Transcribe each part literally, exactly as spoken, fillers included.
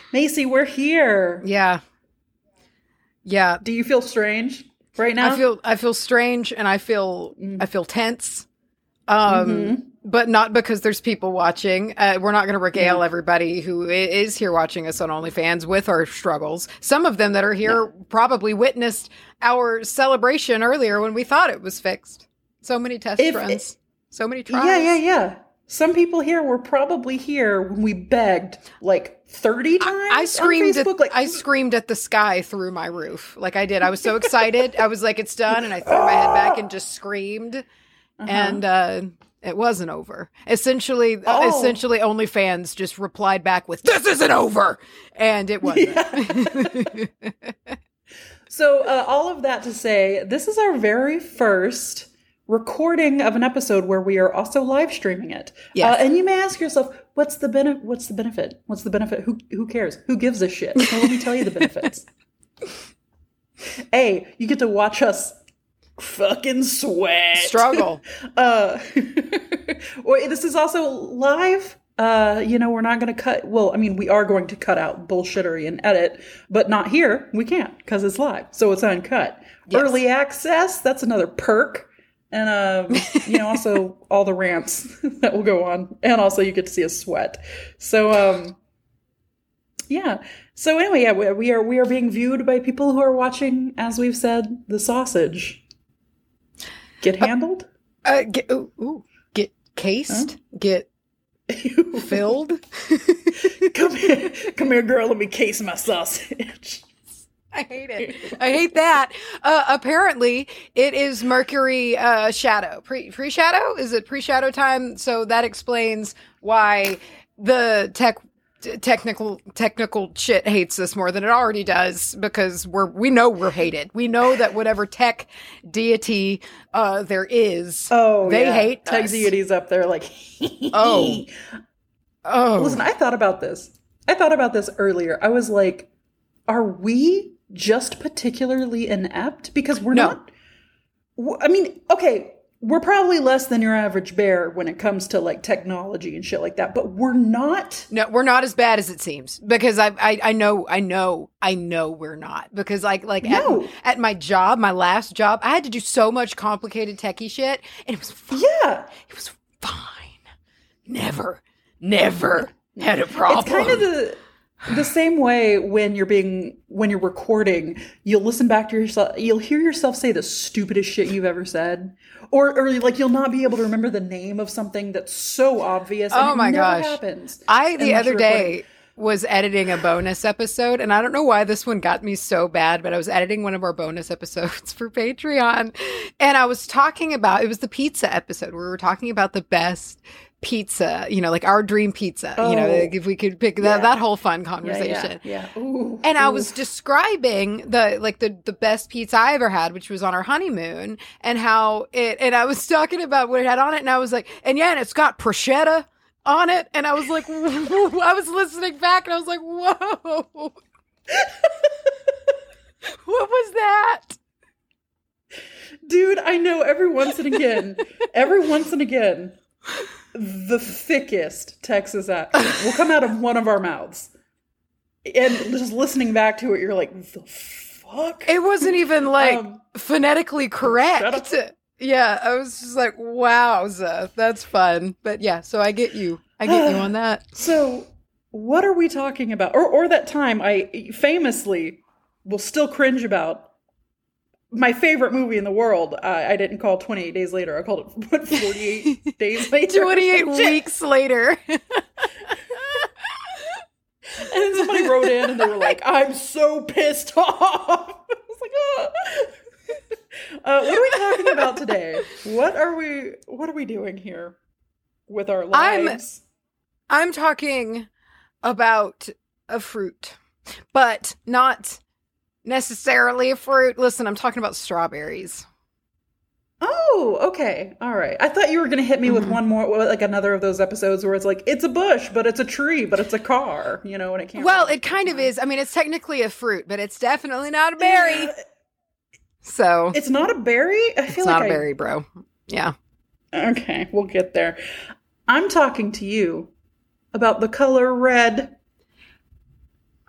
Macy, we're here. Yeah. Yeah. Do you feel strange right now? I feel I feel strange and I feel mm. I feel tense. Um mm-hmm. But not because there's people watching. Uh, we're not going to regale yeah. everybody who is here watching us on OnlyFans with our struggles. Some of them that are here yeah. probably witnessed our celebration earlier when we thought it was fixed. So many test if, runs. It, so many tries. Yeah, yeah, yeah. Some people here were probably here when we begged like thirty times. I, I screamed on Facebook, at like, I screamed at the sky through my roof. Like I did. I was so excited. I was like, it's done. And I threw my head back and just screamed. Uh-huh. And uh, it wasn't over. Essentially, oh. essentially OnlyFans just replied back with, this isn't over. And it wasn't. Yeah. So uh, all of that to say, this is our very first recording of an episode where we are also live streaming it. Yes. Uh, and you may ask yourself, what's the benefit? What's the benefit? What's the benefit? Who who cares? Who gives a shit? Well, let me tell you the benefits. A, you get to watch us fucking sweat. Struggle. uh, well, this is also live. Uh, you know, we're not going to cut. Well, I mean, we are going to cut out bullshittery and edit, but not here. We can't because it's live. So it's uncut. Yes. Early access. That's another perk. And, um, you know, also all the rants that will go on. And also you get to see us sweat. So, um, yeah. So anyway, yeah, we are, we are being viewed by people who are watching, as we've said, the sausage get handled. Uh, uh get, ooh, ooh, get cased, huh? Get filled. Come here, come here, girl. Let me case my sausage. I hate it. I hate that. Uh, apparently, it is Mercury uh, shadow. Pre pre shadow? Is it pre shadow time? So that explains why the tech t- technical technical shit hates us more than it already does, because we're we know we're hated. We know that whatever tech deity uh, there is, oh, they yeah. hate tech us. deities up there like oh oh. Listen, I thought about this. I thought about this earlier. I was like, are we just particularly inept? Because we're no. not, I mean, okay, we're probably less than your average bear when it comes to like technology and shit like that, but we're not. No, we're not as bad as it seems, because I, I, I know, I know, I know we're not, because like, like no. at, at my job, my last job, I had to do so much complicated techie shit, and it was fine. Yeah. It was fine. Never, never had a problem. It's kind of the, The same way when you're being, when you're recording, you'll listen back to yourself, you'll hear yourself say the stupidest shit you've ever said. Or, or like, you'll not be able to remember the name of something that's so obvious. And oh my it never gosh. happens. I, the other day, was editing a bonus episode, and I don't know why this one got me so bad, but I was editing one of our bonus episodes for Patreon, and I was talking about, it was the pizza episode where we were talking about the best pizza, you know, like our dream pizza, oh, you know, like if we could pick that, yeah. that whole fun conversation. Yeah, yeah. Ooh, and ooh. I was describing the, like the, the best pizza I ever had, which was on our honeymoon, and how it, and I was talking about what it had on it, and I was like, and yeah, and it's got prosciutto on it. And I was like, I was listening back and I was like, whoa, what was that? Dude, I know every once and again, every once and again, the thickest Texas accent will come out of one of our mouths. And just listening back to it, you're like, the fuck? It wasn't even like um, phonetically correct. Yeah, I was just like, wowza, that's fun. But yeah, so I get you. I get you on that. So what are we talking about? Or, or that time I famously will still cringe about. My favorite movie in the world, uh, I didn't call twenty-eight Days Later. I called it, what, forty-eight Days Later? twenty-eight weeks later. And then somebody wrote in and they were like, I'm so pissed off. I was like, oh. Uh, what are we talking about today? What are we, what are we doing here with our lives? I'm, I'm talking about a fruit, but not necessarily a fruit. Listen, I'm talking about strawberries. Oh, okay. All right. I thought you were going to hit me mm-hmm. with one more, like another of those episodes where it's like, it's a bush, but it's a tree, but it's a car, you know, and it can't. Well, it kind of is. I mean, it's technically a fruit, but it's definitely not a berry. Yeah. So. It's not a berry? I feel it's like not I... a berry, bro. Yeah. Okay. We'll get there. I'm talking to you about the color red.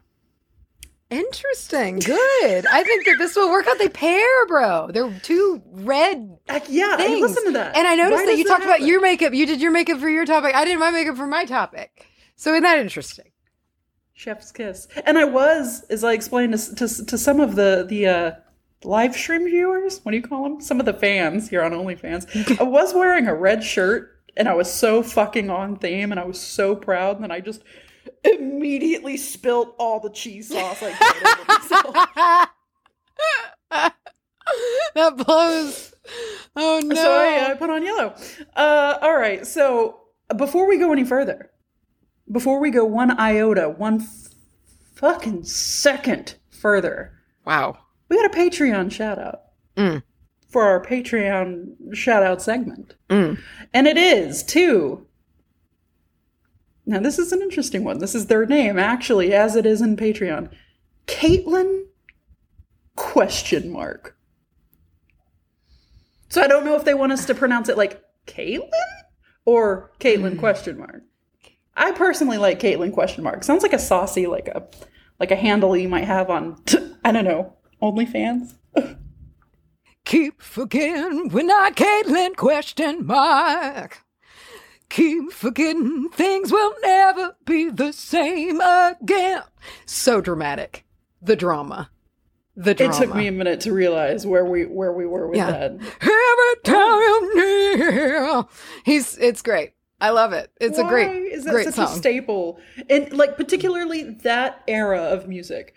Interesting. Good. I think that this will work out. They pair, bro. They're two red Like, yeah, I things. listen to that. And I noticed Why that does you talked about happen? your makeup. You did your makeup for your topic. I did my makeup for my topic. So isn't that interesting? Chef's kiss. And I was, as I explained to, to, to some of the, the uh, live stream viewers, what do you call them? Some of the fans here on OnlyFans. I was wearing a red shirt, and I was so fucking on theme, and I was so proud, and then I just immediately spilt all the cheese sauce like that over myself. That blows. Oh no. So I, I put on yellow. Uh, all right. So before we go any further, before we go one iota, one f- fucking second further, Wow. we got a Patreon shout out Mm. for our Patreon shout out segment. Mm. And it is to, now this is an interesting one. This is their name, actually, as it is in Patreon. Caitlin question mark. So I don't know if they want us to pronounce it like Caitlin or Caitlin question mark. I personally like Caitlin question mark. Sounds like a saucy, like a like a handle you might have on, I don't know, OnlyFans. Keep forgetting we're not Caitlin question mark. Keep forgetting things will never be the same again. So dramatic. The drama. The drama. It took me a minute to realize where we where we were with Yeah. that. Every time you kneel. He's it's great. I love it. It's Why a great, is that great such song. a staple? And like particularly that era of music.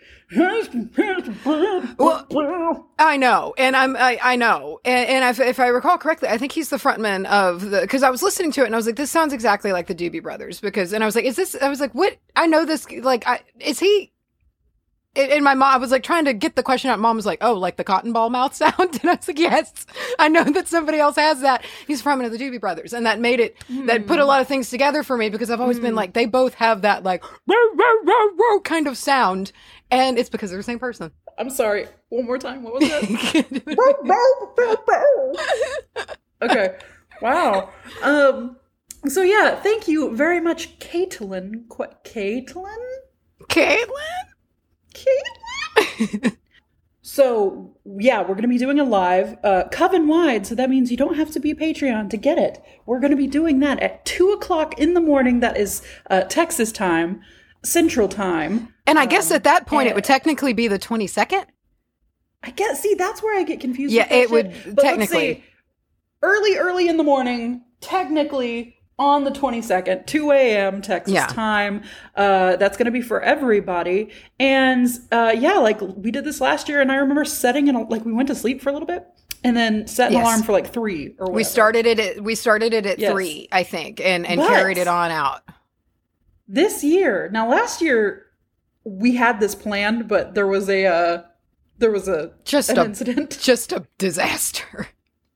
Well, I know, and I'm I, I know, and, and if, if I recall correctly, I think he's the frontman of the. Because I was listening to it and I was like, this sounds exactly like the Doobie Brothers. Because and I was like, is this? I was like, what? I know this. Like, I, is he? And and my mom, I was like trying to get the question out. Mom was like, "Oh, like the cotton ball mouth sound," and I was like, "Yes, I know that somebody else has that. He's from one of the Doobie Brothers," and that made it Hmm. that put a lot of things together for me because I've always been like, they both have that like row, row, row, row kind of sound, and it's because they're the same person. I'm sorry. One more time. What was that? Okay. Wow. Um. So yeah, thank you very much, Caitlin. Qu- Caitlin. Caitlin? Caitlin. So yeah, we're going to be doing a live uh, coven wide. So that means you don't have to be a Patreon to get it. We're going to be doing that at two o'clock in the morning. That is uh, Texas time, Central time. And I guess Um, at that point, it and- would technically be the twenty-second. I guess. See, that's where I get confused. Yeah, with that it would shit. But let's technically. say early, early in the morning, technically on the twenty-second, two a.m. Texas Yeah. time. Uh, that's going to be for everybody. And uh, yeah, like we did this last year, and I remember setting an like we went to sleep for a little bit, and then set an Yes. alarm for like three or whatever. We started it at we started it at Yes. three, I think, and, and But- carried it on out. This year. Now, last year we had this planned, but there was a uh, there was a Just an a incident. just a disaster.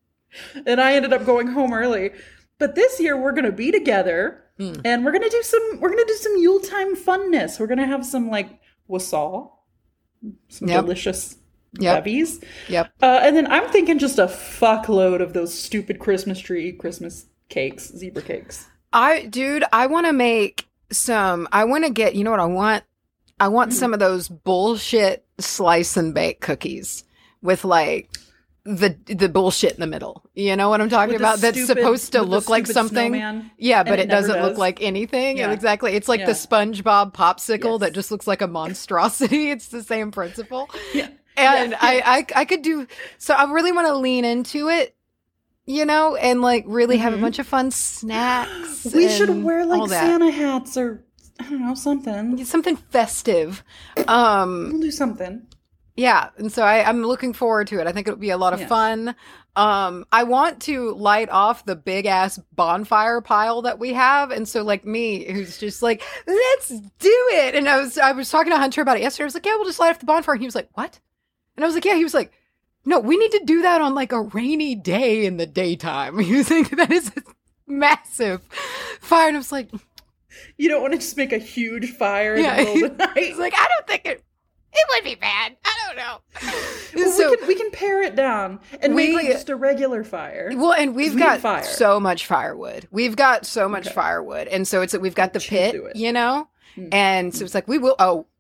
And I ended up going home early. But this year we're gonna be together, Mm. and we're gonna do some we're gonna do some Yuletime funness. We're gonna have some like wassail, some Yep. delicious Yep. bevies, Yep. uh, and then I'm thinking just a fuckload of those stupid Christmas tree Christmas cakes, zebra cakes. I dude, I want to make some I want to get, you know what I want? I want Mm. some of those bullshit slice and bake cookies with like the the bullshit in the middle. You know what I'm talking With the about? That's stupid- supposed to with the look like stupid something. snowman, Yeah, but and it, it never doesn't look does. like anything. Yeah. Exactly. It's like the Yeah. SpongeBob popsicle Yes. that just looks like a monstrosity. It's the same principle. Yeah. And Yeah. I, I I could do so I really want to lean into it, you know, and like really have a Mhm. bunch of fun snacks. We should and wear all like that. Santa hats or I don't know something. Something festive. Um We'll do something. yeah, and so I, I'm looking forward to it. I think it'll be a lot of Yes. fun. Um, I want to light off the big ass bonfire pile that we have, and so like me, who's just like, let's do it. And I was I was talking to Hunter about it yesterday. I was like, yeah, we'll just light off the bonfire. And he was like, what? And I was like, yeah. He was like, no, we need to do that on like a rainy day in the daytime. He was like, that is a massive fire, and I was like, You don't want to just make a huge fire in Yeah. the middle of the night. he's like, I don't think it. It would be bad. I don't know. Well, so we can we can pare it down and we- make like just a regular fire. Well, and we've we got need fire. so much firewood. We've got so much Okay. firewood, and so it's we've got the Chew pit, through it. you know, Mm. and so it's like we will. Oh,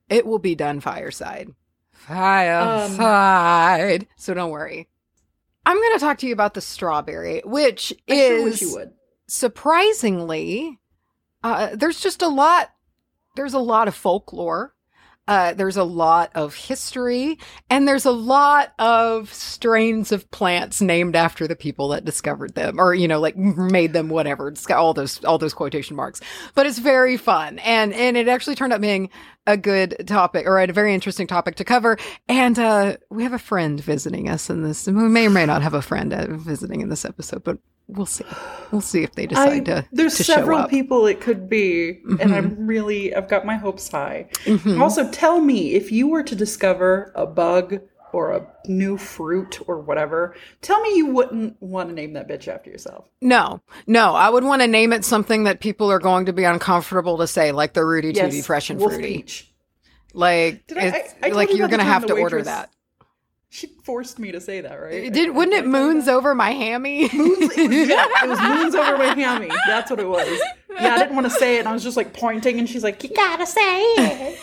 It will be done fireside. Fireside. Um, so don't worry. I'm going to talk to you about the strawberry, which I is sure wish you would. Surprisingly, uh, there's just a lot. There's a lot of folklore. Uh, there's a lot of history, and there's a lot of strains of plants named after the people that discovered them, or, you know, like made them, whatever. It's got all those, all those quotation marks, but it's very fun. And, and it actually turned out being a good topic, or a very interesting topic to cover. And, uh, we have a friend visiting us in this. We may or may not have a friend uh, visiting in this episode, but we'll see. We'll see if they decide I, to There's to several show up. people it could be, mm-hmm. and I'm really, I've got my hopes high. Mm-hmm. Also, tell me, if you were to discover a bug or a new fruit or whatever, tell me you wouldn't want to name that bitch after yourself. No, no. I would want to name it something that people are going to be uncomfortable to say, like the Rudy yes, Tooty Fresh and Wolf Fruity. Peach. Like, I, I, I like you're going to have to waitress, order that. She forced me to say that, right? Did wouldn't it moons over my hammy? Moons, it was, yeah, it was moons over my hammy. That's what it was. Yeah, I didn't want to say it, and I was just like pointing, and she's like, "You gotta say it."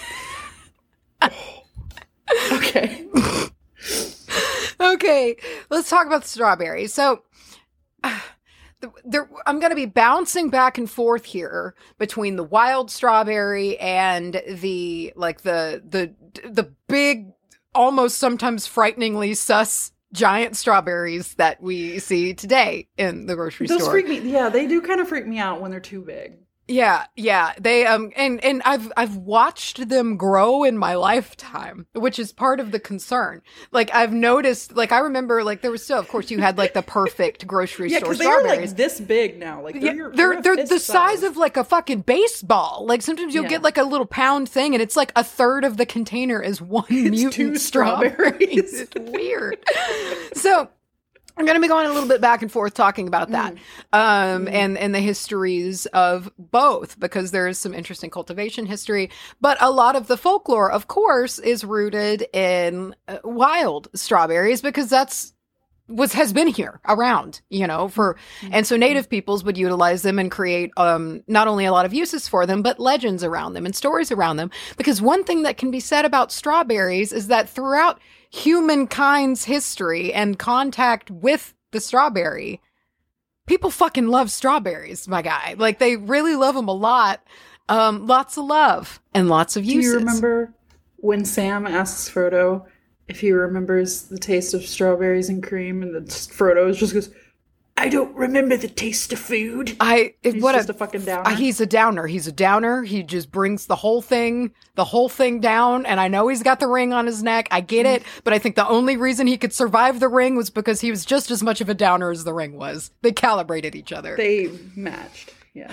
Okay. Okay, let's talk about the strawberries. So, uh, there, I'm going to be bouncing back and forth here between the wild strawberry and the like the the the big, almost sometimes frighteningly sus giant strawberries that we see today in the grocery Those store. Freak me, yeah, they do kind of freak me out when they're too big. Yeah, yeah. They um and and I've I've watched them grow in my lifetime, which is part of the concern. Like I've noticed, like I remember, like there was still, of course, you had like the perfect grocery yeah, store strawberries. strawberries. Like this big now. Like they're yeah, your, they're they're the size. size of like a fucking baseball. Like sometimes you'll yeah. get like a little pound thing, and it's like a third of the container is one it's mutant two strawberries. strawberries. It's weird. So I'm going to be going a little bit back and forth talking about that, mm. um, mm. and, and the histories of both, because there is some interesting cultivation history. But a lot of the folklore, of course, is rooted in uh, wild strawberries, because that's was has been here around, you know, for mm. and so native peoples would utilize them and create um, not only a lot of uses for them, but legends around them and stories around them. Because one thing that can be said about strawberries is that throughout humankind's history and contact with the strawberry, people fucking love strawberries, my guy. Like they really love them a lot. Um, lots of love and lots of uses. Do you remember when Sam asks Frodo if he remembers the taste of strawberries and cream, and then Frodo just goes, "I don't remember the taste of food." I he's what just a, a fucking downer. Uh, he's a downer. He's a downer. He just brings the whole thing, the whole thing down. And I know he's got the ring on his neck. I get it, but I think the only reason he could survive the ring was because he was just as much of a downer as the ring was. They calibrated each other. They matched. Yeah.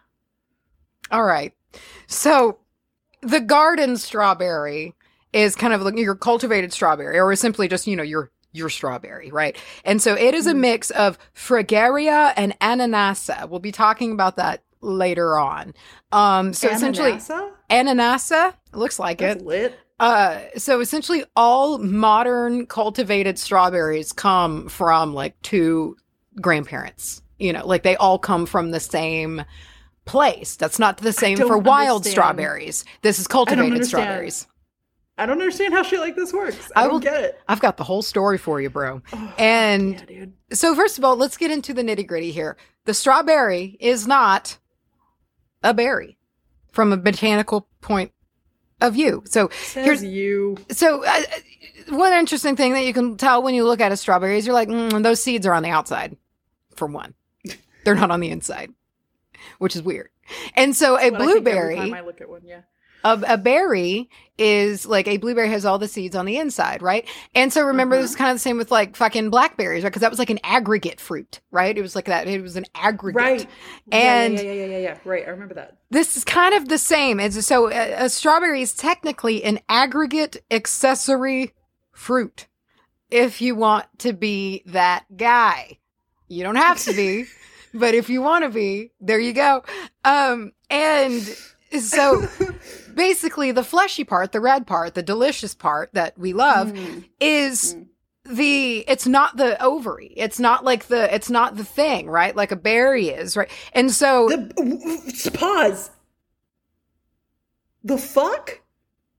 All right. So the garden strawberry is kind of like your cultivated strawberry, or simply just, you know, your your strawberry, right? And so it is a mix of Fragaria and Ananassa. We'll be talking about that later on. Um, so Ananassa? essentially, Ananassa, looks like That's it. lit. Uh, so essentially all modern cultivated strawberries come from like two grandparents, you know, like they all come from the same place. That's not the same for wild understand. strawberries. This is cultivated strawberries. I don't understand how shit like this works. I, I don't will, get it. I've got the whole story for you, bro. Oh, and yeah, dude. So first of all, let's get into the nitty gritty here. The strawberry is not a berry from a botanical point of view. So Says here's you. So uh, one interesting thing that you can tell when you look at a strawberry is you're like, mm, those seeds are on the outside, for one. They're not on the inside, which is weird. And so That's a blueberry. I every time I look at one, yeah. A, a berry is like a blueberry has all the seeds on the inside, right? And so remember, uh-huh. this is kind of the same with like fucking blackberries, right? Because that was like an aggregate fruit, right? It was like that. It was an aggregate. Right. And yeah, yeah, yeah, yeah, yeah, yeah. Right. I remember that. This is kind of the same. It's, so a, a strawberry is technically an aggregate accessory fruit. If you want to be that guy, you don't have to be, but if you want to be, there you go. Um, and so basically the fleshy part, the red part, the delicious part that we love mm. is mm. the, it's not the ovary. It's not like the, it's not the thing, right? Like a berry is, right? And so. The, pause. The fuck?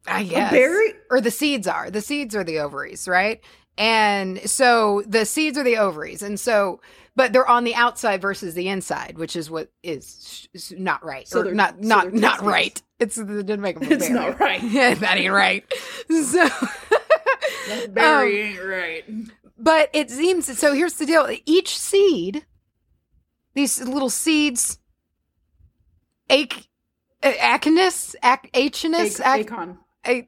I guess. A berry? Or the seeds are. The seeds are the ovaries, right? And so the seeds are the ovaries. And so, but they're on the outside versus the inside, which is what is, is not right. So or they're not, so not, they're not testes. right. It's, it didn't make them a It's berry. not right. Yeah, that ain't right. So, That berry Um, ain't right. but it seems, so here's the deal. Each seed, these little seeds, ac, aconus, ac, achinus, A- ac, Acon. a,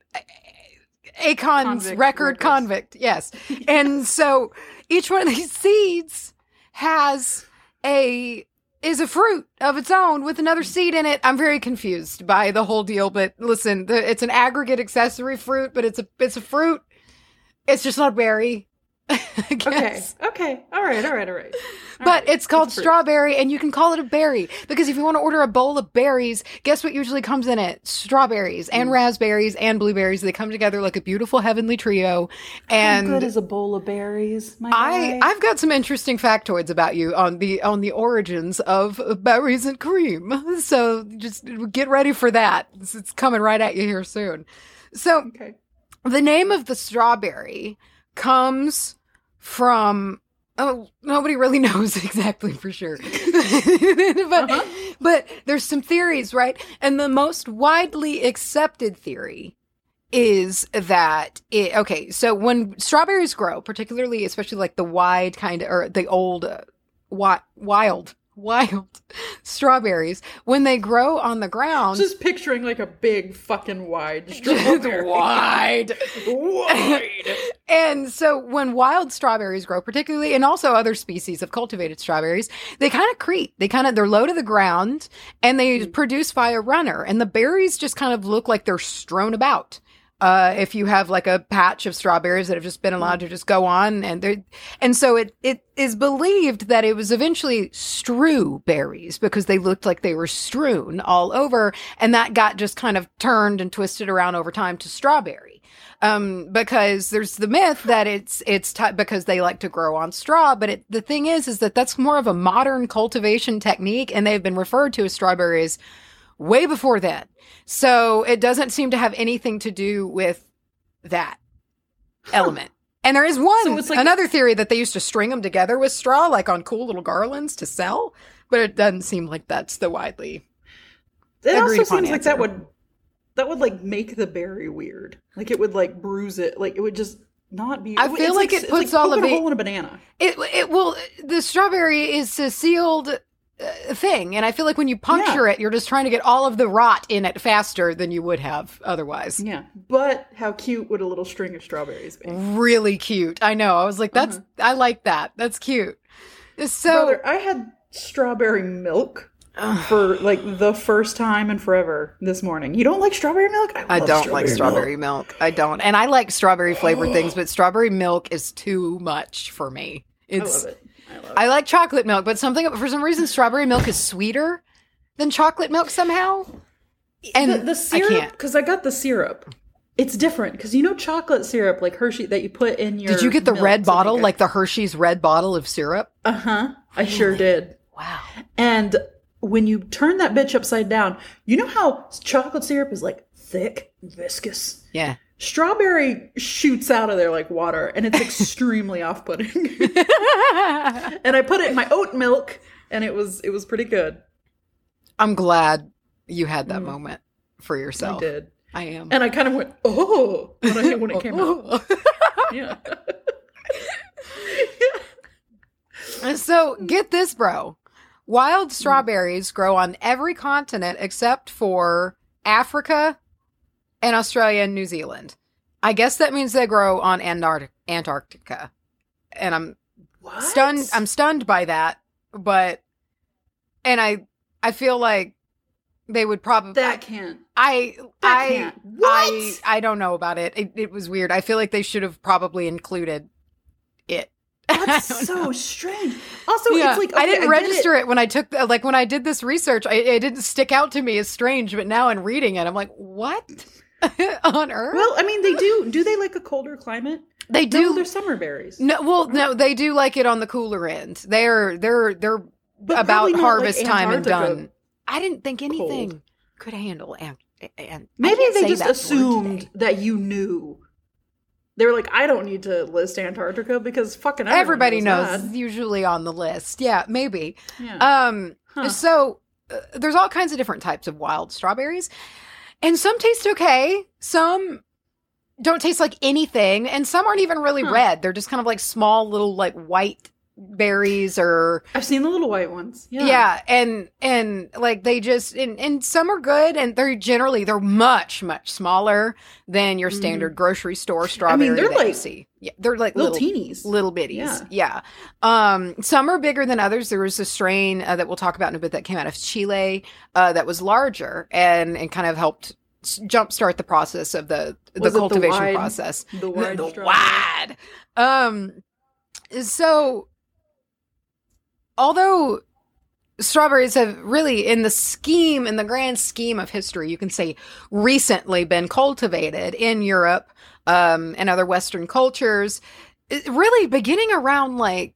Acon's Convict record records. convict, yes. And so each one of these seeds has a is a fruit of its own with another seed in it. I'm very confused by the whole deal, but listen, the, it's an aggregate accessory fruit, but it's a it's a fruit. It's just not a berry. I Okay. guess. Okay. All right. All right. All right. All But right. it's called a fruit. strawberry, and you can call it a berry because if you want to order a bowl of berries, guess what usually comes in it? Strawberries and Mm. raspberries and blueberries. They come together like a beautiful heavenly trio. And How good is a bowl of berries? My I guy? I've got some interesting factoids about you on the on the origins of berries and cream. So just get ready for that. It's, it's coming right at you here soon. So Okay. the name of the strawberry comes from oh nobody really knows exactly for sure but Uh-huh. but there's some theories, right? And the most widely accepted theory is that it okay so when strawberries grow, particularly especially like the wide kind of or the old uh, wi- wild wild strawberries, when they grow on the ground Just picturing like a big fucking wide just strawberry. wide Wide. And so when wild strawberries grow, particularly, and also other species of cultivated strawberries, they kind of creep. They kind of, they're low to the ground and they Mm. produce by a runner. And the berries just kind of look like they're strewn about. Uh, if you have like a patch of strawberries that have just been allowed to just go on and they and so it, it is believed that it was eventually strew berries because they looked like they were strewn all over. And that got just kind of turned and twisted around over time to strawberry. Um, because there's the myth that it's, it's t- because they like to grow on straw. But it, the thing is, is that that's more of a modern cultivation technique and they've been referred to as strawberries way before then. So it doesn't seem to have anything to do with that element. And there is one, So it's like- another theory that they used to string them together with straw, like on cool little garlands to sell. But it doesn't seem like that's the widely. It also Agreed upon seems like that answer. would that would like make the berry weird. Like it would like bruise it. Like it would just not be. I it's feel like it it's puts like all of poking a the- hole in a banana. It it will the strawberry is a sealed uh, thing, and I feel like when you puncture Yeah. it, you're just trying to get all of the rot in it faster than you would have otherwise. Yeah, but how cute would a little string of strawberries be? Really cute. I know. I was like, that's I like that. That's cute. So Brother, I had strawberry milk for like the first time in forever this morning. You don't like strawberry milk? I love don't like milk. strawberry milk. I don't, and I like strawberry flavored things, but strawberry milk is too much for me. I It's love it. I love it. I like chocolate milk, but something for some reason strawberry milk is sweeter than chocolate milk somehow. And the, the syrup, I can't. because I got the syrup. It's different because you know chocolate syrup, like Hershey, that you put in your. Did you get the milk red to make bottle, it- like the Hershey's red bottle of syrup? Uh huh. I sure did. Wow. And when you turn that bitch upside down, you know how chocolate syrup is like thick, viscous. Yeah. Strawberry shoots out of there like water, and it's extremely off-putting. And I put it in my oat milk, and it was it was pretty good. I'm glad you had that moment for yourself. I did, I am. and I kind of went oh when, I, when it came out. Yeah. And so get this, bro. Wild strawberries grow on every continent except for Africa and Australia and New Zealand. I guess that means they grow on Antarctic- Antarctica. And I'm What? stunned I'm stunned by that, but and I I feel like they would probably That can't. I That I can't. I What? I don't know about it. it. It was weird. I feel like they should have probably included it. That's so strange. Also, Yeah. it's like I okay, didn't get register it. it. when I took the, like when I did this research. I, it didn't stick out to me as strange, but now in reading it, I'm like, what on earth? Well, I mean, they do. Do they like a colder climate? they No, do. they're summer berries. No, well, no, they do like it on the cooler end. They're they're they're But about probably not, like, harvest time and Antarctica done. I didn't think anything cold. could handle Ant- And maybe I can't they say just that word assumed today. that you knew. They were like, I don't need to list Antarctica because fucking everyone Everybody knows, knows it's that. usually on the list. Yeah, maybe. Yeah. Um, Huh. So uh, there's all kinds of different types of wild strawberries. And some taste okay. Some don't taste like anything. And some aren't even really Huh. red. They're just kind of like small little like white berries or I've seen the little white ones. Yeah. yeah, and and like they just and, and some are good, and they're generally they're much much smaller than your standard grocery store strawberry. they're that you like see. Yeah, they're like little, little, teenies. little bitties. Yeah. Yeah. Um, some are bigger than others. There was a strain uh, that we'll talk about in a bit that came out of Chile uh, that was larger and and kind of helped s- jumpstart the process of the the Was it the cultivation wide- process. The wide the strawberry. wide. Um, so although strawberries have really, in the scheme, in the grand scheme of history, you can say recently been cultivated in Europe um, and other Western cultures, it- really beginning around like,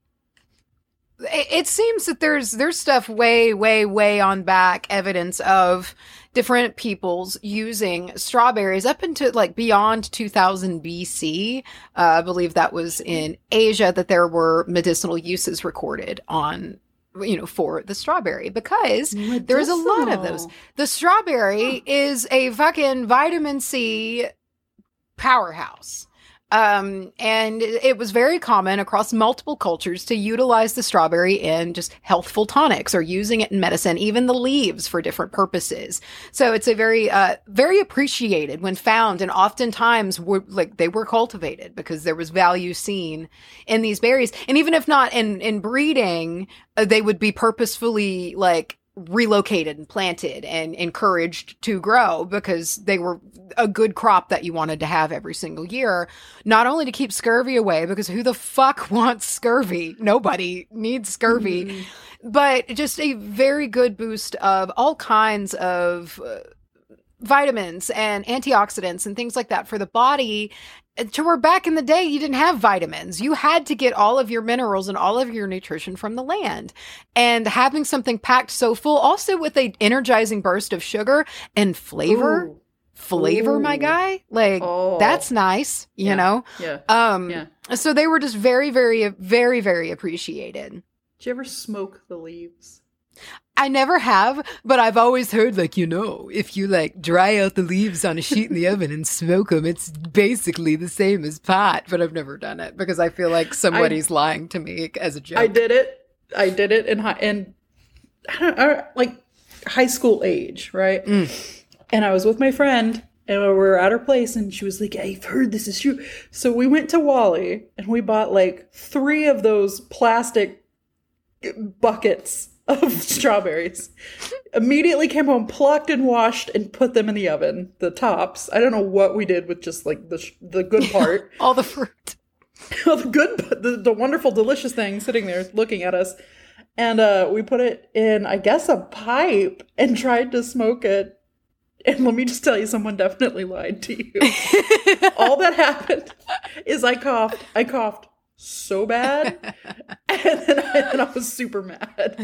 it, it seems that there's there's stuff way, way, way on back evidence of different peoples using strawberries up into like beyond two thousand B C. Uh, I believe that was in Asia that there were medicinal uses recorded on, you know, for the strawberry because there's a lot of those. Medicinal. The strawberry is a fucking vitamin C powerhouse. Um, and it was very common across multiple cultures to utilize the strawberry in just healthful tonics or using it in medicine, even the leaves for different purposes. So it's a very, uh, very appreciated when found, and oftentimes were like they were cultivated because there was value seen in these berries. And even if not in, in breeding, uh, they would be purposefully like relocated and planted and encouraged to grow because they were a good crop that you wanted to have every single year, not only to keep scurvy away, because who the fuck wants scurvy? Nobody needs scurvy, mm-hmm. but just a very good boost of all kinds of uh, vitamins and antioxidants and things like that for the body. To where back in the day, you didn't have vitamins. You had to get all of your minerals and all of your nutrition from the land. And having something packed so full, also with a energizing burst of sugar and flavor, Ooh. flavor, Ooh. my guy, like Oh. that's nice, you Yeah. know? Yeah. Um, Yeah. So they were just very, very, very, very appreciated. Did you ever smoke the leaves? I never have, but I've always heard, like, you know, if you like dry out the leaves on a sheet in the oven and smoke them, it's basically the same as pot. But I've never done it because I feel like somebody's lying to me as a joke. I did it. I did it in high in I don't I, like high school age, right? Mm. And I was with my friend, and we were at her place, and she was like, "I've heard this is true." So we went to Wally, and we bought like three of those plastic buckets of strawberries. Immediately came home, plucked and washed, and put them in the oven. The tops. I don't know what we did with just like the sh- the good part. All the fruit. the good, the, the wonderful, delicious thing sitting there looking at us. And uh, we put it in, I guess, a pipe and tried to smoke it. And let me just tell you, someone definitely lied to you. All that happened is I coughed. I coughed so bad. And then I, and I was super mad.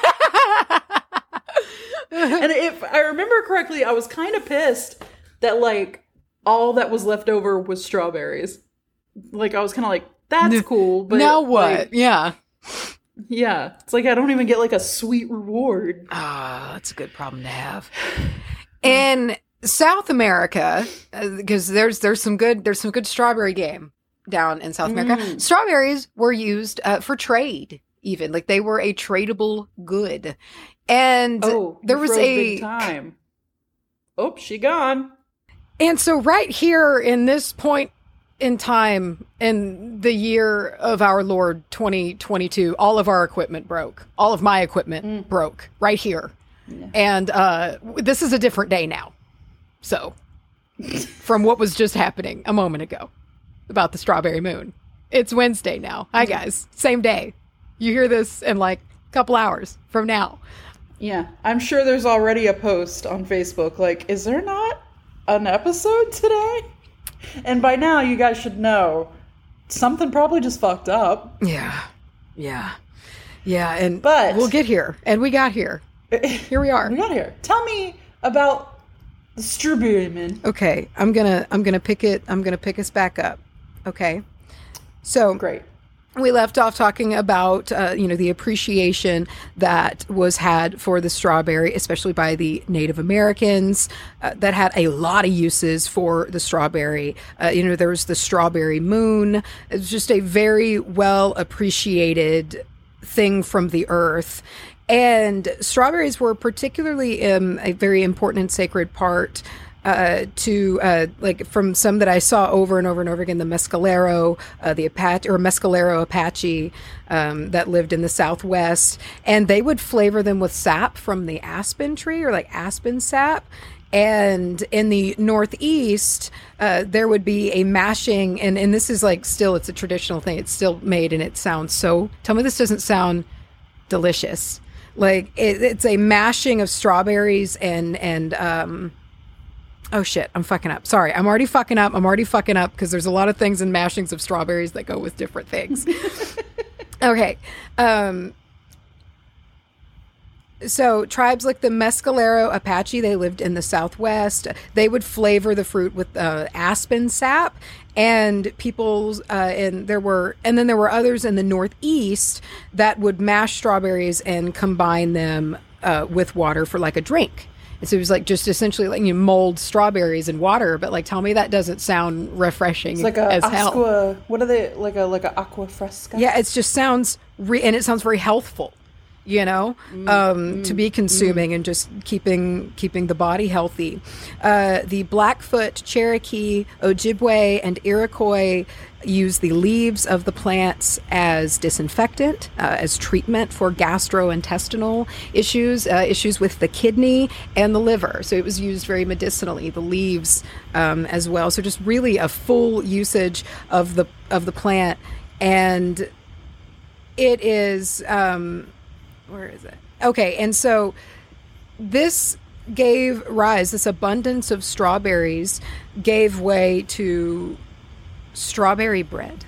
And if I remember correctly, I was kind of pissed that, like, all that was left over was strawberries. Like, I was kind of like, that's cool. But now what? like, Yeah. yeah. It's like I don't even get, like, a sweet reward. Ah, that's a good problem to have. In South America, because there's there's some good there's some good strawberry game down in South America. Mm. Strawberries were used uh, for trade, even like they were a tradable good. And Oh, there you was froze a big time. Oh, she gone. And so right here in this point in time in the year of our Lord twenty twenty-two, all of our equipment broke. All of my equipment Mm. broke right here. Yeah. And uh, this is a different day now. So from what was just happening a moment ago about the strawberry moon, it's Wednesday now. Hi, guys. Same day. You hear this in like a couple hours from now. Yeah, I'm sure there's already a post on Facebook like, is there not an episode today? And by now, you guys should know something probably just fucked up. Yeah. Yeah. Yeah. And But- we'll get here. And we got here. Here we are. We got here. Tell me about The strawberry man. Okay, I'm gonna I'm gonna pick it. I'm gonna pick us back up. Okay, so Great. we left off talking about uh, you know the appreciation that was had for the strawberry, especially by the Native Americans, uh, that had a lot of uses for the strawberry. Uh, you know, there was the strawberry moon. It was just a very well appreciated thing from the earth. And strawberries were particularly um, a very important and sacred part uh, to, uh, like, from some that I saw over and over and over again, the Mescalero, uh, the Apache, or Mescalero Apache um, that lived in the Southwest. And they would flavor them with sap from the aspen tree, or like aspen sap. And in the Northeast, uh, there would be a mashing, and, and this is like still, it's a traditional thing. It's still made, and it sounds so, tell me this doesn't sound delicious. Like it, it's a mashing of strawberries and and um oh shit, I'm fucking up. Sorry, I'm already fucking up. I'm already fucking up because there's a lot of things in mashings of strawberries that go with different things. Okay. Um So tribes like the Mescalero Apache, they lived in the Southwest. They would flavor the fruit with uh, aspen sap, and people, uh, and there were, and then there were others in the Northeast that would mash strawberries and combine them uh, with water for like a drink. And so it was like just essentially like you mold strawberries in water, but like tell me that doesn't sound refreshing. It's like a as hell. aqua. What are they like? A like a aqua fresca. Yeah, it just sounds re- and it sounds very healthful. You know, mm, um, mm, to be consuming mm. and just keeping keeping the body healthy. Uh, the Blackfoot, Cherokee, Ojibwe, and Iroquois use the leaves of the plants as disinfectant, uh, as treatment for gastrointestinal issues, uh, issues with the kidney and the liver. So it was used very medicinally, the leaves um, as well. So just really a full usage of the of the plant, and it is. Um, Where is it? Okay, and so this gave rise, this abundance of strawberries gave way to strawberry bread.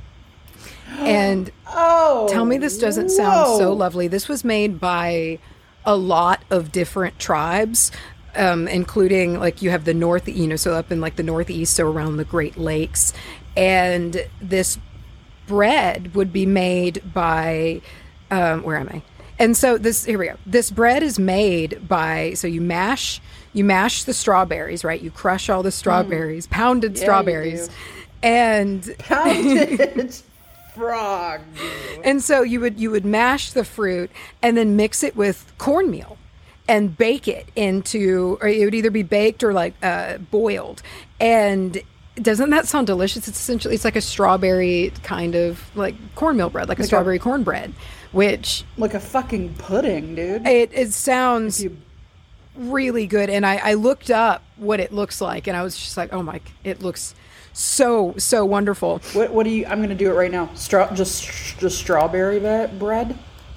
And oh, tell me this doesn't sound whoa. so lovely. This was made by a lot of different tribes, um, including like you have the north, you know, so up in like the Northeast, so around the Great Lakes. And this bread would be made by, um, where am I? And so this, here we go. This bread is made by, so you mash, you mash the strawberries, right? You crush all the strawberries, mm. pounded yeah, strawberries, and pounded frog. And so you would you would mash the fruit and then mix it with cornmeal and bake it into, or it would either be baked or like uh, boiled. And doesn't that sound delicious? It's essentially, it's like a strawberry kind of like cornmeal bread, like, like a strawberry a, cornbread, which like a fucking pudding, dude. It it sounds you, really good. And I, I looked up what it looks like, and I was just like, oh my, it looks so so wonderful. What what do you? I'm gonna do it right now. Straw, just just strawberry bread.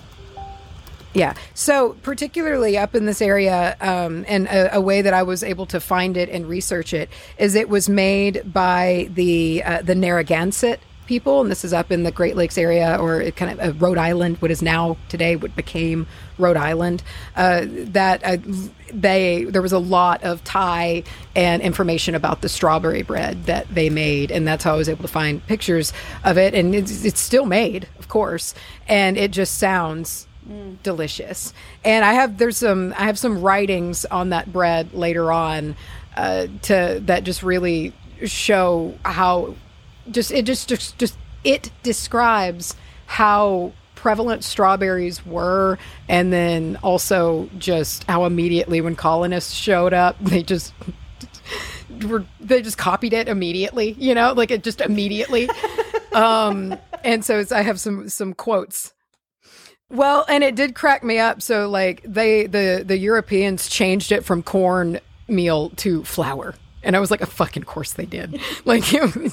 Yeah. So particularly up in this area, um, and a, a way that I was able to find it and research it is it was made by the uh, the Narragansett people, and this is up in the Great Lakes area, or it kind of uh, Rhode Island, what is now today what became Rhode Island. Uh, that uh, they there was a lot of tie and information about the strawberry bread that they made, and that's how I was able to find pictures of it. And it's, it's still made, of course, and it just sounds Mm. delicious. And I have there's some I have some writings on that bread later on uh, to that just really show how just it just just, just it describes how prevalent strawberries were, and then also just how immediately when colonists showed up, they just were they just copied it immediately, you know, like it just immediately. um, and so it's, I have some some quotes. Well, and it did crack me up. So, like, they the the Europeans changed it from corn meal to flour, and I was like, "A fucking course they did." Like, it was...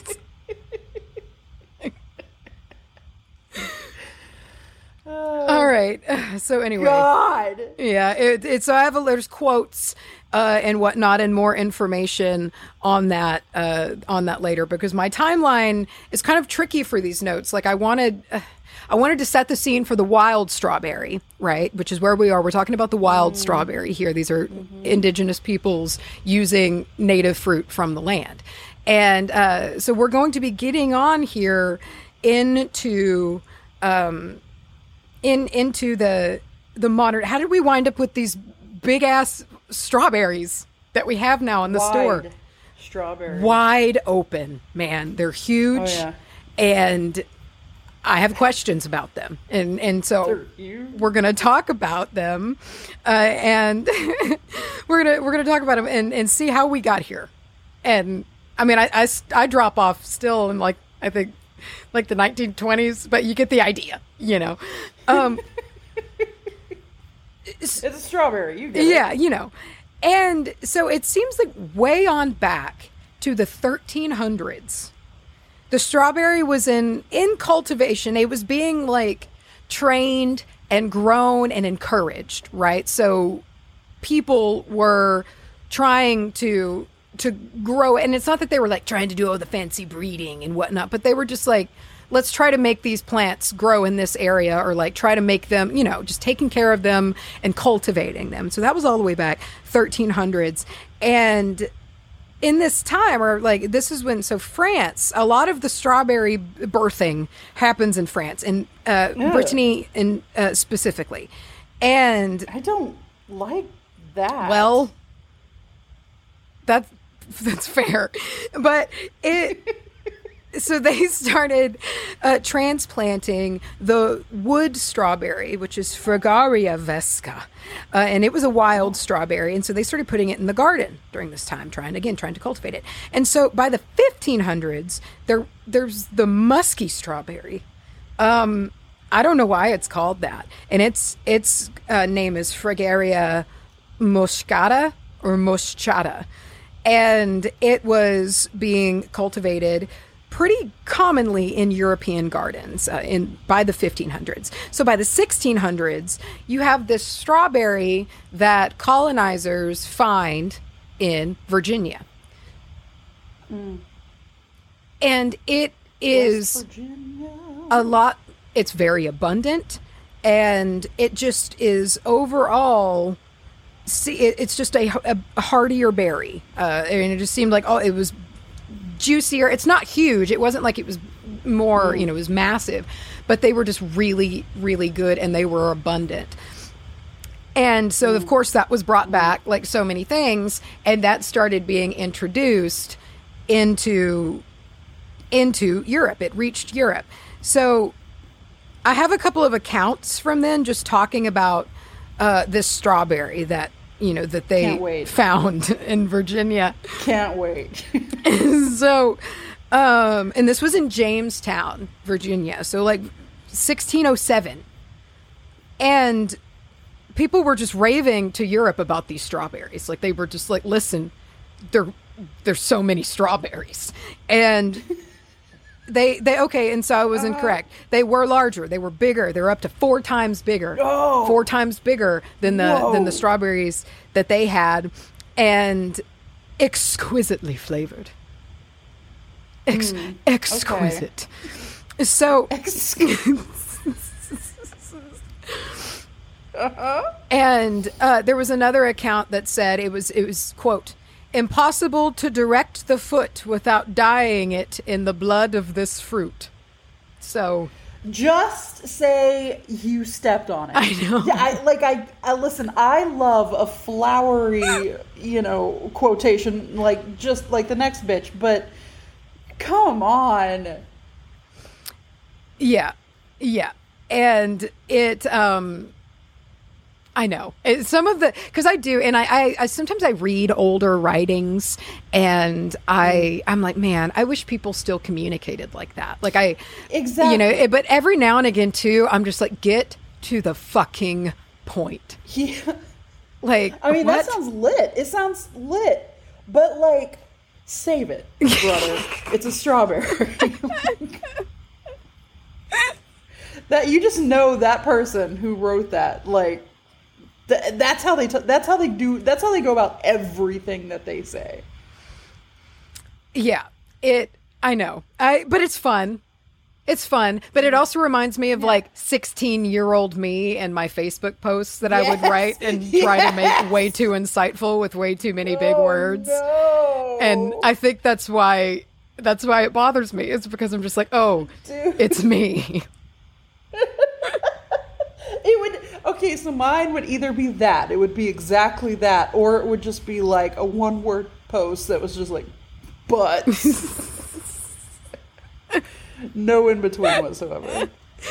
all right. So anyway, God, yeah. It, it so I have a there's quotes uh, and whatnot, and more information on that uh, on that later, because my timeline is kind of tricky for these notes. Like, I wanted. Uh, I wanted to set the scene for the wild strawberry, right? Which is where we are. We're talking about the wild mm. strawberry here. These are mm-hmm. indigenous peoples using native fruit from the land. And uh, so we're going to be getting on here into um, in into the the modern. How did we wind up with these big ass strawberries that we have now in the Wide store? Strawberries. Wide open, man. They're huge. Oh, yeah. And I have questions about them. And and so we're going to talk about them. Uh, and we're going to we're going to talk about them and, and see how we got here. And I mean, I, I, I drop off still in like, I think, like the nineteen twenties, but you get the idea, you know. Um, it's a strawberry. You get yeah, it. you know. And so it seems like way on back to the thirteen hundreds, the strawberry was in, in cultivation. It was being like trained and grown and encouraged, right? So people were trying to to grow. And it's not that they were like trying to do all the fancy breeding and whatnot, but they were just like, let's try to make these plants grow in this area, or like try to make them, you know, just taking care of them and cultivating them. So that was all the way back thirteen hundreds. And in this time, or like this is when, so France, a lot of the strawberry birthing happens in France, and uh, yeah. Brittany in uh, specifically. And I don't like that. Well, that's that's fair, but it. So they started uh, transplanting the wood strawberry, which is Fragaria vesca, uh, and it was a wild strawberry. And so they started putting it in the garden during this time, trying again, trying to cultivate it. And so by the fifteen hundreds, there there's the musky strawberry. Um, I don't know why it's called that, and its its uh, name is Fragaria moscata or moschata, and it was being cultivated pretty commonly in European gardens uh, in by the fifteen hundreds. So by the sixteen hundreds, you have this strawberry that colonizers find in Virginia. Mm. And it is a lot, it's very abundant, and it just is overall, see, it, it's just a, a, a heartier berry. Uh, and it just seemed like, oh, it was juicier. It's not huge. It wasn't like it was more, you know, it was massive, but they were just really, really good, and they were abundant. And so, of course, that was brought back like so many things, and that started being introduced into into Europe. It reached Europe. So I have a couple of accounts from then just talking about uh, this strawberry that you know, that they found in Virginia. Can't wait. So, um, and this was in Jamestown, Virginia. So like sixteen oh seven. And people were just raving to Europe about these strawberries. Like they were just like, listen, there, there's so many strawberries. And They, they, okay, and so I was uh, incorrect. They were larger. They were bigger. They were up to four times bigger. Oh, four times bigger than the whoa. than the strawberries that they had, and exquisitely flavored. Ex- mm, exquisite. Okay. So, uh-huh. And uh, there was another account that said it was it was quote, impossible to direct the foot without dyeing it in the blood of this fruit. So just say you stepped on it. I know. Yeah, I, like I, I listen. I love a flowery, you know, quotation like just like the next bitch. But come on. Yeah, yeah, and it. um I know. It, some of the, because I do, and I, I, I sometimes I read older writings, and I, I'm like, man, I wish people still communicated like that. Like I, exactly, you know. It, but every now and again too, I'm just like, get to the fucking point. Yeah. Like, I mean, what? that sounds lit. It sounds lit, but like, save it, brother. It's a strawberry. That you just know that person who wrote that, like. Th- that's how they. T- that's how they do. That's how they go about everything that they say. Yeah, it. I know. I. But it's fun. It's fun, but it also reminds me of yeah. like sixteen year old me and my Facebook posts that yes. I would write and yes. try to make way too insightful with way too many big oh, words. No. And I think that's why that's why it bothers me. It's because I'm just like, oh, Dude. It's me. It would, okay, so mine would either be that, it would be exactly that, or it would just be like a one word post that was just like, but. No in between whatsoever.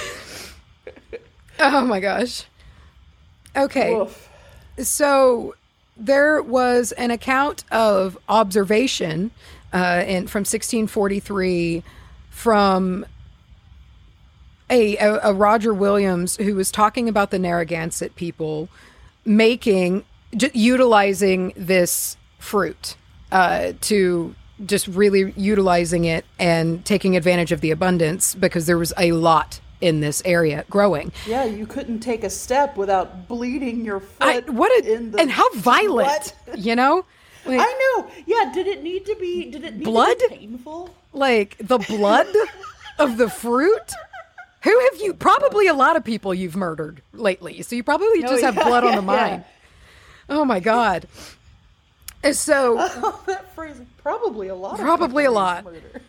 Oh my gosh. Okay. Oof. So there was an account of observation uh, in, from sixteen forty-three from a, a, a Roger Williams who was talking about the Narragansett people making, j- utilizing this fruit uh, to... just really utilizing it and taking advantage of the abundance because there was a lot in this area growing. Yeah, you couldn't take a step without bleeding your foot. I, what a, in the and how violent, what? You know? Like, I know. Yeah, did it need to be? Did it need blood? to be painful? Like the blood of the fruit? Who have you? Probably a lot of people you've murdered lately, so you probably just oh, have yeah, blood yeah, on the mind. Yeah. Oh my God. So oh, that phrase, probably a lot. Probably a lot.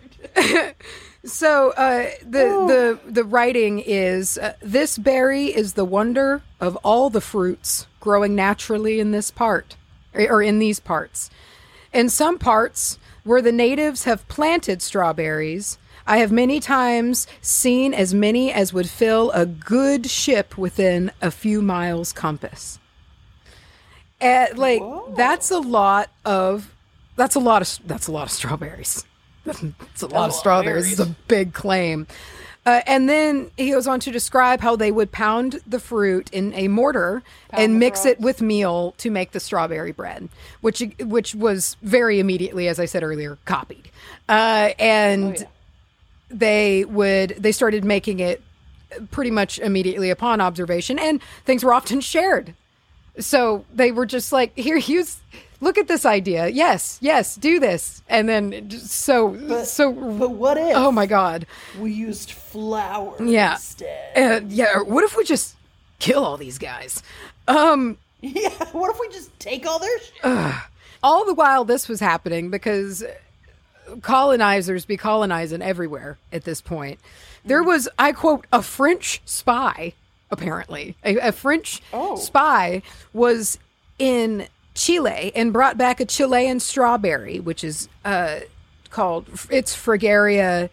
So uh, the oh. the the writing is uh, this berry is the wonder of all the fruits growing naturally in this part or in these parts. In some parts where the natives have planted strawberries, I have many times seen as many as would fill a good ship within a few miles compass. And, like Whoa. that's a lot of that's a lot of that's a lot of strawberries. That's a lot oh, of strawberries. It's a big claim. Uh, and then he goes on to describe how they would pound the fruit in a mortar pound and mix frogs. It with meal to make the strawberry bread, which which was very immediately, as I said earlier, copied. Uh, and oh, yeah. they would they started making it pretty much immediately upon observation, and things were often shared. So they were just like, here, use, look at this idea. Yes, yes, do this. And then so, but, so. But what if? Oh my God. We used flour yeah. instead. Uh, yeah. What if we just kill all these guys? Um. Yeah. What if we just take all their shit? Uh, all the while this was happening because colonizers be colonizing everywhere at this point. There was, I quote, a French spy. Apparently, a, a French oh. spy was in Chile and brought back a Chilean strawberry, which is uh, called, it's Fragaria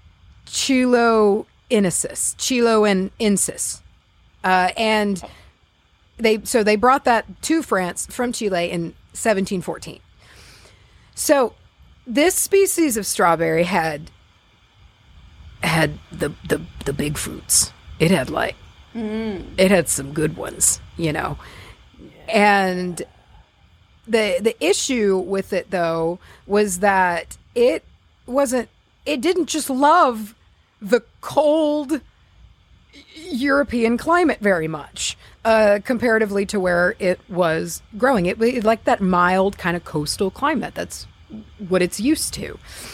chiloensis, chiloensis. Uh, and they, so they brought that to France from Chile in seventeen fourteen. So this species of strawberry had, had the, the, the big fruits. It had like, Mm. It had some good ones, you know. Yeah. And the the issue with it though was that it wasn't it didn't just love the cold European climate very much, uh, comparatively to where it was growing. It, it like that mild kind of coastal climate. That's what it's used to.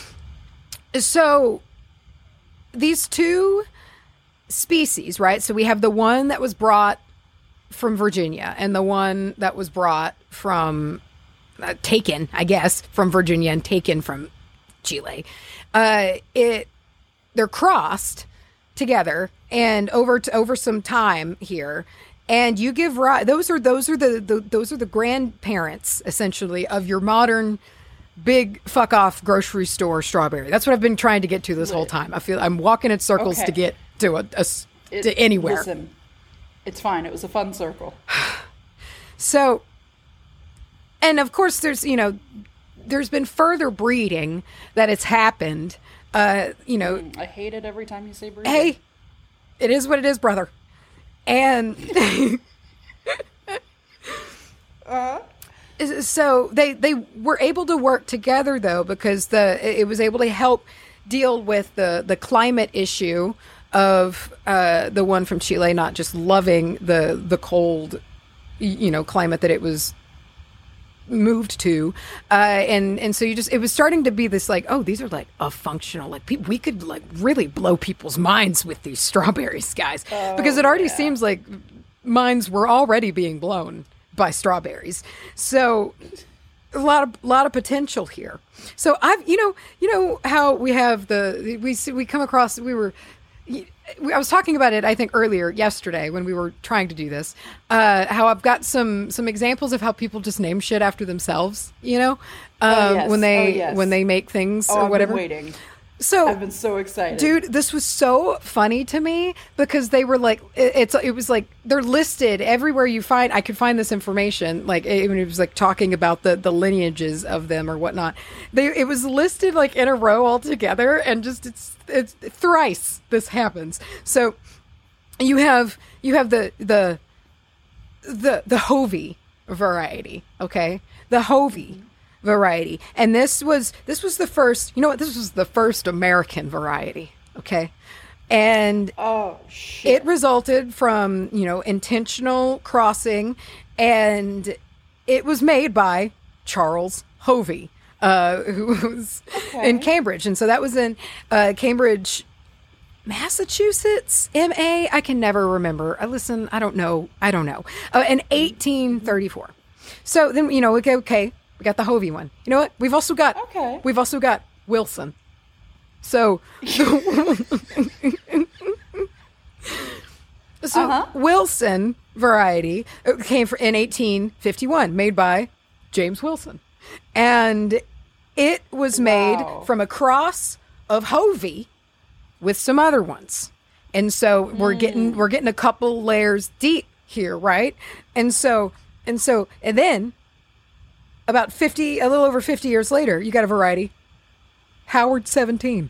So these two species, right? So we have the one that was brought from Virginia and the one that was brought from, uh, taken, I guess, from Virginia and taken from Chile. Uh, it, they're crossed together and over to, over some time here. And you give rise, those are, those are the, the, those are the grandparents essentially of your modern big fuck off grocery store strawberry. That's what I've been trying to get to this whole time. I feel I'm walking in circles okay. to get to a, a it, to anywhere. Listen, it's fine. It was a fun circle. So, and of course, there's you know, there's been further breeding that it's happened. Uh, you know, mm, I hate it every time you say breeding. Hey, it is what it is, brother. And uh. so they they were able to work together though because the it was able to help deal with the the climate issue of uh, the one from Chile not just loving the the cold, you know, climate that it was moved to, uh, and and so you just it was starting to be this like, oh, these are like a functional like pe- we could like really blow people's minds with these strawberries, guys, oh, because it already yeah. seems like minds were already being blown by strawberries. So a lot of lot of potential here. So I've you know you know how we have the we see, we come across we were. I was talking about it, I think, earlier yesterday when we were trying to do this. Uh, how I've got some some examples of how people just name shit after themselves. You know, um, oh, yes. when they oh, yes. when they make things oh, or I've whatever. Been waiting. So I've been so excited, dude. This was so funny to me because they were like, it, it's it was like they're listed everywhere you find. I could find this information, like it, it was like talking about the the lineages of them or whatnot. They it was listed like in a row all together, and just it's it's thrice this happens. So you have you have the the the the Hovey variety, okay, the Hovey variety, and this was this was the first you know what this was the first American variety, okay, and oh shit. It resulted from you know intentional crossing, and it was made by Charles Hovey, uh, who was okay. in Cambridge, and so that was in uh, Cambridge, Massachusetts, M A I can never remember. I listen, I don't know, I don't know. Uh, in eighteen thirty-four. So then you know okay okay. We got the Hovey one. You know what? We've also got okay. We've also got Wilson. So, so uh-huh. Wilson variety came in eighteen fifty-one, made by James Wilson, and it was made wow. from a cross of Hovey with some other ones, and so we're mm. getting we're getting a couple layers deep here, right? And so and so and then. About fifty, a little over fifty years later, you got a variety. Howard seventeen.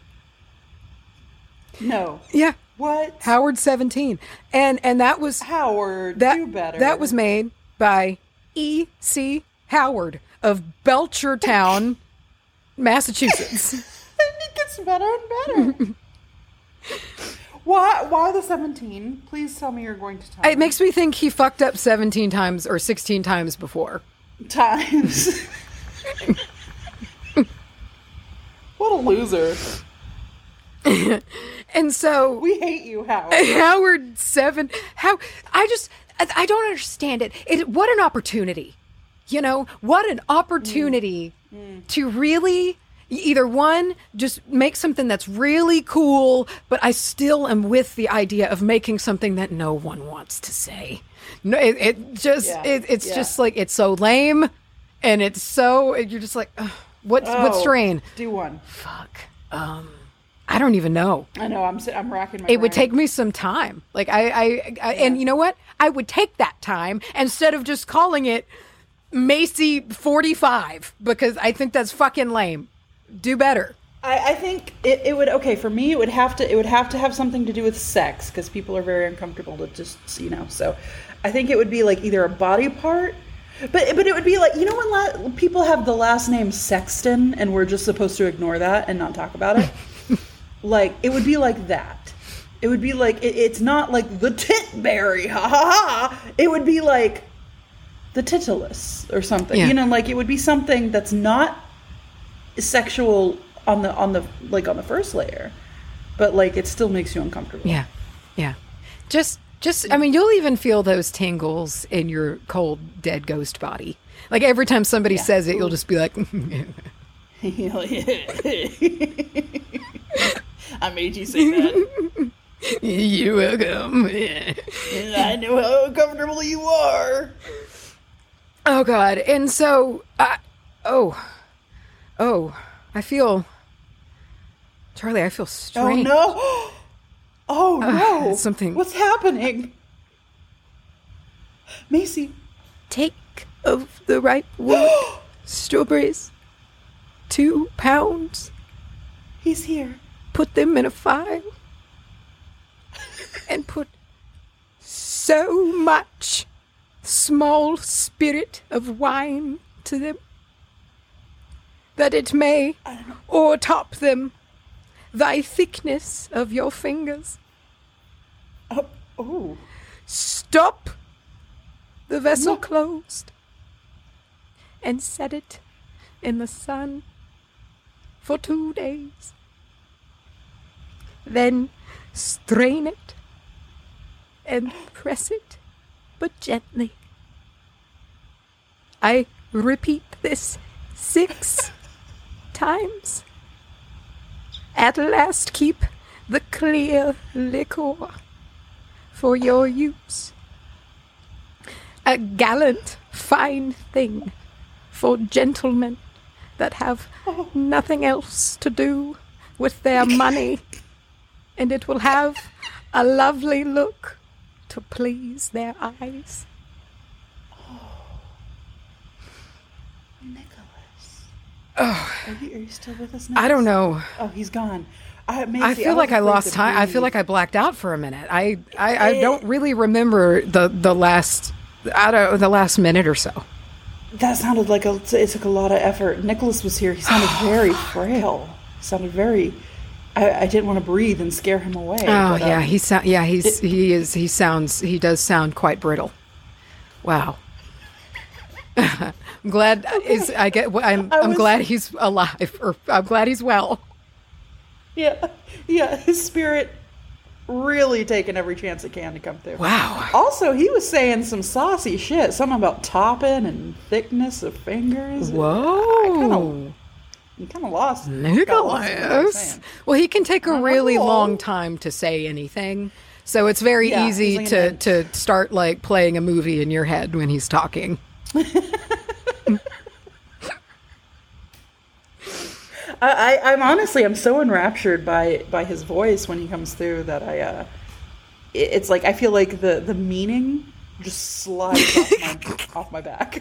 No. Yeah. What? Howard seventeen. And and that was... Howard, that, do better. That was made by E C Howard of Belchertown, Massachusetts. It gets better and better. Why, why the seventeen? Please tell me you're going to tell It me. makes me think he fucked up seventeen times or sixteen times before. Times. What a loser. And so we hate you, Howard. Howard seven. How I just I, I don't understand it. It what an opportunity. You know, what an opportunity mm. Mm. to really either one, just make something that's really cool, but I still am with the idea of making something that no one wants to say. No, it, it just yeah. it, it's yeah. just like it's so lame, and it's so you're just like, ugh, what oh, what strain? Do one. Fuck. Um, I don't even know. I know. I'm I'm racking my. It brain. would take me some time. Like I, I, I yeah. and you know what? I would take that time instead of just calling it Macy forty-five because I think that's fucking lame. Do better. I, I think it, it would okay for me. It would have to. It would have to have something to do with sex because people are very uncomfortable to just you know. So, I think it would be like either a body part, but but it would be like you know when la- people have the last name Sexton and we're just supposed to ignore that and not talk about it. Like it would be like that. It would be like it, it's not like the titberry, ha ha ha. It would be like the titulus or something. Yeah. You know, like it would be something that's not sexual on the on the like on the first layer, but like it still makes you uncomfortable. Yeah, yeah. Just just I mean, you'll even feel those tingles in your cold dead ghost body. Like every time somebody yeah. says it, you'll just be like, I made you say that. You're welcome. And I know how uncomfortable you are. Oh God! And so, I, oh, oh, I feel, Charlie. I feel strange. Oh no! Oh no! Uh, something. What's happening? Macy, take of the ripe wood strawberries. Two pounds. He's here. Put them in a file. And put so much small spirit of wine to them that it may o'ertop them thy thickness of your fingers. Oh, oh. Stop the vessel No. closed and set it in the sun for two days. Then strain it and press it, but gently. I repeat this six times. At last keep the clear liquor for your use. A gallant, fine thing for gentlemen that have nothing else to do with their money, and it will have a lovely look to please their eyes. Nicholas. Oh, Are you, are you still with us, Nicholas? I don't know. Oh, he's gone. I, Macy, I feel I like I was afraid lost to time. I feel breathe. like I blacked out for a minute. I, I, I don't really remember the, the last, I don't, the last minute or so. That sounded like a, it took a lot of effort. Nicholas was here. He sounded very frail. He sounded very. I, I didn't want to breathe and scare him away. Oh but, um, yeah, he sound. Yeah, he's it- he is. He sounds. He does sound quite brittle. Wow. I'm glad. Is I get. I'm. I I'm was- glad he's alive. Or I'm glad he's well. Yeah, yeah. His spirit really taking every chance it can to come through. Wow. Also, he was saying some saucy shit. Something about topping and thickness of fingers. Whoa. You kind of lost. got lost in what I was Nicholas. saying. Well, he can take a really Oh. long time to say anything. So it's very Yeah, easy he's to, like to start like playing a movie in your head when he's talking. I, I, I'm honestly, I'm so enraptured by by his voice when he comes through that I, uh, it- it's like I feel like the the meaning just slides off my off my back.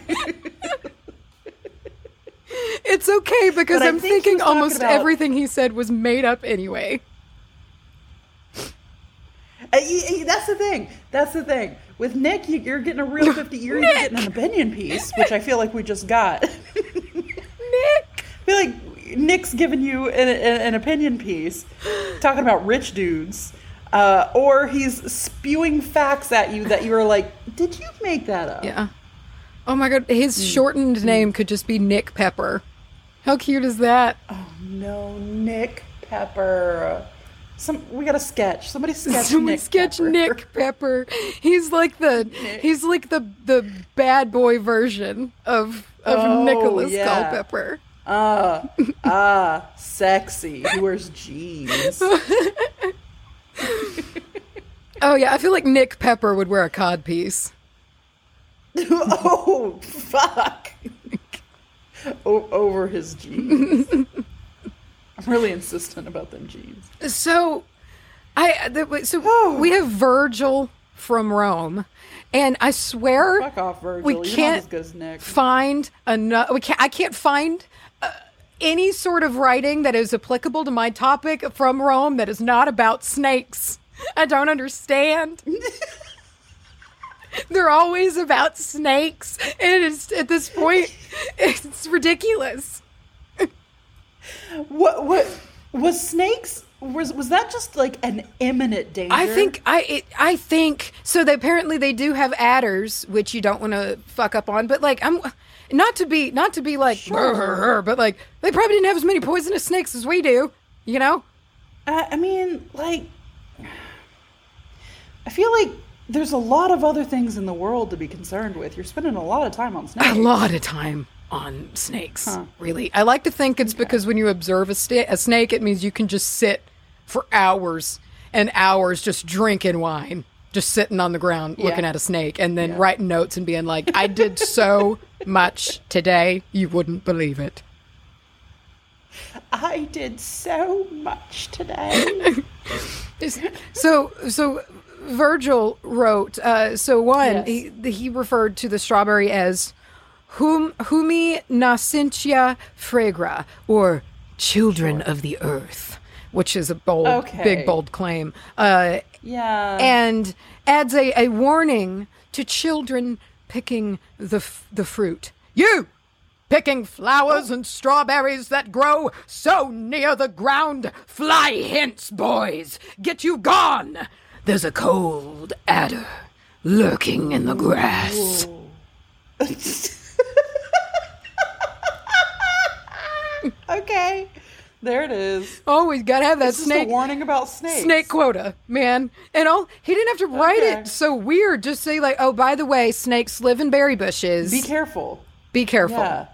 It's okay because But I I'm think he thinking was talking almost about- everything he said was made up anyway. Uh, y- y- That's the thing. That's the thing. With Nick, you- you're getting a real fifty. You're even getting an opinion piece, which I feel like we just got. Nick! I feel like Nick's giving you an, an, an opinion piece, talking about rich dudes, uh, or he's spewing facts at you that you're like, did you make that up? Yeah. Oh my god, his Mm. shortened name could just be Nick Pepper. How cute is that? Oh no, Nick Pepper. Some we got a sketch. Somebody sketch Somebody Nick sketch Pepper. Nick Pepper. He's like the he's like the the bad boy version of of Oh, Nicholas yeah. Culpepper. Ah, ah, sexy. He wears jeans. Oh yeah, I feel like Nick Pepper would wear a codpiece. Oh, fuck. O- over his jeans. I'm really insistent about them jeans. So, I the, so Oh. we have Virgil from Rome, and I swear Fuck off, Virgil. we You're not can't as good as Nick. find enough. We can't. I can't find uh, any sort of writing that is applicable to my topic from Rome that is not about snakes. I don't understand. They're always about snakes, and it's at this point, it's ridiculous. What? What? Was snakes? Was was that just like an imminent danger? I think I it, I think so. They, apparently, they do have adders, which you don't want to fuck up on. But like, I'm not to be not to be like, Sure. but like, they probably didn't have as many poisonous snakes as we do. You know? I, I mean, like, I feel like there's a lot of other things in the world to be concerned with. You're spending a lot of time on snakes. A lot of time on snakes. Huh. Really, I like to think it's because when you observe a, sta- a snake, it means you can just sit for hours and hours just drinking wine, just sitting on the ground Yeah. looking at a snake, and then Yeah. writing notes and being like, "I did so much today, you wouldn't believe it." I did so much today. So, so Virgil wrote. Uh, so one, Yes. he he referred to the strawberry as hum humi nascentia fragra, or children of the earth, which is a bold, Okay. big, bold claim. Uh, Yeah. and adds a, a warning to children picking the f- the fruit. You picking flowers and strawberries that grow so near the ground. Fly hence, boys. Get you gone. There's a cold adder lurking in the grass. Okay. There it is. Always got to have that It's just snake. a warning about snakes. Snake quota, man. And all he didn't have to write Okay. it so weird. Just say like, oh, by the way, snakes live in berry bushes. Be careful. Be careful. Yeah.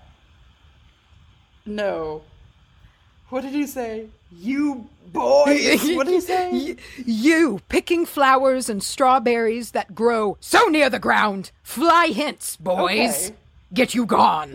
No. What did he say? You boys. What did he say? Y- You picking flowers and strawberries that grow so near the ground. Fly hence, boys. Okay. Get you gone.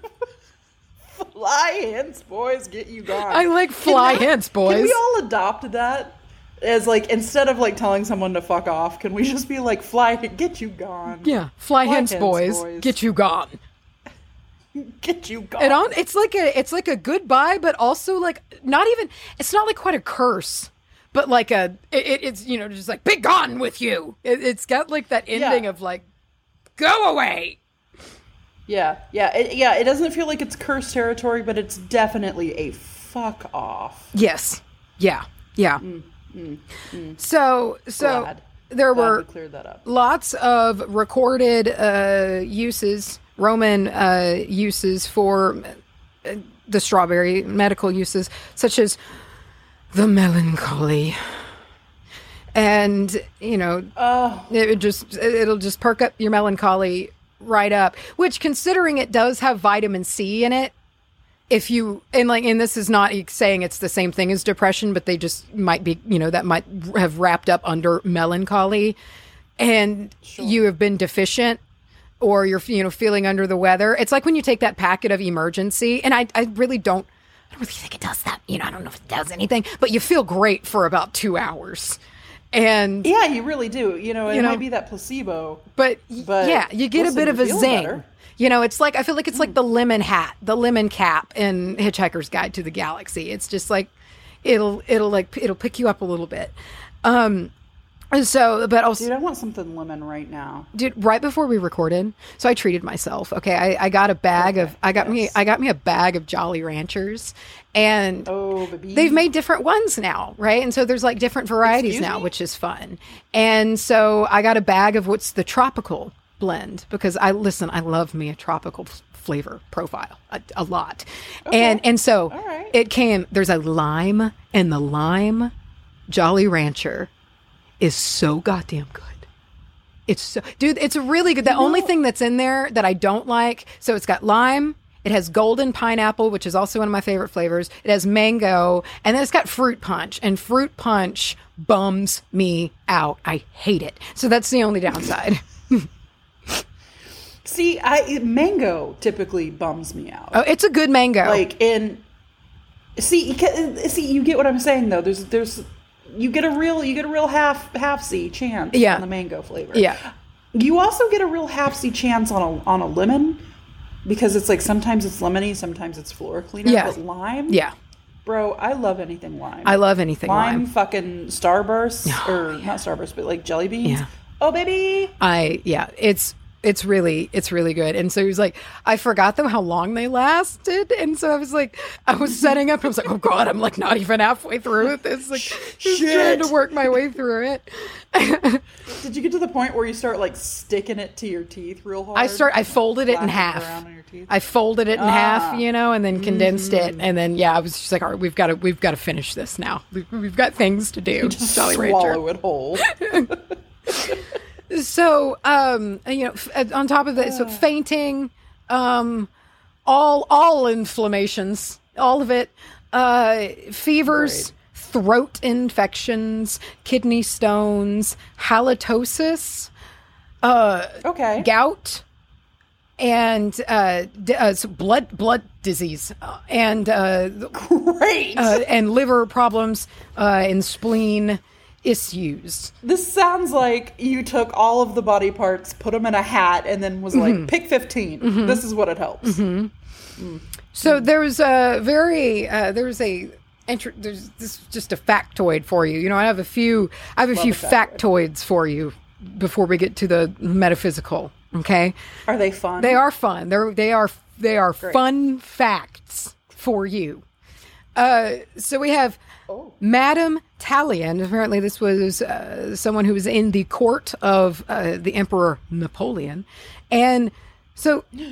Fly hence, boys. Get you gone. I like Can fly that- hence, boys. Can we all adopt that? As like, instead of like telling someone to fuck off, can we just be like, fly, get you gone. Yeah, fly, Fly hence, hence, boys. boys. Get you gone. Get you gone. It on. It's like a. It's like a goodbye, but also like not even. It's not like quite a curse, but like a. It, it- it's you know just like be gone with you. It, it's got like that ending Yeah. of like, go away. Yeah, yeah, it, yeah. It doesn't feel like it's cursed territory, but it's definitely a fuck off. Yes. Yeah. Yeah. So so Glad. there Glad were we cleared that up. lots of recorded uh, uses, Roman uh, uses for uh, the strawberry, medical uses, such as the melancholy. And, you know, Oh, it would just, it'll just perk up your melancholy right up, which considering it does have vitamin C in it, if you, and like, and this is not saying it's the same thing as depression, but they just might be, you know, that might have wrapped up under melancholy and you have been deficient or you're, you know, feeling under the weather. It's like when you take that packet of emergency, and I, I really don't, I don't really think it does that. You know, I don't know if it does anything, but you feel great for about two hours. And, yeah, you really do. You know, it You know, might be that placebo. but, But yeah, you get listen, a bit of you a feel zing. better. You know, it's like, I feel like it's like the lemon hat, the lemon cap in Hitchhiker's Guide to the Galaxy. It's just like, it'll, it'll like, it'll pick you up a little bit. Um, and so, but also, Dude, I want something lemon right now. dude, right before we recorded, so I treated myself. Okay. I, I got a bag of, I got me, yes. I got me a bag of Jolly Ranchers, and Oh, baby. they've made different ones now, right? And so there's like different varieties Excuse now, me? which is fun. And so I got a bag of what's the tropical blend, because I listen, I love me a tropical f- flavor profile a, a lot. And and so All right. it came, there's a lime, and the lime Jolly Rancher is so goddamn good. It's so, dude, it's really good. The only thing that's in there that I don't like, so it's got lime, it has golden pineapple, which is also one of my favorite flavors. It has mango, and then it's got fruit punch, and fruit punch bums me out. I hate it. So that's the only downside. See, I mango typically bums me out. Oh, it's a good mango. Like in, see, you ca- see, you get what I'm saying though. There's, there's, you get a real, you get a real half, half C chance Yeah. on the mango flavor. Yeah. You also get a real half C chance on a on a lemon, because it's like sometimes it's lemony, sometimes it's floor cleaner. Yeah. But lime, yeah. bro, I love anything lime. I love anything lime, lime. fucking Starburst Oh, or not Starburst, but like jelly beans. Yeah. Oh baby. I yeah, it's it's really it's really good. And so he was like, I forgot though how long they lasted, and so I was like, I was setting up. I was like, oh god, I'm like not even halfway through it. It's like just trying to Shit. work my way through it. Did you get to the point where you start like sticking it to your teeth real hard? I start. I folded it in Slapping half. around on your teeth? I folded it in Ah. half, you know, and then condensed it, and then yeah, I was just like, all right, we've got to we've got to finish this now. We've, we've got things to do. Just Jolly Rancher. swallow it whole. So, um, you know, f- uh, on top of that, so fainting, um, all all inflammations, all of it, uh, fevers, Great. throat infections, kidney stones, halitosis, uh, Okay. gout, and uh, d- uh, so blood blood disease, uh, and uh, Great. uh, and liver problems, uh, and spleen issues. This sounds like you took all of the body parts, put them in a hat, and then was Mm-hmm. like, pick fifteen. This is what it helps. So there was a very uh, there was a intro, there's this is just a factoid for you. You know, I have a few I have a Love few a factoid. factoids for you before we get to the metaphysical. Okay, Are they fun? they are fun. They're they are they are fun facts for you. Uh, so we have Oh. Madame Tallien. Apparently, this was uh, someone who was in the court of uh, the Emperor Napoleon, and so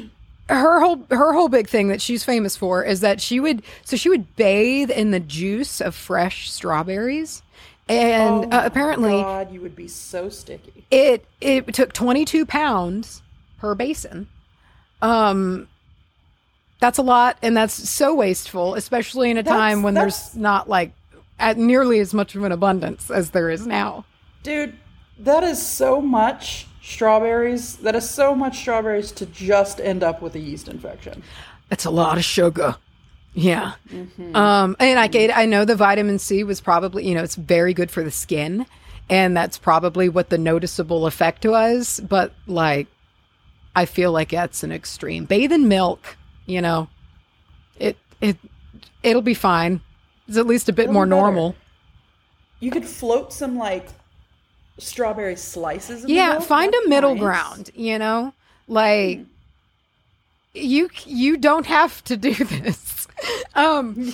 her whole her whole big thing that she's famous for is that she would so she would bathe in the juice of fresh strawberries, and oh uh, apparently, God, you would be so sticky. It it took twenty-two pounds per basin. Um, that's a lot, and that's so wasteful, especially in a That's- time when that's- there's not like at nearly as much of an abundance as there is now. Dude, that is so much strawberries. That is so much strawberries to just end up with a yeast infection. That's a lot of sugar. Yeah. Mm-hmm. Um, and I get, I know the vitamin C was probably, you know, it's very good for the skin, and that's probably what the noticeable effect was. But like, I feel like that's an extreme. Bathe in milk, you know, it, it, it'll be fine. It's at least a bit It'll more be better. normal. You could float some like strawberry slices. In the Yeah. milk. Find That's a middle nice. ground, you know, like you, you don't have to do this. Um,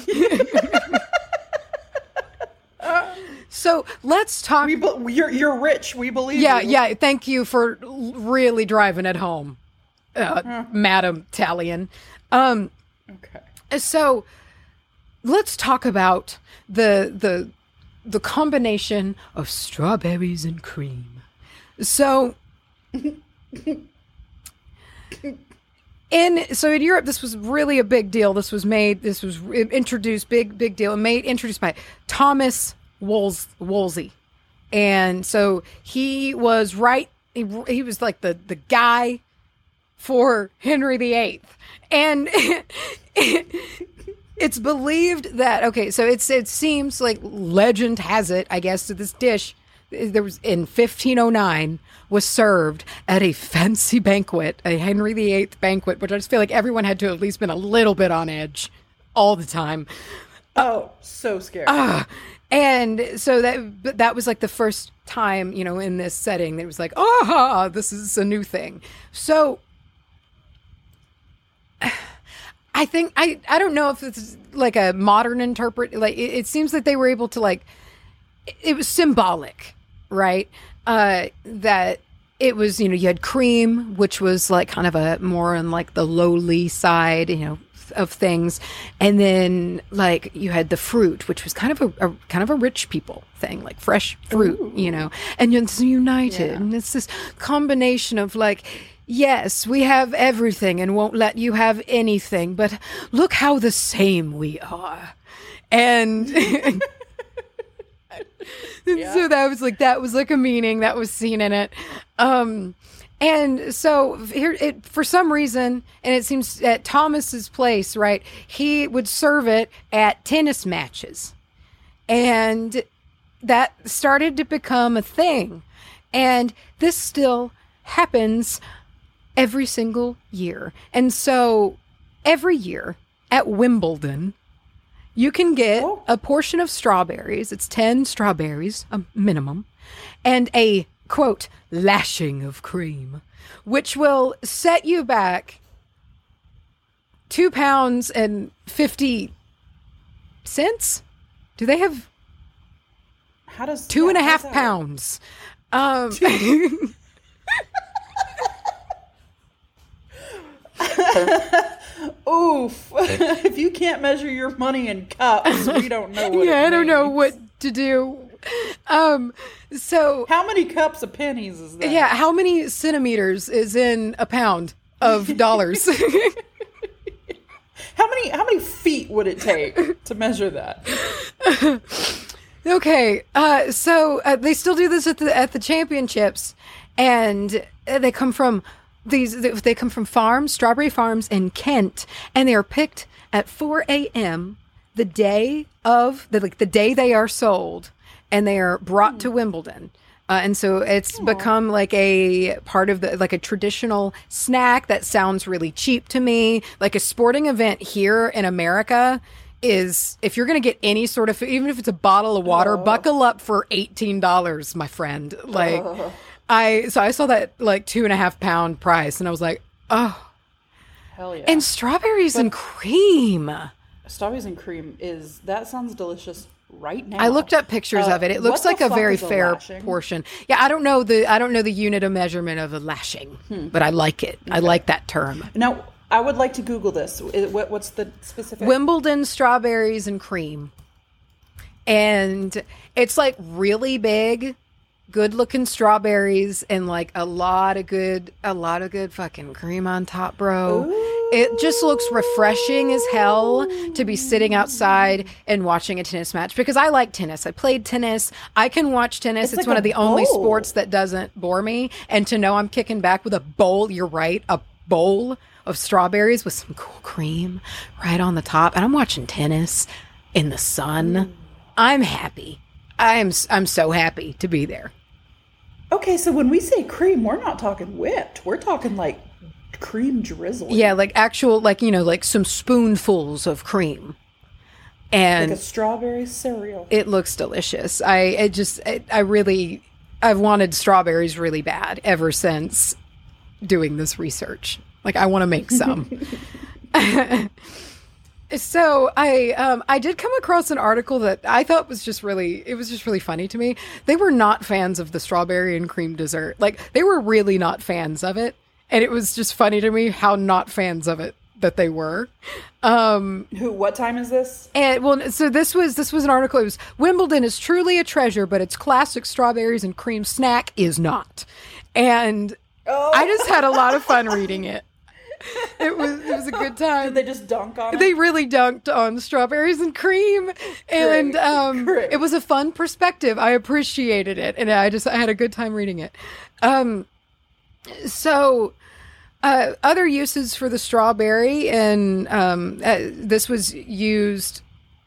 so let's talk. We, be- you're you're rich. We believe. Yeah, you. yeah. Thank you for l- really driving it home, uh, Madam Talion. Um, Okay. so let's talk about the the the combination of strawberries and cream. So. In so in Europe, this was really a big deal. This was made. This was re- introduced. Big big deal. Made introduced by Thomas Wols, Wolsey, and so he was right. He, he was like the the guy for Henry the Eighth, and it's believed that okay. So it's it seems like legend has it, I guess, that this dish there was in fifteen oh nine was served at a fancy banquet, a Henry the Eighth banquet, which I just feel like everyone had to have at least been a little bit on edge all the time. Oh, so scary. Uh, and so that but that was like the first time, you know, in this setting that it was like, oh, this is a new thing. So I think I I don't know if it's like a modern interpret. Like it, it seems that they were able to like it, it was symbolic, right? Uh, that it was, you know, you had cream, which was like kind of a more on like the lowly side, you know, of things, and then like you had the fruit, which was kind of a, a kind of a rich people thing, like fresh fruit, Ooh. You know, and it's united, yeah. And it's this combination of like, yes, we have everything and won't let you have anything, but look how the same we are, and. Yeah. So that was like that was like a meaning that was seen in it, um, and so here it for some reason, and it seems at Thomas's place, right? He would serve it at tennis matches, and that started to become a thing, and this still happens every single year, and so every year at Wimbledon. You can get oh. a portion of strawberries. It's ten strawberries, a minimum, and a, quote, lashing of cream, which will set you back two pounds and fifty cents. Do they have How does two yeah, and a half that pounds? Um, Oof. If you can't measure your money in cups, we don't know what Yeah, it I don't means. know what to do. Um, so how many cups of pennies is that? Yeah, how many centimeters is in a pound of dollars? How many how many feet would it take to measure that? Okay, uh, so uh, they still do this at the at the championships, and they come from these. They come from farms, strawberry farms in Kent, and they are picked at four a.m. the day of the like the day they are sold, and they are brought mm. to Wimbledon. Uh, and so it's Aww. become like a part of the, like a traditional snack that sounds really cheap to me. Like a sporting event here in America is, if you're going to get any sort of, even if it's a bottle of water, oh. buckle up for eighteen dollars, my friend. Like oh. I, so I saw that like two and a half pound price and I was like, oh, hell yeah. And strawberries but and cream. Strawberries and cream is, that sounds delicious. Right now, I looked up pictures uh, of it. It looks like a very a fair lashing? portion. Yeah, I don't know the I don't know the unit of measurement of a lashing, hmm. but I like it. Okay. I like that term. Now, I would like to Google this. I- What, what's the specific? Wimbledon strawberries and cream. And it's like really big, good looking strawberries and like a lot of good, a lot of good fucking cream on top, bro. Ooh. It just looks refreshing as hell to be sitting outside and watching a tennis match because I like tennis. I played tennis. I can watch tennis. It's It's, like one a of the only bowl. sports that doesn't bore me. And to know I'm kicking back with a bowl, you're right, a bowl of strawberries with some cool cream right on the top. And I'm watching tennis in the sun. I'm happy. I'm I'm so happy to be there. Okay, so when we say cream, we're not talking whipped. We're talking like cream drizzle. Yeah, like actual, like, you know, like some spoonfuls of cream. And Like a strawberry cereal. it looks delicious. I it just, I, I really, I've wanted strawberries really bad ever since doing this research. Like, I want to make some. So I um, I did come across an article that I thought was just really, it was just really funny to me. They were not fans of the strawberry and cream dessert. Like, they were really not fans of it. And it was just funny to me how not fans of it that they were. Um, Who? What time is this? and well, so this was this was an article. It was Wimbledon is truly a treasure, but its classic strawberries and cream snack is not. And Oh. I just had a lot of fun reading it. It was it was a good time. Did they just dunk on it? They really dunked on strawberries and cream, and Great. um, Great. it was a fun perspective. I appreciated it, and I just I had a good time reading it. Um, so, uh, other uses for the strawberry, and um, uh, this was used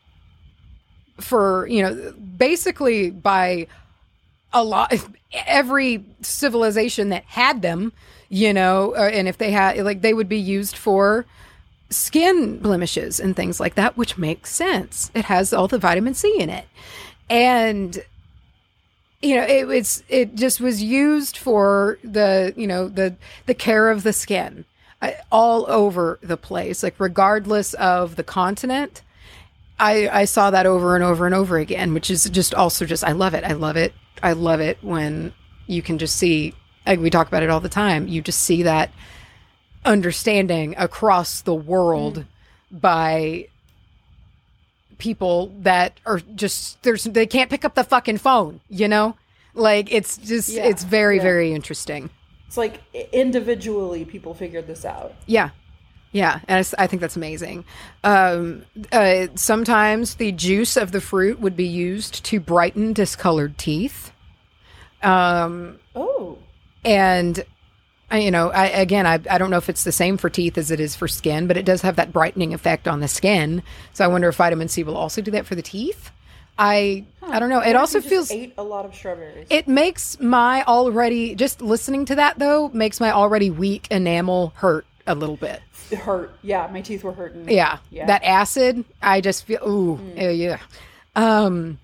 for, you know, basically by a lot, every civilization that had them, you know, uh, and if they had, like, they would be used for skin blemishes and things like that, which makes sense. It has all the vitamin C in it. And, you know, it was, it just was used for the, you know, the, the care of the skin uh, all over the place, like regardless of the continent. I, I saw that over and over and over again, which is just also just, I love it. I love it. I love it when you can just see, like we talk about it all the time, you just see that understanding across the world mm. by people that are just, there's, they can't pick up the fucking phone, you know? Like, it's just, Yeah, it's very, yeah. very interesting. It's like individually people figured this out. Yeah. Yeah, and I, I think that's amazing. Um, uh, sometimes the juice of the fruit would be used to brighten discolored teeth. Um, Oh. and, I, you know, I, again, I, I don't know if it's the same for teeth as it is for skin, but it does have that brightening effect on the skin. So I wonder if vitamin C will also do that for the teeth. I Huh. I don't know. What It if also you just feels... ate a lot of strawberries. It makes my already... Just listening to that, though, makes my already weak enamel hurt a little bit. It hurt. Yeah, my teeth were hurting. Yeah, Yeah. that acid, I just feel, ooh, Mm. uh, yeah. Um,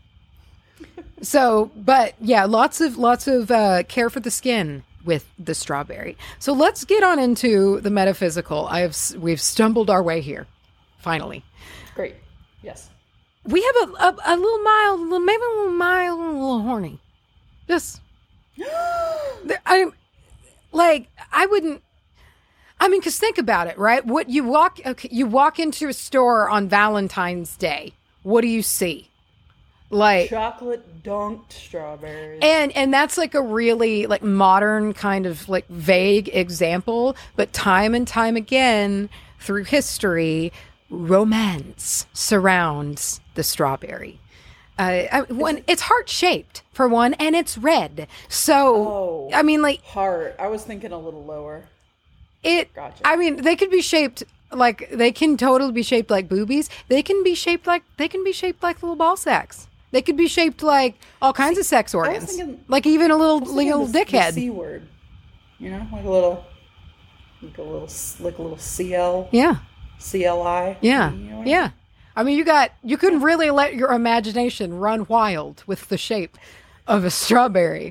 so, but yeah, lots of, lots of uh, care for the skin with the strawberry. So let's get on into the metaphysical. I have, s- we've stumbled our way here, finally. Great. Yes. We have a, a, a little mild, little- maybe a little mild, a little horny. Just, there- I, like, I wouldn't, I mean, because think about it, right? What you walk, okay, you walk into a store on Valentine's Day. What do you see? Like, Chocolate dunked strawberries. and and that's like a really like modern kind of like vague example, but time and time again through history, romance surrounds the strawberry. Uh, I, one, it's heart shaped for one, and it's red. So, Oh. I mean, like. Heart. I was thinking a little lower. It, Gotcha. I mean, they could be shaped like, they can totally be shaped like boobies. They can be shaped like, they can be shaped like little ball sacks. They could be shaped like all kinds of sex organs. thinking- like even a little, I was like a thinking little the- dickhead. The C word. You know, like a little, like a little, s- like a little C L, yeah. C L I. Yeah. You know what I Yeah. I mean, you got, you couldn't really let your imagination run wild with the shape of a strawberry.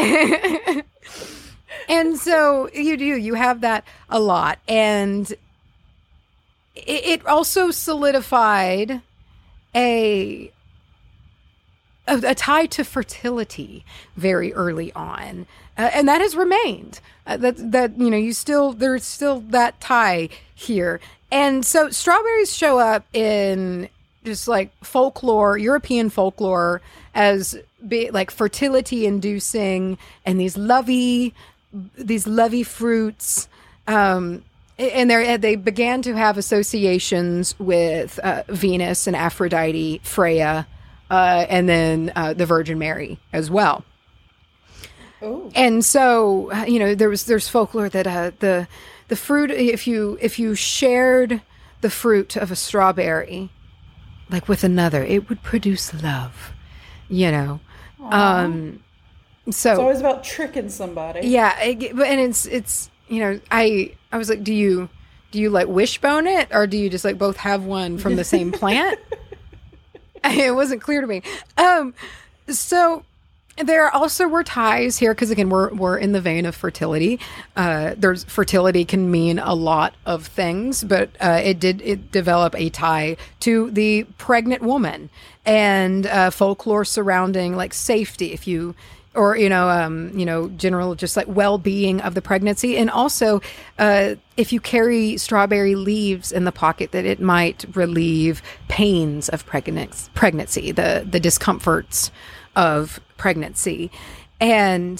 And so you do, you have that a lot. And it, it also solidified a, a, a tie to fertility very early on, uh, and that has remained. Uh, that that you know, you still there's still that tie here, and so strawberries show up in just like folklore, European folklore, as be like fertility inducing, and these lovey, these lovey fruits. Um, and they they began to have associations with uh, Venus and Aphrodite, Freya, uh, and then uh, the Virgin Mary as well. Oh. And so, you know, there was there's folklore that uh, the the fruit, if you if you shared the fruit of a strawberry, like with another, it would produce love. You know, um, so it's always about tricking somebody. Yeah, it, and it's it's you know, I I was like, do you do you like wishbone it, or do you just like both have one from the same plant? It wasn't clear to me. Um, so there also were ties here because again, we're we're in the vein of fertility. Uh, there's fertility can mean a lot of things, but uh, it did it develop a tie to the pregnant woman and uh, folklore surrounding like safety, if you. Or, you know, um, you know, general just like well-being of the pregnancy. And also, uh, if you carry strawberry leaves in the pocket, that it might relieve pains of pregnancy, pregnancy, the, the discomforts of pregnancy. And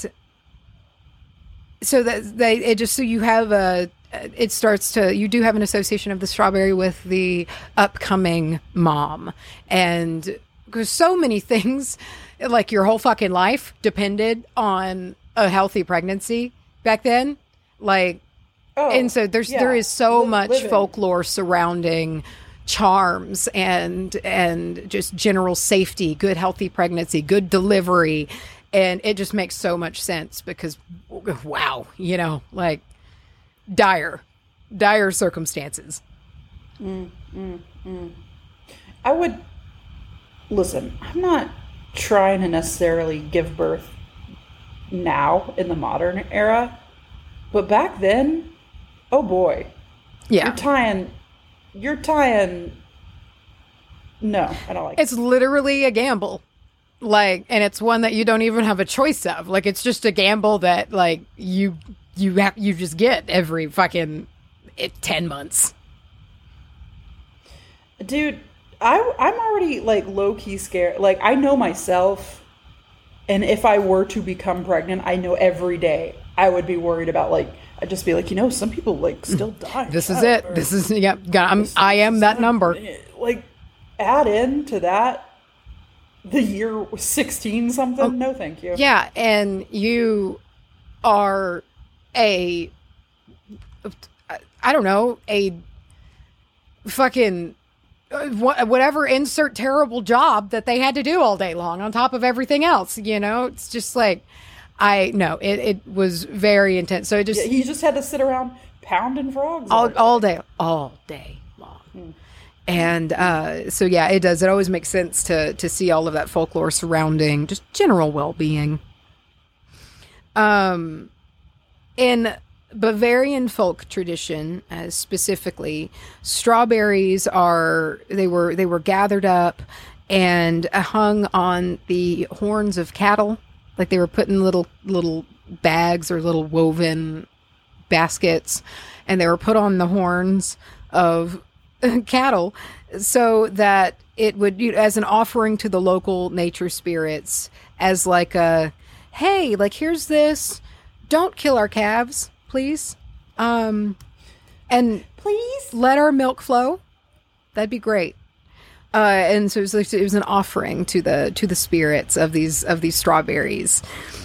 so that they, it just, so you have a, it starts to, you do have an association of the strawberry with the upcoming mom. And there's so many things, like your whole fucking life depended on a healthy pregnancy back then. Like, oh, and so there's, yeah. there is so Live, much living. folklore surrounding charms and, and just general safety, good, healthy pregnancy, good delivery. And it just makes so much sense because, wow, you know, like dire, dire circumstances. Mm, mm, mm. I would, listen, I'm not trying to necessarily give birth now in the modern era, but back then, oh boy, yeah, you're tying, you're tying. No, I don't like. It's it. literally a gamble, like, and it's one that you don't even have a choice of. Like, it's just a gamble that like you you have you just get every fucking it, ten months, dude. I, I'm already, like, low-key scared. Like, I know myself, and if I were to become pregnant, I know every day I would be worried about, like, I'd just be like, you know, some people, like, still die. This is it. This is, yeah, I'm, I am that number. Like, add in to that the year sixteen something. Oh, no, thank you. Yeah, and you are a, I don't know, a fucking... whatever insert terrible job that they had to do all day long on top of everything else, you know, it's just like, I know it, it was very intense. So it just, yeah, you just had to sit around pounding frogs all, all day, all day long. Hmm. And, uh, so yeah, it does. It always makes sense to, to see all of that folklore surrounding just general well-being. Um, in Bavarian folk tradition, uh, specifically, strawberries are they were they were gathered up and hung on the horns of cattle, like they were put in little little bags or little woven baskets, and they were put on the horns of cattle, so that it would, you know, as an offering to the local nature spirits, as like a, hey, like here's this, don't kill our calves. Please, um, and please let our milk flow. That'd be great. Uh, and so it was, like, it was an offering to the to the spirits of these of these strawberries.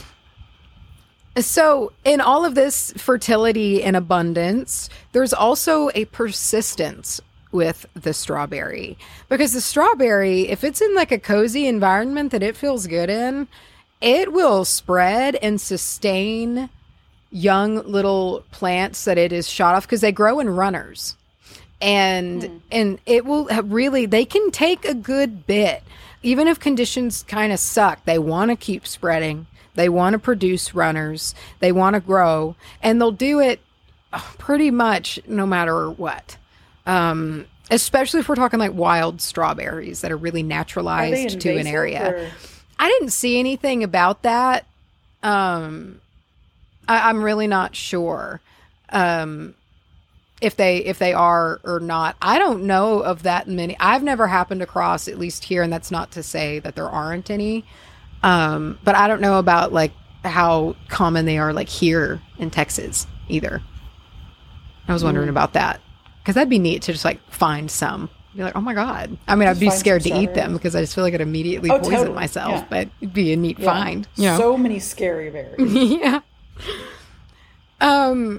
So in all of this fertility and abundance, there's also a persistence with the strawberry, because the strawberry, if it's in like a cozy environment that it feels good in, it will spread and sustain young little plants that it is shot off, because they grow in runners, and mm. and it will really, they can take a good bit, even if conditions kind of suck. They want to keep spreading, they want to produce runners, they want to grow, and they'll do it pretty much no matter what, um especially if we're talking like wild strawberries that are really naturalized are to an area. Or? I didn't see anything about that. Um, I, I'm really not sure um, if they if they are or not. I don't know of that many. I've never happened across, at least here, and that's not to say that there aren't any. Um, but I don't know about like how common they are like here in Texas either. I was wondering mm. about that because that'd be neat to just like find some. Be like, oh my God. I mean, just I'd be scared to eat them because I just feel like I'd immediately oh, poison totally. myself, yeah. but it'd be a neat yeah. find. You know? So many scary berries. yeah. Um,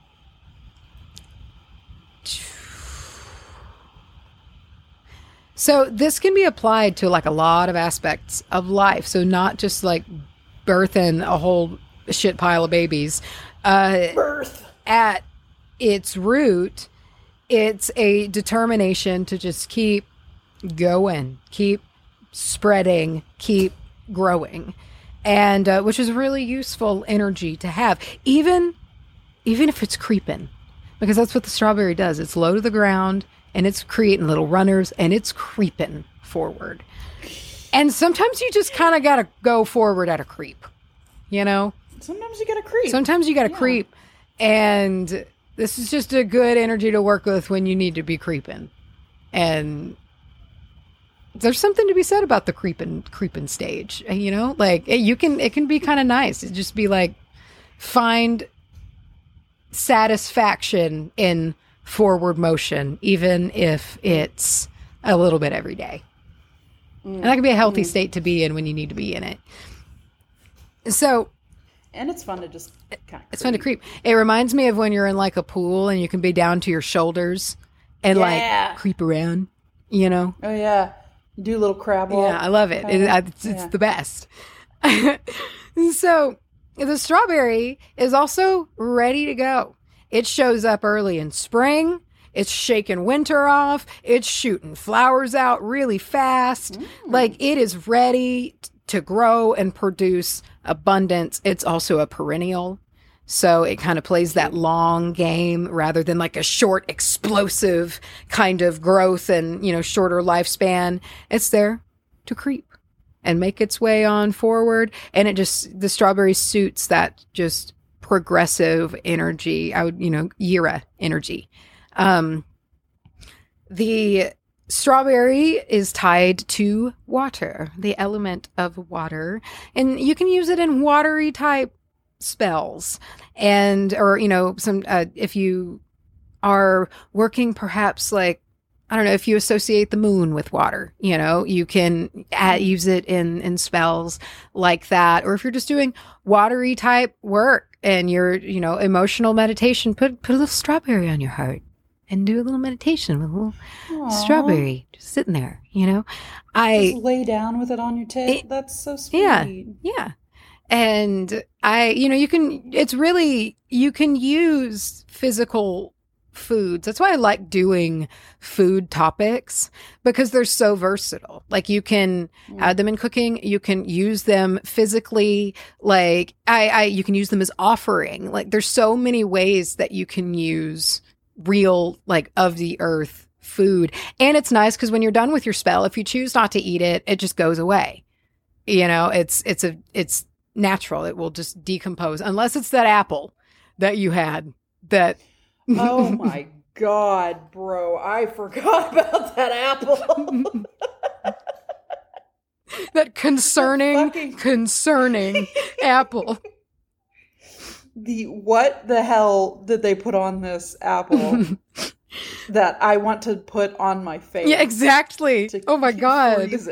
so this can be applied to like a lot of aspects of life. So not just like birthing a whole shit pile of babies. Uh, Birth. At its root, it's a determination to just keep going, keep spreading, keep growing, and uh, which is really useful energy to have, even even if it's creeping, because that's what the strawberry does. It's low to the ground, and it's creating little runners, and it's creeping forward. And sometimes you just kind of got to go forward at a creep, you know? Sometimes you got to creep. Sometimes you got to yeah. creep, and this is just a good energy to work with when you need to be creeping. And there's something to be said about the creeping creeping stage, you know? Like you can it can be kind of nice. It just be like find satisfaction in forward motion, even if it's a little bit every day. Mm. And that can be a healthy mm. state to be in when you need to be in it. So And it's fun to just kind of It's fun to creep. It reminds me of when you're in like a pool and you can be down to your shoulders and yeah. like creep around, you know? Oh, yeah. You do a little crab walk. Yeah, I love it. it it's, it's yeah. the best. So the strawberry is also ready to go. It shows up early in spring. It's shaking winter off. It's shooting flowers out really fast. Mm. Like it is ready t- to grow and produce abundance. It's also a perennial. So it kind of plays that long game rather than like a short, explosive kind of growth and, you know, shorter lifespan. It's there to creep and make its way on forward. And it just, the strawberry suits that just progressive energy. I would, you know, Yira energy. Um, the strawberry is tied to water, the element of water, and you can use it in watery type spells and, or, you know, some, uh, if you are working perhaps like, I don't know, if you associate the moon with water, you know, you can add, use it in, in spells like that. Or if you're just doing watery type work and you're, you know, emotional meditation, put, put a little strawberry on your heart. And do a little meditation with a little Aww. strawberry just sitting there, you know. I just lay down with it on your tit. It, That's so sweet. Yeah, yeah. And I, you know, you can. It's really you can use physical foods. That's why I like doing food topics because they're so versatile. Like you can mm. add them in cooking. You can use them physically. Like I, I, you can use them as offering. Like there's so many ways that you can use real, like, of the earth food. And it's nice because when you're done with your spell, if you choose not to eat it, it just goes away. You know, it's it's a it's natural. It will just decompose unless it's that apple that you had that oh my God, bro, I forgot about that apple. That concerning fucking... concerning apple. The what the hell did they put on this apple that I want to put on my face? Yeah, exactly. Oh my God. Freeze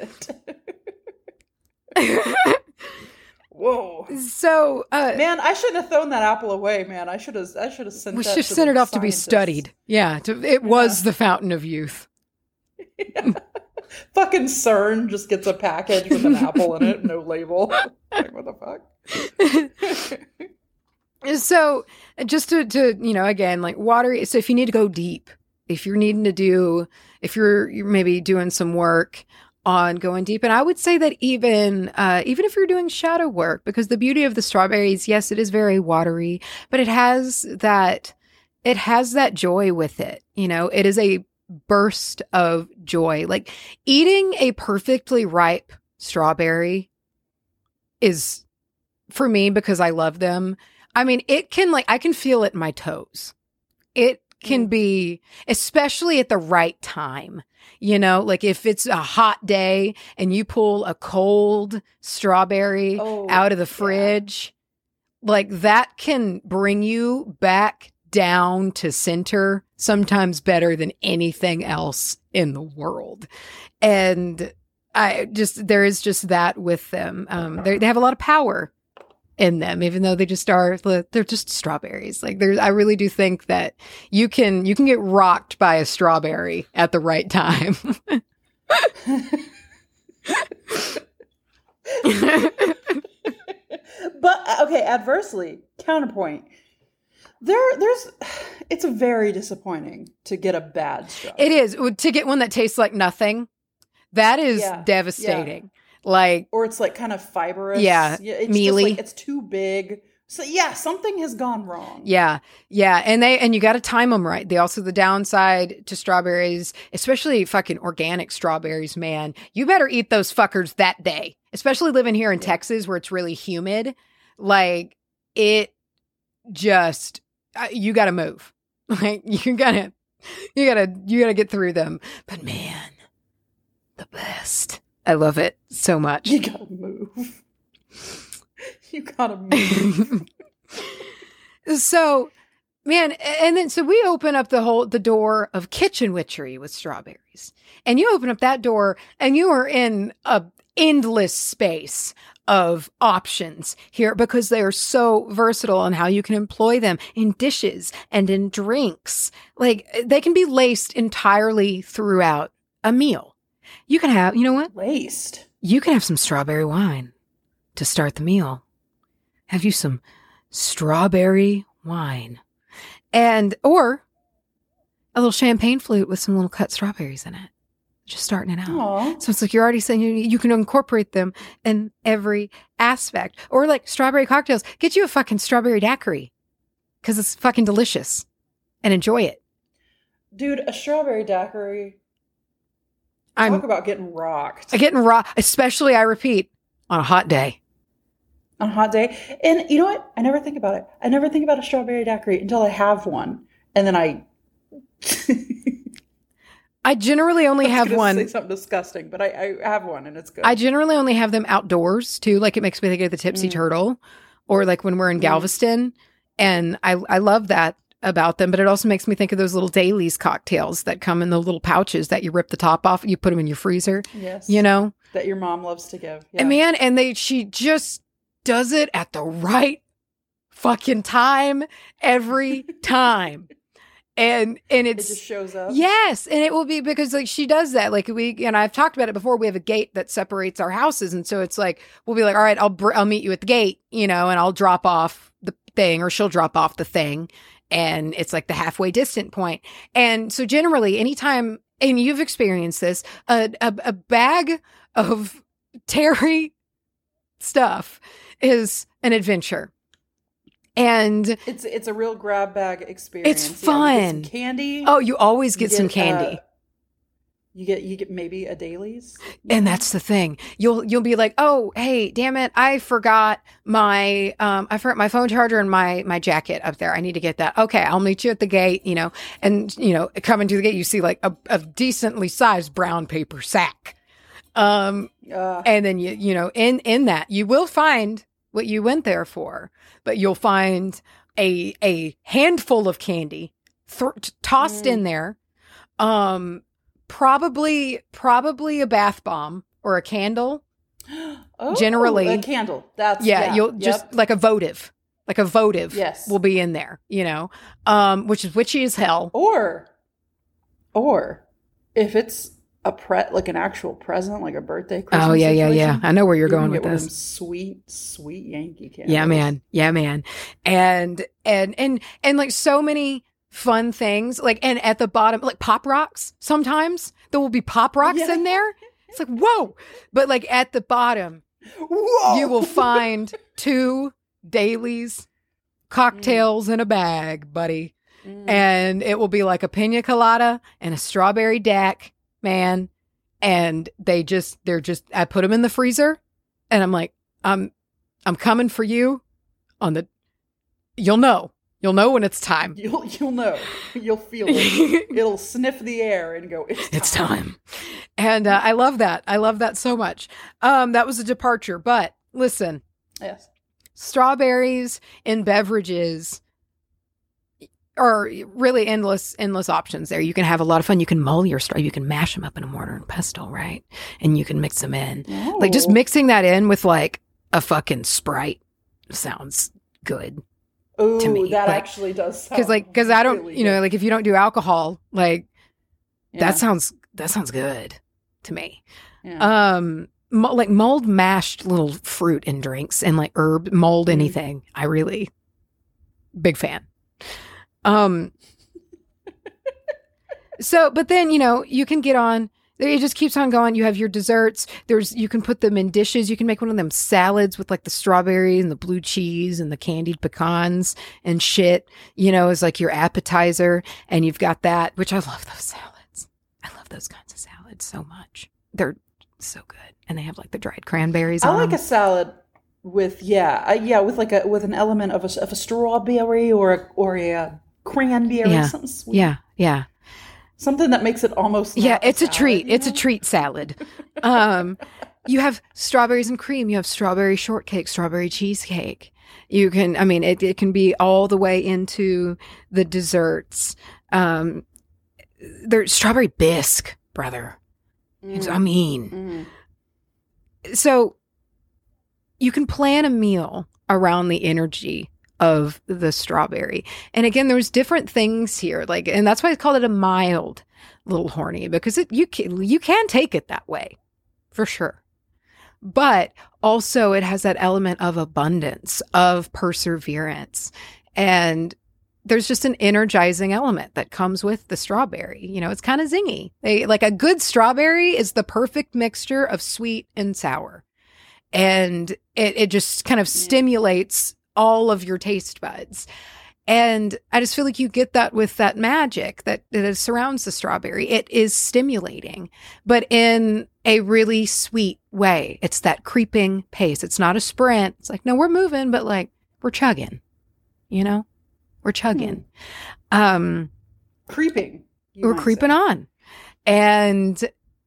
it. Whoa. So, uh, man, I shouldn't have thrown that apple away, man. I should have I should have sent we that should to send it off scientists. to be studied. Yeah, to, it yeah. was the fountain of youth. Yeah. Fucking CERN just gets a package with an apple in it, no label. Like, what the fuck? So just to, to, you know, again, like water. So if you need to go deep, if you're needing to do, if you're, you're maybe doing some work on going deep. And I would say that even, uh, even if you're doing shadow work, because the beauty of the strawberries, yes, it is very watery, but it has that, it has that joy with it. You know, it is a burst of joy. Like eating a perfectly ripe strawberry is for me because I love them. I mean, it can like, I can feel it in my toes. It can be, especially at the right time, you know, like if it's a hot day and you pull a cold strawberry Oh, out of the yeah. fridge, like that can bring you back down to center sometimes better than anything else in the world. And I just, there is just that with them. Um, they they have a lot of power in them, even though they just are, they're just strawberries. Like there's, I really do think that you can, you can get rocked by a strawberry at the right time. But okay, adversely, counterpoint. There, there's, it's very disappointing to get a bad strawberry. It is to get one that tastes like nothing. That is Yeah, devastating. Like, Or it's like kind of fibrous. Yeah, it's mealy. Just like, it's too big. So yeah, something has gone wrong. yeah, yeah, and they and you got to time them right. They also the downside to strawberries, especially fucking organic strawberries, man. You better eat those fuckers that day. Especially living here in Yeah. Texas where it's really humid. Like it just uh, you got to move. Like you got to you got to you got to get through them. But man, the best. I love it so much. You gotta move. You gotta move. So, man, and then so we open up the whole the door of kitchen witchery with strawberries, and you open up that door, and you are in a endless space of options here because they are so versatile on how you can employ them in dishes and in drinks. Like they can be laced entirely throughout a meal. You can have, you know what? Laced. You can have some strawberry wine to start the meal. Have you some strawberry wine and, or a little champagne flute with some little cut strawberries in it. Just starting it out. Aw. So it's like you're already saying you, you can incorporate them in every aspect. Or like strawberry cocktails. Get you a fucking strawberry daiquiri because it's fucking delicious and enjoy it. Dude, a strawberry daiquiri. I'm Talk about getting rocked getting raw, especially, I repeat, on a hot day. on a hot day. And you know what? I never think about it. I never think about a strawberry daiquiri until I have one. And then I I generally only I was have gonna one. say something disgusting, but I, I have one and it's good. I generally only have them outdoors too. Like it makes me think of the Tipsy Mm. Turtle, or like when we're in Mm. Galveston, and I I love that about them. But it also makes me think of those little Dailies cocktails that come in the little pouches that you rip the top off, you put them in your freezer. Yes. You know, That your mom loves to give. Yeah. and man, and they she just does it at the right fucking time every time, and and it it's just shows up. Yes, and it will be because like she does that. Like we and I've talked about it before. We have a gate that separates our houses, and so it's like we'll be like, all right, I'll br- I'll meet you at the gate, you know, and I'll drop off the thing, or she'll drop off the thing, and it's like the halfway distant point. And so generally, anytime, and you've experienced this, a a, a bag of Terry stuff is an adventure. And It's it's a real grab bag experience. It's Yeah, you get fun. some candy. oh, you always you get, some candy. uh, you get you get maybe a Dailies. And that's the thing. You'll you'll be like, oh, hey, damn it, I forgot my um I forgot my phone charger and my my jacket up there. I need to get that. Okay, I'll meet you at the gate, you know. And you know, coming to the gate, you see like a, a decently sized brown paper sack. Um, Uh, and then you you know, in in that you will find what you went there for, but you'll find a a handful of candy th- tossed Mm. in there. Um. Probably, probably a bath bomb or a candle. oh, generally- a candle. That's Yeah, yeah. you'll yep. just like a votive, like a votive. Yes. will be in there. You know, um, which is witchy as hell. or or if it's a pre like an actual present, like a birthday. Christmas Oh yeah, yeah, yeah. situation, I know where you're you can going get with one of them this. sweet, sweet Yankee candles. Yeah, man. Yeah, man. And and and and like so many fun things. Like and at the bottom, like pop rocks. Sometimes there will be pop rocks Yeah. in there. It's like whoa, but like at the bottom, Whoa! you will find two Dailies cocktails in a bag, buddy. Mm. And it will be like a pina colada and a strawberry dac, man. And they just, they're just, I put them in the freezer and I'm like, I'm, I'm coming for you on the, you'll know. You'll know when it's time. You'll you'll know. You'll feel it. It'll sniff the air and go, it's time. It's time. And uh, I love that. I love that so much. Um, that was a departure. But listen. Yes. Strawberries in beverages are really endless, endless options there. You can have a lot of fun. You can mull your straw. You can mash them up in a mortar and pestle, right? And you can mix them in. Oh. Like just mixing that in with like a fucking Sprite sounds good. Ooh, to me. that like, actually does sound because like because I don't really you know good. like if you don't do alcohol like Yeah. that sounds that sounds good to me. Yeah. Um, mo- like mulled mashed little fruit in drinks and like herb mulled Mm. anything. I really big fan. Um. So, but then you know you can get on. It just keeps on going. You have your desserts. There's you can put them in dishes. You can make one of them salads with like the strawberries and the blue cheese and the candied pecans and shit. You know, as like your appetizer. And you've got that, which I love those salads. I love those kinds of salads so much. They're so good, and they have like the dried cranberries. I on like them. a salad with yeah, uh, yeah, with like a with an element of a of a strawberry or a, or a uh, cranberry, Yeah. something sweet. Yeah, yeah. Something that makes it almost Yeah, not it's a salad, treat. you It's a know? treat salad. Um, you have strawberries and cream. You have strawberry shortcake, strawberry cheesecake. You can, I mean, it, it can be all the way into the desserts. Um, there's strawberry bisque, brother. It's- I mean, Mm. so you can plan a meal around the energy of the strawberry. And again, there's different things here. Like, and that's why I call it a mild little horny, because it, you can, you can take it that way for sure. But also it has that element of abundance, of perseverance. And there's just an energizing element that comes with the strawberry. You know, it's kind of zingy. They, like a good strawberry is the perfect mixture of sweet and sour. And it, it just kind of stimulates all of your taste buds. And I just feel like you get that with that magic that, that surrounds the strawberry. It is stimulating, but in a really sweet way. It's that creeping pace. It's not a sprint. It's like, no, we're moving, but like we're chugging, you know, we're chugging. Um, Creeping. you we're might creeping say. on. And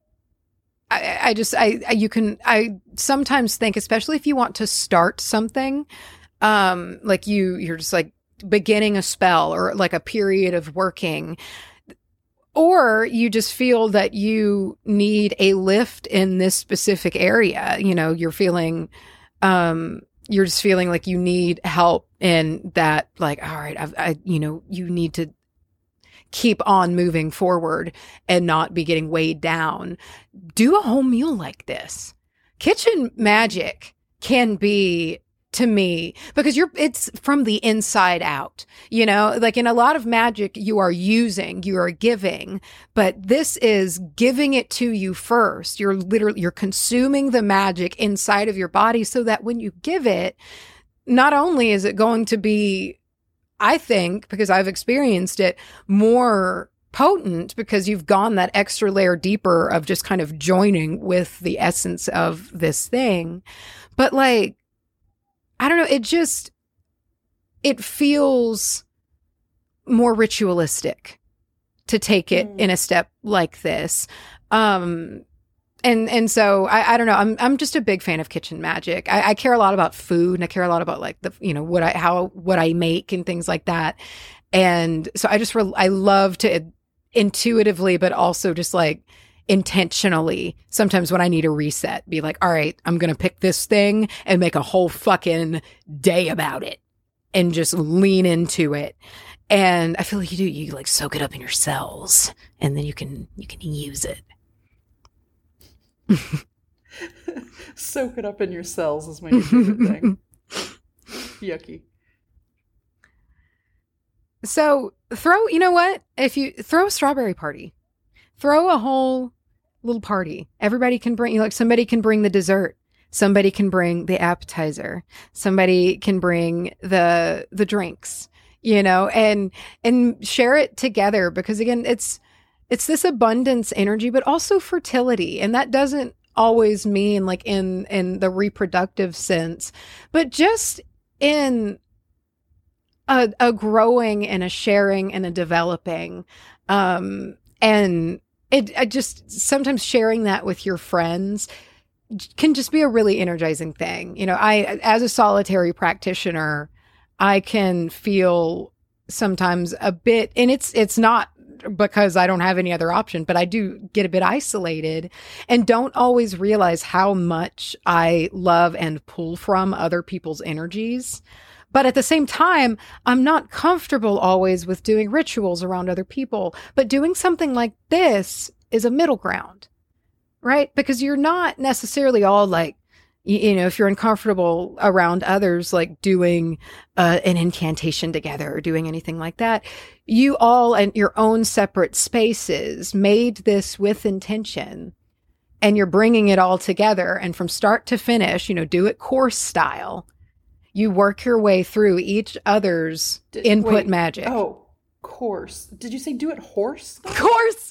I, I just, I, I, you can, I sometimes think, especially if you want to start something, um, like you, you're just like beginning a spell or like a period of working, or you just feel that you need a lift in this specific area. You know, you're feeling, um, you're just feeling like you need help in that, like, all right, I've, I, you know, you need to keep on moving forward and not be getting weighed down. Do a whole meal like this. Kitchen magic can be, to me, because you're, it's from the inside out, you know, like in a lot of magic, you are using, you are giving, but this is giving it to you first. You're literally, you're consuming the magic inside of your body so that when you give it, not only is it going to be, I think, because I've experienced it, more potent because you've gone that extra layer deeper of just kind of joining with the essence of this thing. But like, I don't know, it just, it feels more ritualistic to take it Mm. in a step like this. Um, and, and so I, I don't know, I'm, I'm just a big fan of kitchen magic. I, I care a lot about food, and I care a lot about like the, you know, what I, how, what I make and things like that. And so I just, re- I love to intuitively, but also just like intentionally, sometimes when I need a reset, be like, all right, I'm going to pick this thing and make a whole fucking day about it and just lean into it. And I feel like you do, you like soak it up in your cells and then you can, you can use it. Soak it up in your cells is my new favorite thing. Yucky. So throw, you know what? If you throw a strawberry party, throw a whole little party. Everybody can bring, like somebody can bring the dessert. Somebody can bring the appetizer. Somebody can bring the, the drinks, you know, and, and share it together, because again, it's, it's this abundance energy, but also fertility. And that doesn't always mean like in in the reproductive sense, but just in a, a growing and a sharing and a developing. Um, and it I just sometimes sharing that with your friends can just be a really energizing thing. You know, I, as a solitary practitioner, I can feel sometimes a bit, and it's, it's not because I don't have any other option, but I do get a bit isolated and don't always realize how much I love and pull from other people's energies. But at the same time, I'm not comfortable always with doing rituals around other people, but doing something like this is a middle ground. Right? Because you're not necessarily all like, you, you know, if you're uncomfortable around others, like doing uh, an incantation together or doing anything like that, you all in your own separate spaces made this with intention, and you're bringing it all together. And from start to finish, you know, do it course style. You work your way through each other's Did, input wait, magic. Oh, course. Did you say do it horse? Course.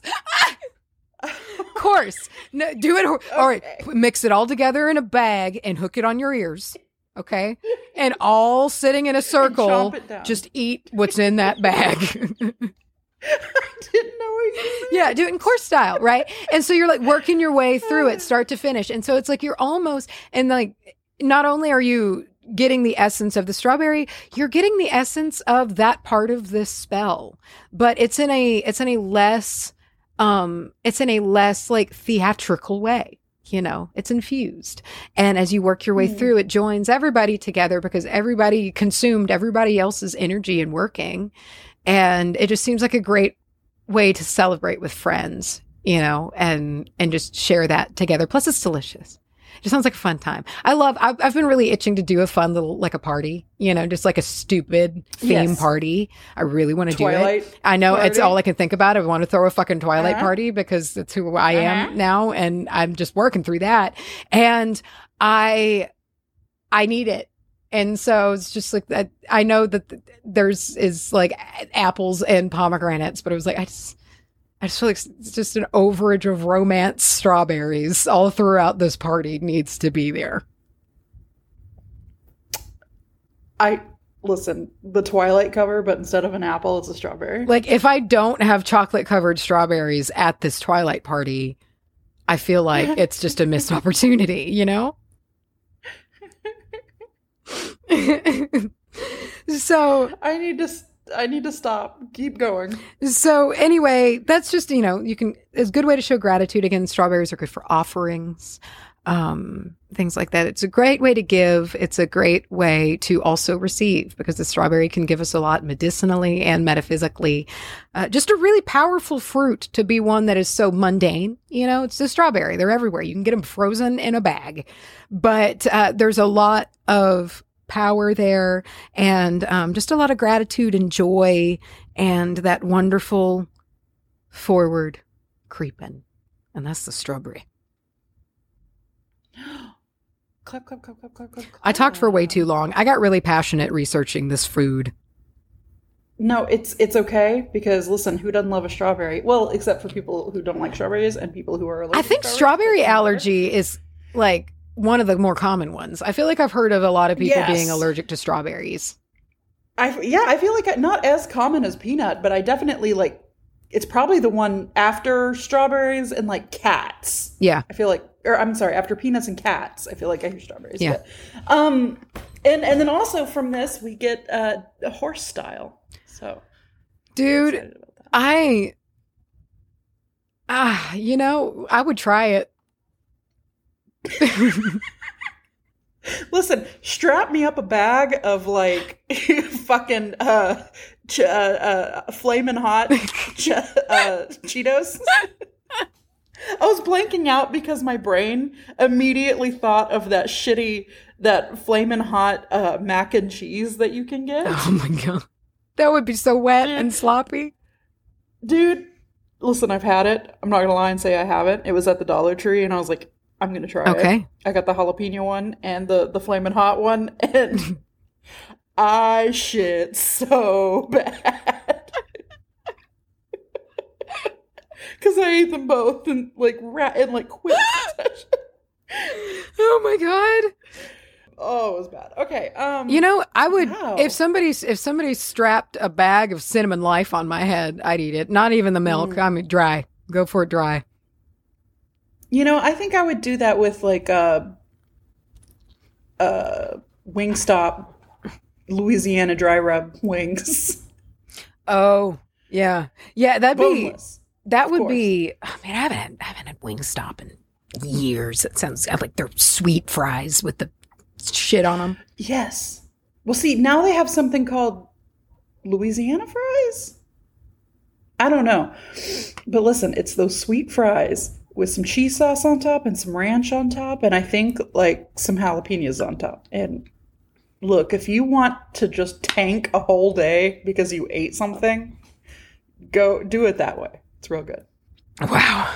Course. No, do it. Okay. All right. Mix it all together in a bag and hook it on your ears. Okay. And all sitting in a circle, just eat what's in that bag. I didn't know what you meant. Yeah, do it in course style, right? And so you're like working your way through it, start to finish. And so it's like you're almost, and like, not only are you getting the essence of the strawberry, you're getting the essence of that part of this spell. But it's in a, it's in a less, Um, it's in a less like theatrical way, you know, it's infused. And as you work your way mm. through, it joins everybody together because everybody consumed everybody else's energy and working. And it just seems like a great way to celebrate with friends, you know, and, and just share that together. Plus it's delicious. It just sounds like a fun time. I love, I've, I've been really itching to do a fun little, like a party, you know, just like a stupid theme yes. party. I really want to do it. I know party. It's all I can think about. I want to throw a fucking Twilight uh-huh. party because that's who I uh-huh. am now. And I'm just working through that. And I, I need it. And so it's just like that. I know that there's is like apples and pomegranates, but it was like, I just, I just feel like it's just an overage of romance strawberries all throughout this party needs to be there. I, listen, the Twilight cover, but instead of an apple, it's a strawberry. Like, if I don't have chocolate-covered strawberries at this Twilight party, I feel like it's just a missed opportunity, you know? So... I need to... I need to stop. Keep going. So anyway, that's just, you know, you can, it's a good way to show gratitude. Again, strawberries are good for offerings, um, things like that. It's a great way to give. It's a great way to also receive because the strawberry can give us a lot medicinally and metaphysically. Uh, just a really powerful fruit to be one that is so mundane. You know, it's a strawberry. They're everywhere. You can get them frozen in a bag, but uh, there's a lot of power there and um, just a lot of gratitude and joy and that wonderful forward creeping. And that's the strawberry. Clap, clap, clap, clap, clap, clap. I talked for way too long. I got really passionate researching this food. No, it's it's okay because listen, who doesn't love a strawberry? Well, except for people who don't like strawberries and people who are allergic I think to strawberry allergy is like one of the more common ones. I feel like I've heard of a lot of people yes. being allergic to strawberries. I yeah, I feel like not as common as peanut, but I definitely like. It's probably the one after strawberries and like cats. Yeah, I feel like, or I'm sorry, after peanuts and cats. I feel like I hear strawberries. Yeah. But, um, and and then also from this we get uh, a horse style. So, dude, I, ah, uh, you know, I would try it. Listen, strap me up a bag of like fucking uh, ch- uh, uh flaming hot ch- uh, Cheetos. I was blanking out because my brain immediately thought of that shitty, that flaming hot uh, mac and cheese that you can get. Oh my god, that would be so wet and sloppy, dude. Listen, I've had it. I'm not gonna lie and say I haven't. It was at the Dollar Tree, and I was like, I'm going to try okay. it. I got the jalapeno one and the, the flaming hot one, and I shit so bad. Because I ate them both in like, ra- in like quick succession. Oh my God. Oh, it was bad. Okay. Um, You know, I would wow. if somebody's if somebody strapped a bag of cinnamon life on my head, I'd eat it. Not even the milk. Mm. I mean, dry. Go for it dry. You know, I think I would do that with like a, a Wingstop Louisiana dry rub wings. Oh, yeah, yeah. That'd Boneless. be that would course. be. I mean, I haven't had, I haven't had Wingstop in years. It sounds like they're sweet fries with the shit on them. Yes. Well, see, now they have something called Louisiana fries. I don't know, but listen, it's those sweet fries with some cheese sauce on top and some ranch on top, and I think like some jalapenos on top. And look, if you want to just tank a whole day because you ate something, go do it that way. It's real good. Wow.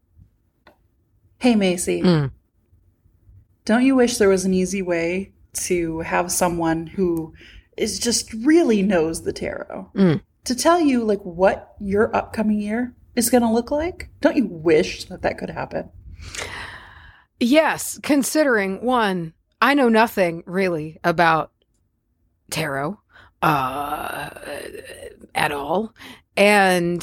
Hey, Macy, Mm. don't you wish there was an easy way to have someone who is just really knows the tarot Mm. to tell you like what your upcoming year is going to look like? Don't you wish that that could happen? Yes, considering one, I know nothing really about tarot uh, at all. And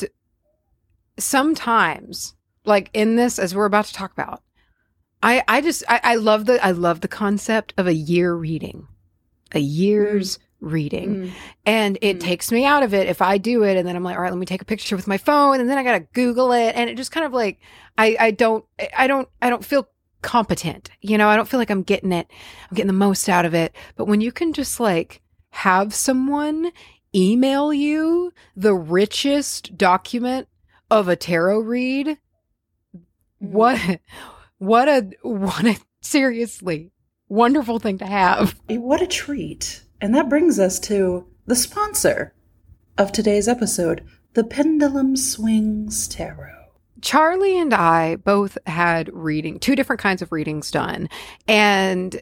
sometimes, like in this, as we're about to talk about, I, I just, I, I love the, I love the concept of a year reading, a year's reading. Mm. And it Mm. takes me out of it if I do it. And then I'm like, all right, let me take a picture with my phone. And then I got to Google it. And it just kind of like, I, I don't, I don't, I don't feel competent. You know, I don't feel like I'm getting it. I'm getting the most out of it. But when you can just like have someone email you the richest document of a tarot read, what, what a, what a seriously wonderful thing to have. Eh, What a treat. And that brings us to the sponsor of today's episode, The Pendulum Swings Tarot. Charlie and I both had reading, two different kinds of readings done. And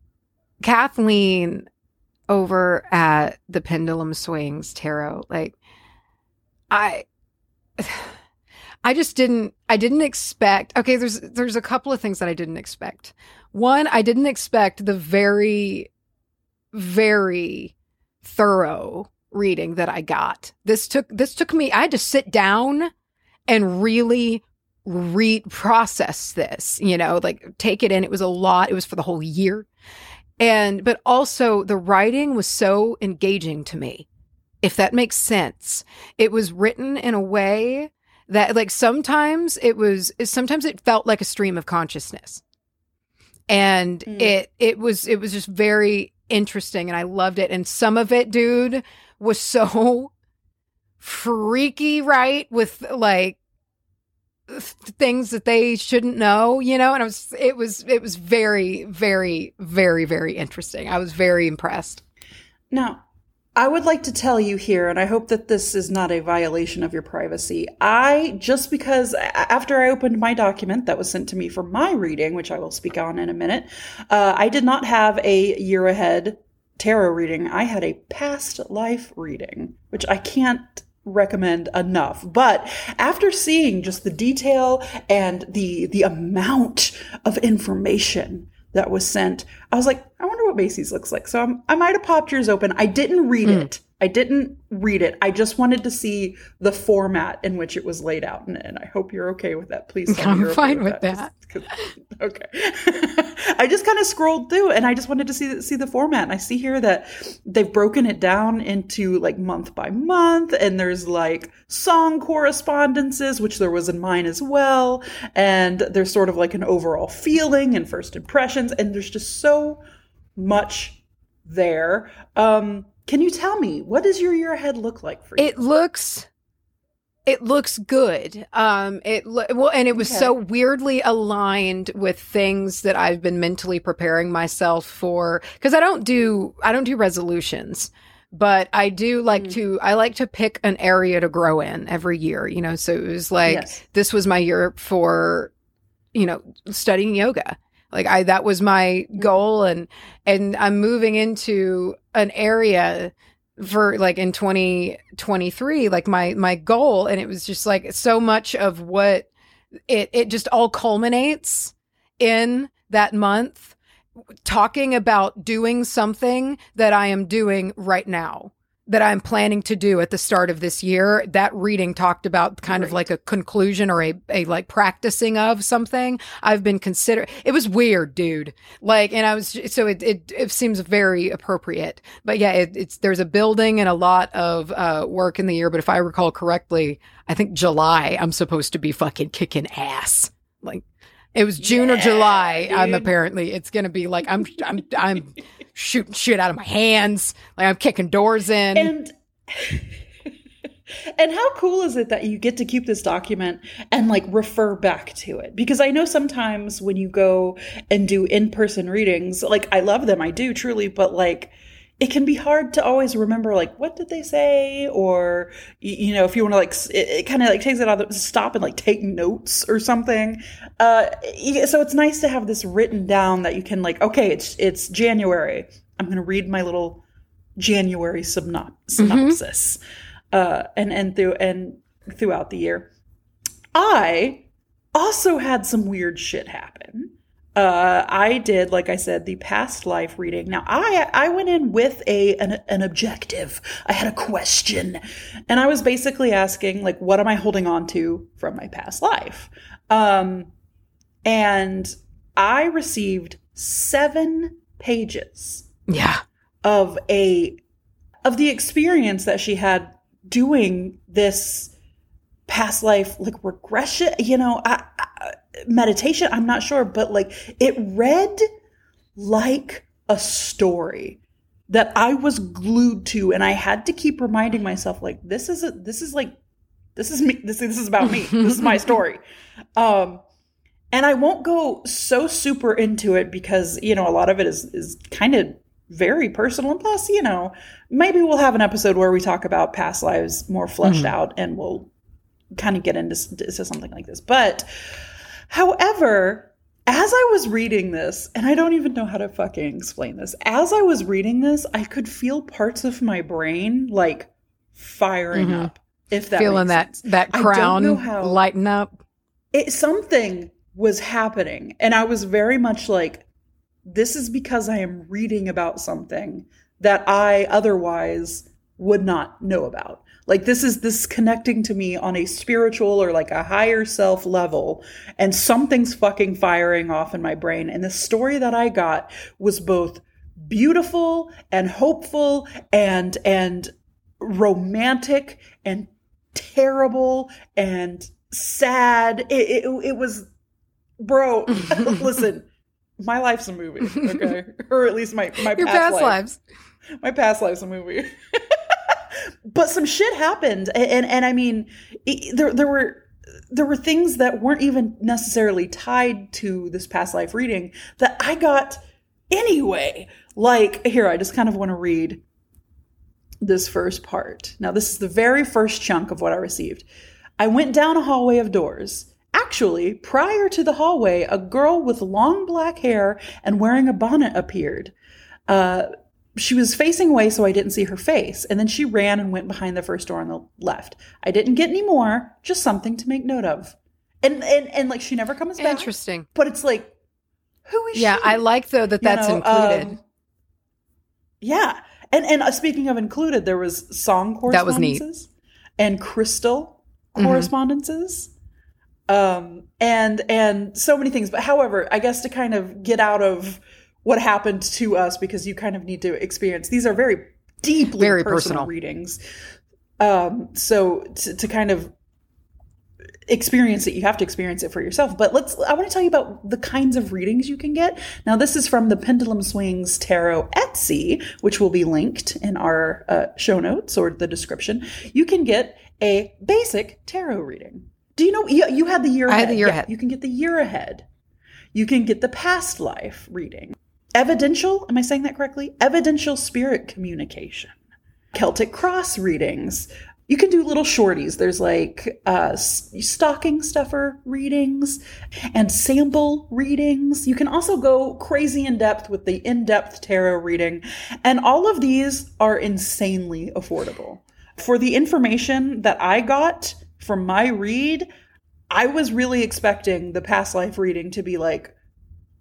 Kathleen over at the Pendulum Swings Tarot, like I I just didn't I didn't expect. Okay, there's there's a couple of things that I didn't expect. One, I didn't expect the very very thorough reading that I got. This took this took me I had to sit down and really re process this, you know, like take it in. It was a lot. It was for the whole year. And, but also the writing was so engaging to me, if that makes sense. It was written in a way that like sometimes it was, sometimes it felt like a stream of consciousness. And Mm. it, it was, it was just very interesting and I loved it. And some of it, dude, was so freaky, right? With like th- things that they shouldn't know, you know? And I was, it was, it was very, very, very, very interesting. I was very impressed. Now, I would like to tell you here, and I hope that this is not a violation of your privacy. I, just because a- after I opened my document that was sent to me for my reading, which I will speak on in a minute, uh, I did not have a year ahead tarot reading. I had a past life reading, which I can't recommend enough. But after seeing just the detail and the the amount of information that was sent, I was like, I wonder what Macy's looks like. So I'm, I might have popped yours open. I didn't read Mm. it. I didn't read it. I just wanted to see the format in which it was laid out. And, and I hope you're okay with that. Please tell me I'm you're okay fine with that. Just 'cause- okay. I just kind of scrolled through and I just wanted to see, see the format. And I see here that they've broken it down into like month by month. And there's like song correspondences, which there was in mine as well. And there's sort of like an overall feeling and first impressions. And there's just so much there. Um, can you tell me, what does your year ahead look like for you? It looks, it looks good. Um, it lo- well, and it was Okay. so weirdly aligned with things that I've been mentally preparing myself for. Because I don't do, I don't do resolutions, but I do like Mm. to. I like to pick an area to grow in every year. You know, so it was like Yes. this was my year for, you know, studying yoga. Like I, that was my goal, and and I'm moving into an area for like in twenty twenty-three, like my my goal, and it was just like so much of what it it just all culminates in that month talking about doing something that I am doing right now, that I'm planning to do at the start of this year. That reading talked about kind right. of like a conclusion or a, a like practicing of something I've been considering. It was weird, dude. Like, and I was, so it, it, it seems very appropriate, but yeah, it, it's, there's a building and a lot of uh, work in the year. But if I recall correctly, I think July, I'm supposed to be fucking kicking ass. Like, it was June yeah, or July. Dude. I'm apparently it's gonna be like I'm I'm I'm shooting shit out of my hands. Like I'm kicking doors in. And and how cool is it that you get to keep this document and like refer back to it? Because I know sometimes when you go and do in-person readings, like I love them, I do truly, but like it can be hard to always remember, like, what did they say? Or, you know, if you want to, like, it, it kind of, like, takes it out of the, stop and, like, take notes or something. Uh, so it's nice to have this written down that you can, like, okay, it's it's January. I'm going to read my little January synop- synopsis. Mm-hmm. Uh, and, and, through, and throughout the year. I also had some weird shit happen. Uh, I did, like I said, the past life reading. Now, I I went in with a an, an objective. I had a question. And I was basically asking, like, what am I holding on to from my past life? Um, and I received seven pages yeah. of a of the experience that she had doing this past life, like, regression, you know, I, I, meditation, I'm not sure, but like it read like a story that I was glued to, and I had to keep reminding myself, like, this is a, this is like, this is me, this, this is about me, this is my story. Um, and I won't go so super into it because, you know, a lot of it is, is kind of very personal. And plus, you know, maybe we'll have an episode where we talk about past lives more fleshed mm-hmm. out, and we'll kind of get into, into something like this. But however, as I was reading this, and I don't even know how to fucking explain this, as I was reading this, I could feel parts of my brain like firing mm-hmm. up. If that feeling that sense. that crown how, lighten up, it something was happening, and I was very much like, this is because I am reading about something that I otherwise would not know about. Like, this is this connecting to me on a spiritual or like a higher self level, and something's fucking firing off in my brain. And the story that I got was both beautiful and hopeful and and romantic and terrible and sad. It, it, it was, bro, listen, my life's a movie, okay? Or at least my, my Your past, past life. lives. My past life's a movie. But some shit happened, and and, and I mean, it, there there were there were things that weren't even necessarily tied to this past life reading that I got anyway. Like, here, I just kind of want to read this first part. Now, this is the very first chunk of what I received. I went down a hallway of doors. Actually, prior to the hallway, a girl with long black hair and wearing a bonnet appeared. Uh, She was facing away, so I didn't see her face. And then she ran and went behind the first door on the left. I didn't get any more, just something to make note of. And and, and like, she never comes back. Interesting. But it's like, who is yeah, she? Yeah, I like, though, that that's you know, included. Um, yeah. And and uh, speaking of included, there was song correspondences. That was neat. And crystal correspondences. Mm-hmm. Um, and, and so many things. But however, I guess to kind of get out of what happened to us, because you kind of need to experience. These are very deeply very personal, personal. readings. Um, so to, to kind of experience it, you have to experience it for yourself. But let's, I want to tell you about the kinds of readings you can get. Now, this is from the Pendulum Swings Tarot Etsy, which will be linked in our uh, show notes or the description. You can get a basic tarot reading. Do you know, you, you had the year I ahead. had the year yeah, ahead. You can get the year ahead. You can get the past life reading. Evidential, am I saying that correctly? Evidential spirit communication. Celtic cross readings. You can do little shorties. There's like uh, stocking stuffer readings and sample readings. You can also go crazy in depth with the in-depth tarot reading. And all of these are insanely affordable. For the information that I got from my read, I was really expecting the past life reading to be like one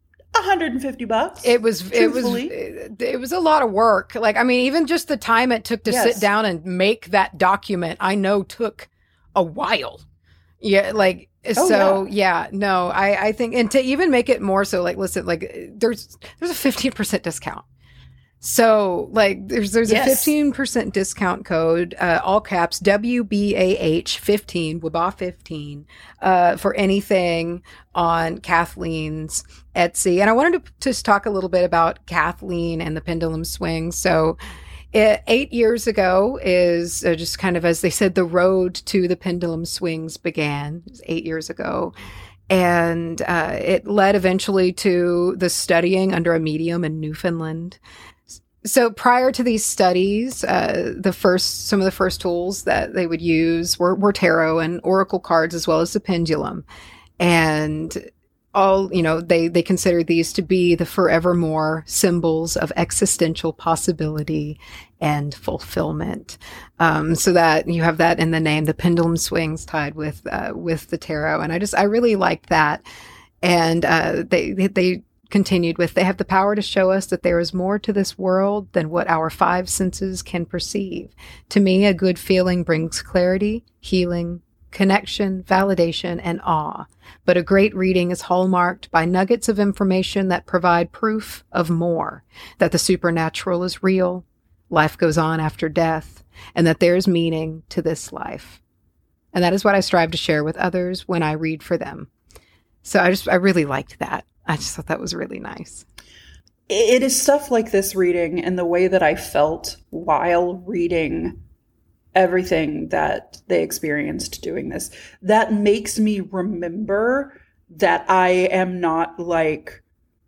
hundred fifty bucks. It was, it was, truthfully. it, it was a lot of work. Like, I mean, even just the time it took to Yes. sit down and make that document, I know took a while. Yeah. Like, Oh, so yeah, no, I, I think, and to even make it more so, like, listen, like there's, there's a fifteen percent discount. So like there's, there's Yes. a fifteen percent discount code, uh, all caps W B A H fifteen, W B A fifteen, uh, for anything on Kathleen's Etsy. And I wanted to just talk a little bit about Kathleen and the pendulum swing. So it, eight years ago is uh, just kind of, as they said, the road to the pendulum swings began. It was eight years ago. And uh, it led eventually to the studying under a medium in Newfoundland. So prior to these studies, uh, the first, some of the first tools that they would use were, were tarot and oracle cards, as well as the pendulum. And all, you know, they, they considered these to be the forevermore symbols of existential possibility and fulfillment. Um, so that you have that in the name, the pendulum swings tied with, uh, with the tarot. And I just, I really liked that. And, uh, they, they continued with, they have the power to show us that there is more to this world than what our five senses can perceive. To me, a good feeling brings clarity, healing, connection, validation, and awe. But a great reading is hallmarked by nuggets of information that provide proof of more, that the supernatural is real, life goes on after death, and that there's meaning to this life. And that is what I strive to share with others when I read for them. So I just, I really liked that. I just thought that was really nice. It is stuff like this reading and the way that I felt while reading everything that they experienced doing this that makes me remember that I am not like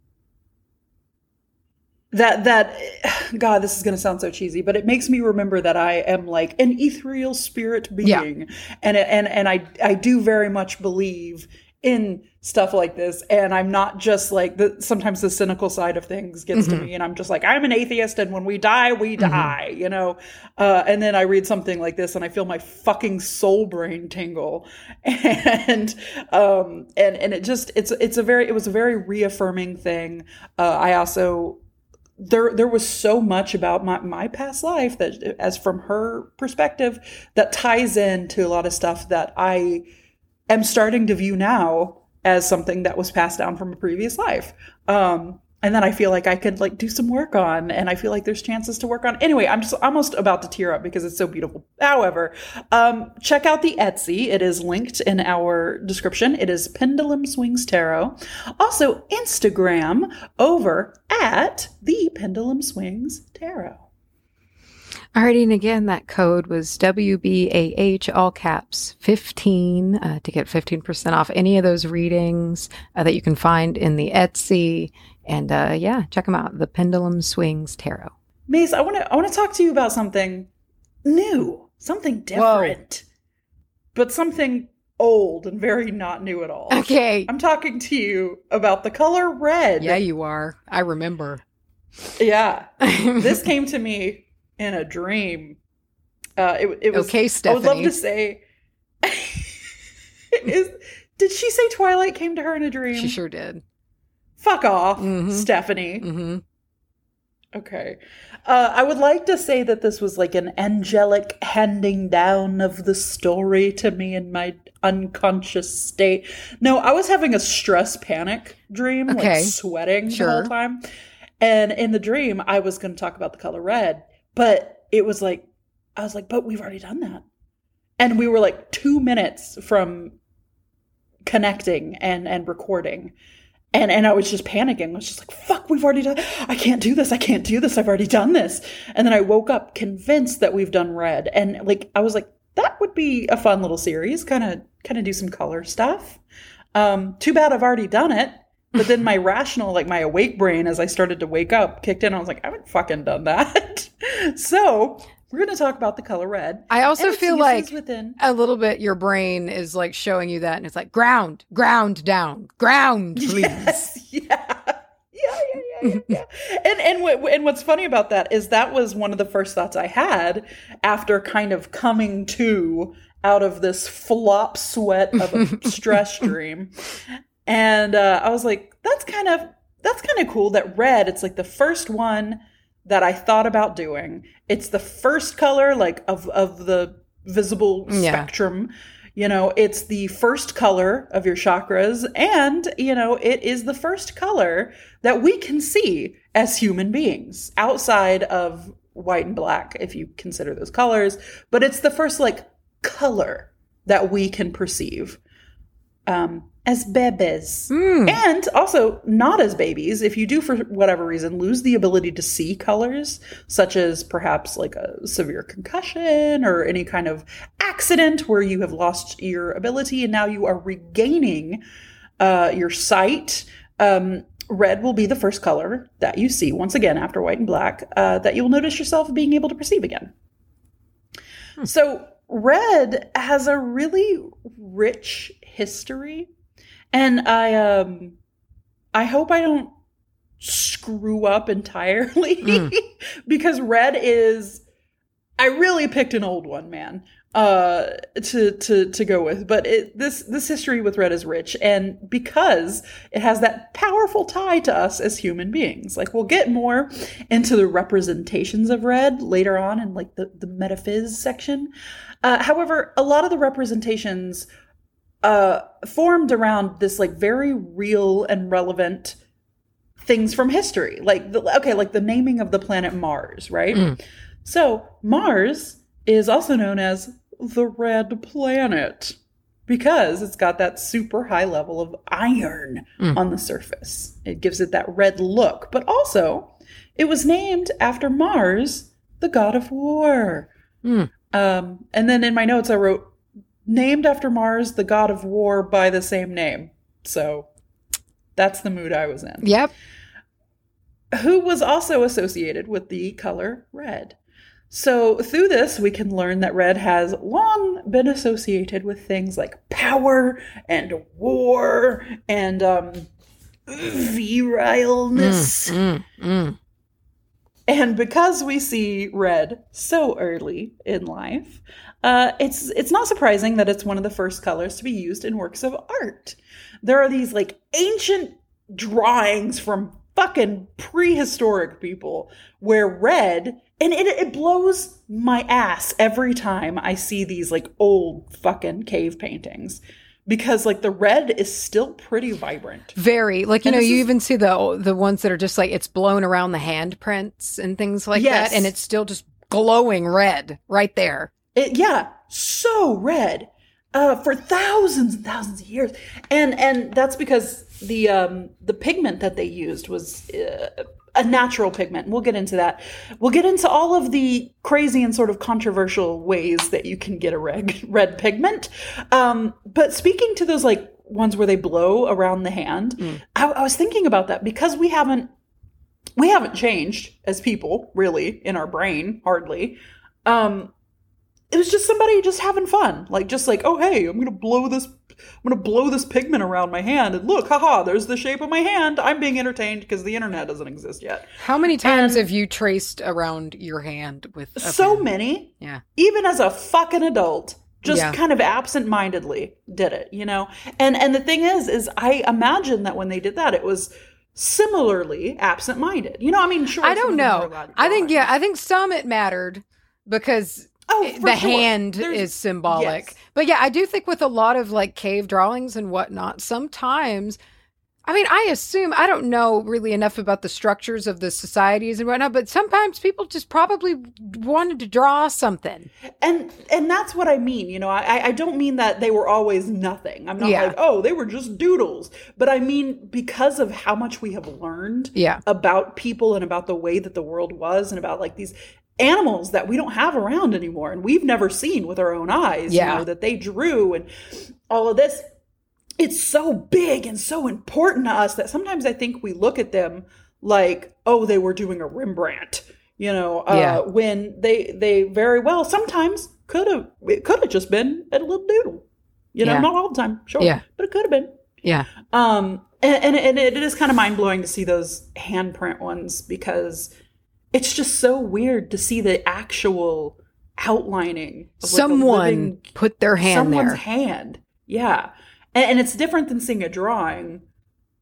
that that God, this is going to sound so cheesy, but it makes me remember that I am like an ethereal spirit being. Yeah. and and and I I do very much believe in stuff like this, and I'm not just like the sometimes the cynical side of things gets mm-hmm. to me, and I'm just like, I'm an atheist, and when we die we die, mm-hmm. you know uh and then I read something like this and I feel my fucking soul brain tingle, and um and and it just it's it's a very it was a very reaffirming thing. uh I also there there was so much about my my past life that, as from her perspective, that ties into a lot of stuff that I am starting to view now as something that was passed down from a previous life. Um, and then I feel like I could like do some work on, and I feel like there's chances to work on. Anyway, I'm just almost about to tear up because it's so beautiful. However, um, check out the Etsy. It is linked in our description. It is Pendulum Swings Tarot. Also, Instagram over at the Pendulum Swings Tarot. Alrighty, and again, that code was W B A H, all caps, fifteen, uh, to get fifteen percent off any of those readings uh, that you can find in the Etsy. And uh, yeah, check them out, the Pendulum Swings Tarot. Mace, I want to I want to talk to you about something new, something different, Whoa. but something old and very not new at all. Okay. I'm talking to you about the color red. Yeah, you are. I remember. Yeah. This came to me in a dream. Uh, it, it was okay, Stephanie. I would love to say. Is did she say Twilight came to her in a dream? She sure did. Fuck off, mm-hmm. Stephanie. Mm-hmm. Okay. Uh, I would like to say that this was like an angelic handing down of the story to me in my unconscious state. No, I was having a stress panic dream, okay. like sweating sure. the whole time. And in the dream, I was going to talk about the color red. But it was like, I was like, but we've already done that. And we were like two minutes from connecting and, and recording. And and I was just panicking. I was just like, fuck, we've already done, I can't do this. I can't do this. I've already done this. And then I woke up convinced that we've done red. And like, I was like, that would be a fun little series. Kind of, kind of do some color stuff. Um, too bad I've already done it. But then my rational, like my awake brain, as I started to wake up, kicked in. I was like, I haven't fucking done that. So we're going to talk about the color red. I also feel like within. a little bit your brain is like showing you that. And it's like, ground, ground down, ground, please. Yes, yeah. Yeah, yeah, yeah, yeah, yeah. and, and, w- and what's funny about that is that was one of the first thoughts I had after kind of coming to out of this flop sweat of a stress dream. And uh, I was like, that's kind of, that's kind of cool that red, it's like the first one that I thought about doing. It's the first color, like, of, of the visible Yeah. spectrum. You know, it's the first color of your chakras. And, you know, it is the first color that we can see as human beings outside of white and black, if you consider those colors. But it's the first, like, color that we can perceive um, as babies. Mm. And also not as babies. If you do, for whatever reason, lose the ability to see colors, such as perhaps like a severe concussion or any kind of accident where you have lost your ability and now you are regaining uh, your sight, um, red will be the first color that you see, once again, after white and black, uh, that you'll notice yourself being able to perceive again. Hmm. So red has a really rich history. And I um I hope I don't screw up entirely mm. because red is, I really picked an old one, man, uh to to to go with. But it, this this history with red is rich, and because it has that powerful tie to us as human beings. Like, we'll get more into the representations of red later on in like the the metaphys section. Uh, however, a lot of the representations uh, formed around this like very real and relevant things from history. Like, the, okay, like the naming of the planet Mars, right? Mm. So Mars is also known as the red planet because it's got that super high level of iron mm. on the surface. It gives it that red look, but also it was named after Mars, the god of war. Mm. Um, and then in my notes, I wrote, named after Mars, the god of war by the same name. So that's the mood I was in. Yep. Who was also associated with the color red. So through this, we can learn that red has long been associated with things like power and war and um, virileness. Mm, mm, mm. And because we see red so early in life, uh, it's it's not surprising that it's one of the first colors to be used in works of art. There are these like ancient drawings from fucking prehistoric people where red, and it, it blows my ass every time I see these like old fucking cave paintings. Because, like, the red is still pretty vibrant. Very. Like, you and know, you is... even see the the ones that are just, like, it's blown around the handprints and things like yes. that. And it's still just glowing red right there. It, yeah. So red. Uh, for thousands and thousands of years. And and that's because the um, the pigment that they used was uh, a natural pigment. We'll get into that. We'll get into all of the crazy and sort of controversial ways that you can get a red, red pigment. Um, but speaking to those like ones where they blow around the hand, mm. I, I was thinking about that because we haven't, we haven't changed as people really in our brain, hardly. Um, it was just somebody just having fun. Like, just like, oh, hey, I'm going to blow this I'm going to blow this pigment around my hand and look, haha, there's the shape of my hand. I'm being entertained because the internet doesn't exist yet. How many times and have you traced around your hand with a so pen? Many. Yeah. Even as a fucking adult, just yeah. kind of absent-mindedly did it, you know? And and the thing is, is I imagine that when they did that, it was similarly absent-minded. You know, I mean, sure. I don't know. I think, yeah, I think some it mattered because... Oh, the sure. hand There's, is symbolic. Yes. But yeah, I do think with a lot of like cave drawings and whatnot, sometimes, I mean, I assume, I don't know really enough about the structures of the societies and whatnot, but sometimes people just probably wanted to draw something. And and that's what I mean. You know, I, I don't mean that they were always nothing. I'm not yeah. like, oh, they were just doodles. But I mean, because of how much we have learned yeah. about people and about the way that the world was and about like these animals that we don't have around anymore and we've never seen with our own eyes, yeah. you know, that they drew and all of this. It's so big and so important to us that sometimes I think we look at them like, oh, they were doing a Rembrandt, you know, uh, yeah. when they they very well sometimes could have, it could have just been a little doodle, you know, yeah. not all the time, sure, yeah. but it could have been. Yeah. Um, and, and, and it is kind of mind blowing to see those handprint ones because it's just so weird to see the actual outlining of like someone living, put their hand someone's there. hand. Yeah. And, and it's different than seeing a drawing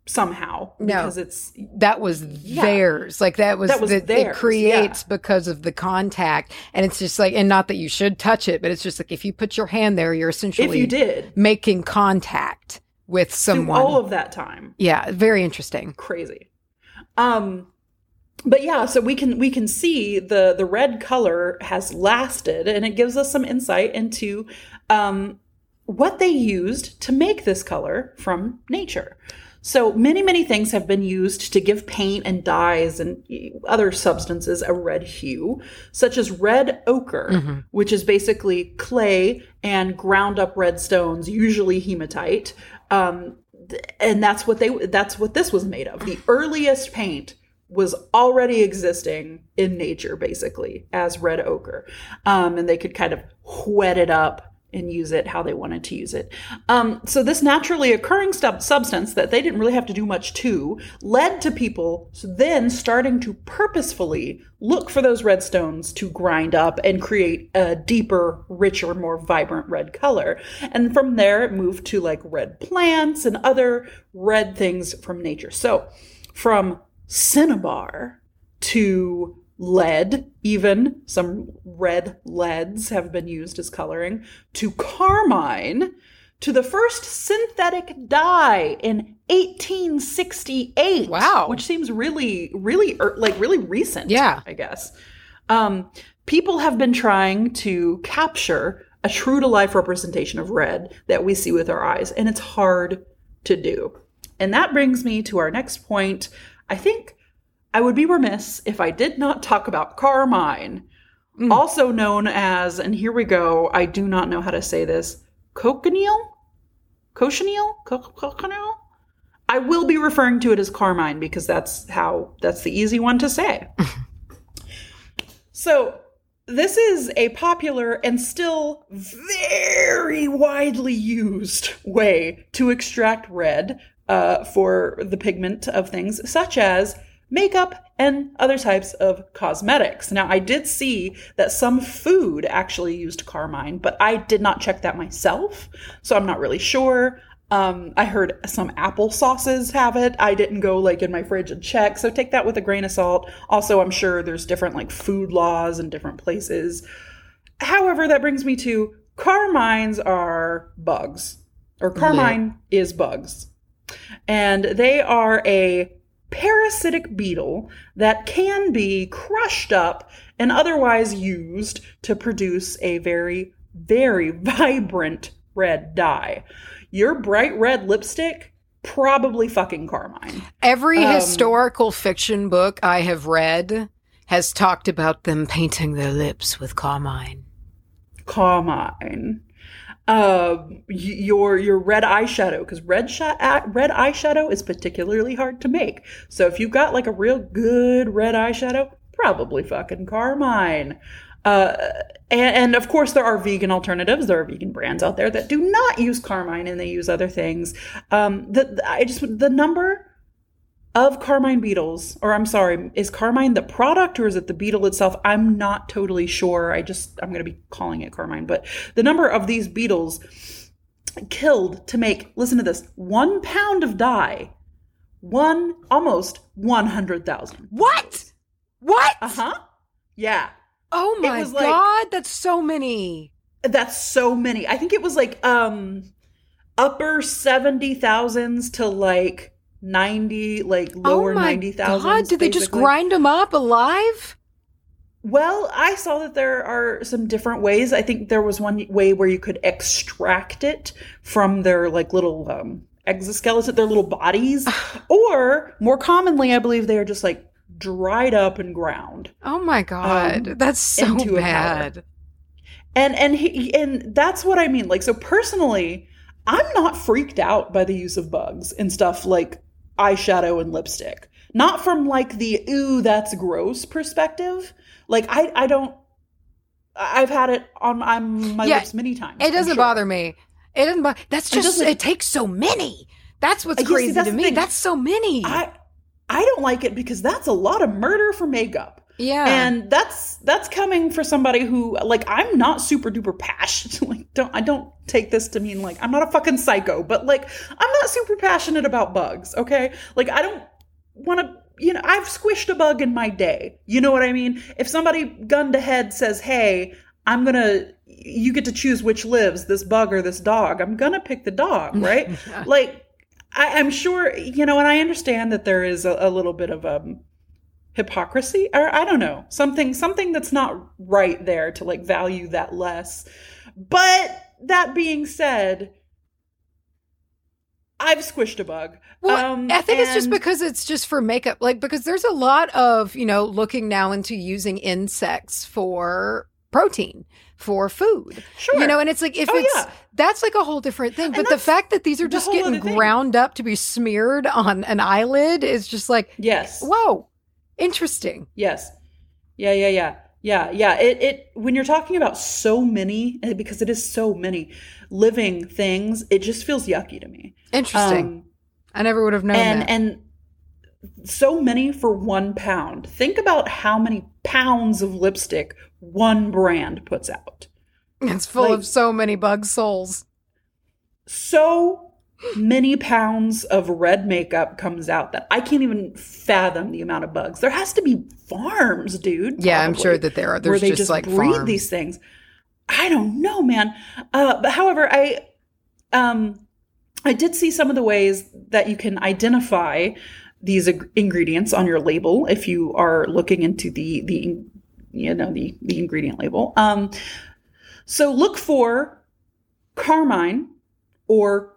somehow No. because it's That was Yeah. theirs. Like that was, That was the, it theirs, creates yeah. because of the contact. And it's just like, and not that you should touch it, but it's just like if you put your hand there, you're essentially if you did making contact with through someone. all of that time. Yeah, very interesting. Crazy. Um, but yeah, so we can we can see the the red color has lasted, and it gives us some insight into um, what they used to make this color from nature. So many, many things have been used to give paint and dyes and other substances a red hue, such as red ochre, mm-hmm. which is basically clay and ground up red stones, usually hematite. Um, and that's what they that's what this was made of. The earliest paint was already existing in nature, basically, as red ochre. Um, and they could kind of wet it up and use it how they wanted to use it. Um, so this naturally occurring stub- substance that they didn't really have to do much to led to people then starting to purposefully look for those red stones to grind up and create a deeper, richer, more vibrant red color. And from there, it moved to like red plants and other red things from nature. So from cinnabar to lead, even some red leads have been used as coloring, to carmine, to the first synthetic dye in eighteen sixty-eight. Wow. Which seems really, really, like really recent, yeah. I guess. Um, people have been trying to capture a true-to-life representation of red that we see with our eyes, and it's hard to do. And that brings me to our next point. I think I would be remiss if I did not talk about carmine, mm. also known as, and here we go, I do not know how to say this, cochineal? Cochineal? Co- cochineal? I will be referring to it as carmine because that's how, that's the easy one to say. So this is a popular and still very widely used way to extract red uh, for the pigment of things, such as makeup and other types of cosmetics. Now, I did see that some food actually used carmine, but I did not check that myself, so I'm not really sure. Um, I heard some apple sauces have it. I didn't go like in my fridge and check, so take that with a grain of salt. Also, I'm sure there's different like food laws in different places. However, that brings me to carmines are bugs, or carmine yeah. is bugs. And they are a parasitic beetle that can be crushed up and otherwise used to produce a very, very vibrant red dye. Your bright red lipstick, probably fucking carmine. Every um, historical fiction book I have read has talked about them painting their lips with carmine. Carmine. Uh, your your red eyeshadow, because red sh- red eyeshadow is particularly hard to make. So if you've got like a real good red eyeshadow, probably fucking carmine. Uh, and, and of course there are vegan alternatives. There are vegan brands out there that do not use carmine and they use other things. Um, the I just the number of carmine beetles, or I'm sorry, is carmine the product or is it the beetle itself? I'm not totally sure. I just, I'm going to be calling it carmine. But the number of these beetles killed to make, listen to this, one pound of dye, one, almost one hundred thousand. What? What? Uh-huh. Yeah. Oh my like, God, that's so many. That's so many. I think it was like um upper seventy thousands to like ninety, like lower ninety thousand. Oh my God, did they just grind them up alive? Well, I saw that there are some different ways. I think there was one way where you could extract it from their like little um, exoskeleton, their little bodies. Or more commonly, I believe they are just like dried up and ground. Oh my God, um, that's so bad. And and he, and that's what I mean. Like, so personally, I'm not freaked out by the use of bugs and stuff like eyeshadow and lipstick. Not from like the, ooh, that's gross perspective. Like, I, I don't, I've had it on my, my yeah, lips many times. It doesn't sure. bother me. It doesn't bother, that's just, it, it takes so many. That's what's crazy see, that's to me. Thing. That's so many. I, I don't like it because that's a lot of murder for makeup. Yeah. And that's that's coming for somebody who, like, I'm not super duper passionate. Like, don't I don't take this to mean like I'm not a fucking psycho, but like I'm not super passionate about bugs, okay? Like I don't want to, you know, I've squished a bug in my day. You know what I mean? If somebody gun to head says, "Hey, I'm going to you get to choose which lives, this bug or this dog," I'm going to pick the dog, right? Yeah. Like I, I'm sure, you know, and I understand that there is a, a little bit of um hypocrisy, or I don't know, something something that's not right there to like value that less. But that being said, I've squished a bug. Well, um, I think it's just and- because it's just for makeup. Like, because there's a lot of, you know, looking now into using insects for protein, for food. Sure. You know, and it's like, if Oh, it's, yeah. that's like a whole different thing. But the that's fact that these are the just whole getting other thing. ground up to be smeared on an eyelid is just like, Yes. whoa, interesting. Yes. Yeah, yeah, yeah. Yeah, yeah. It it when you're talking about so many, and because it is so many living things, it just feels yucky to me. Interesting. Um, I never would have known and that. and so many for one pound. Think about how many pounds of lipstick one brand puts out. It's full like- of so many bug souls. So many pounds of red makeup comes out that I can't even fathom the amount of bugs. There has to be farms, dude. Yeah, I'm probably, sure that there are. where There's they just, just like breed farms. these things. I don't know, man. Uh, but however, I um I did see some of the ways that you can identify these ag- ingredients on your label if you are looking into the the you know the the ingredient label. Um, so look for carmine or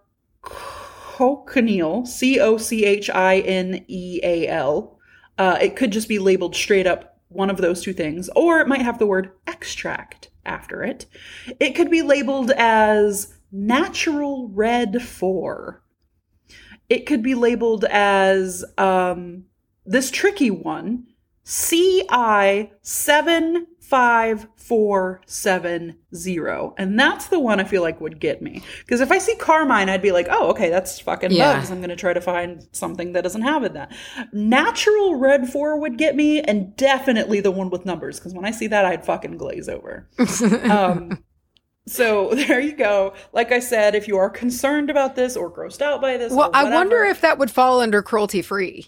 cochineal, C O C H I N E A L. Uh, it could just be labeled straight up one of those two things, or it might have the word extract after it. It could be labeled as natural red four. It could be labeled as um, this tricky one, C I seven five four seven zero. And that's the one I feel like would get me. Because if I see carmine, I'd be like, oh, okay, that's fucking Yeah. bugs. I'm going to try to find something that doesn't have it that. Natural red four would get me, and definitely the one with numbers. Because when I see that, I'd fucking glaze over. um, so there you go. Like I said, if you are concerned about this or grossed out by this, Well, or I wonder whatever- if that would fall under cruelty free.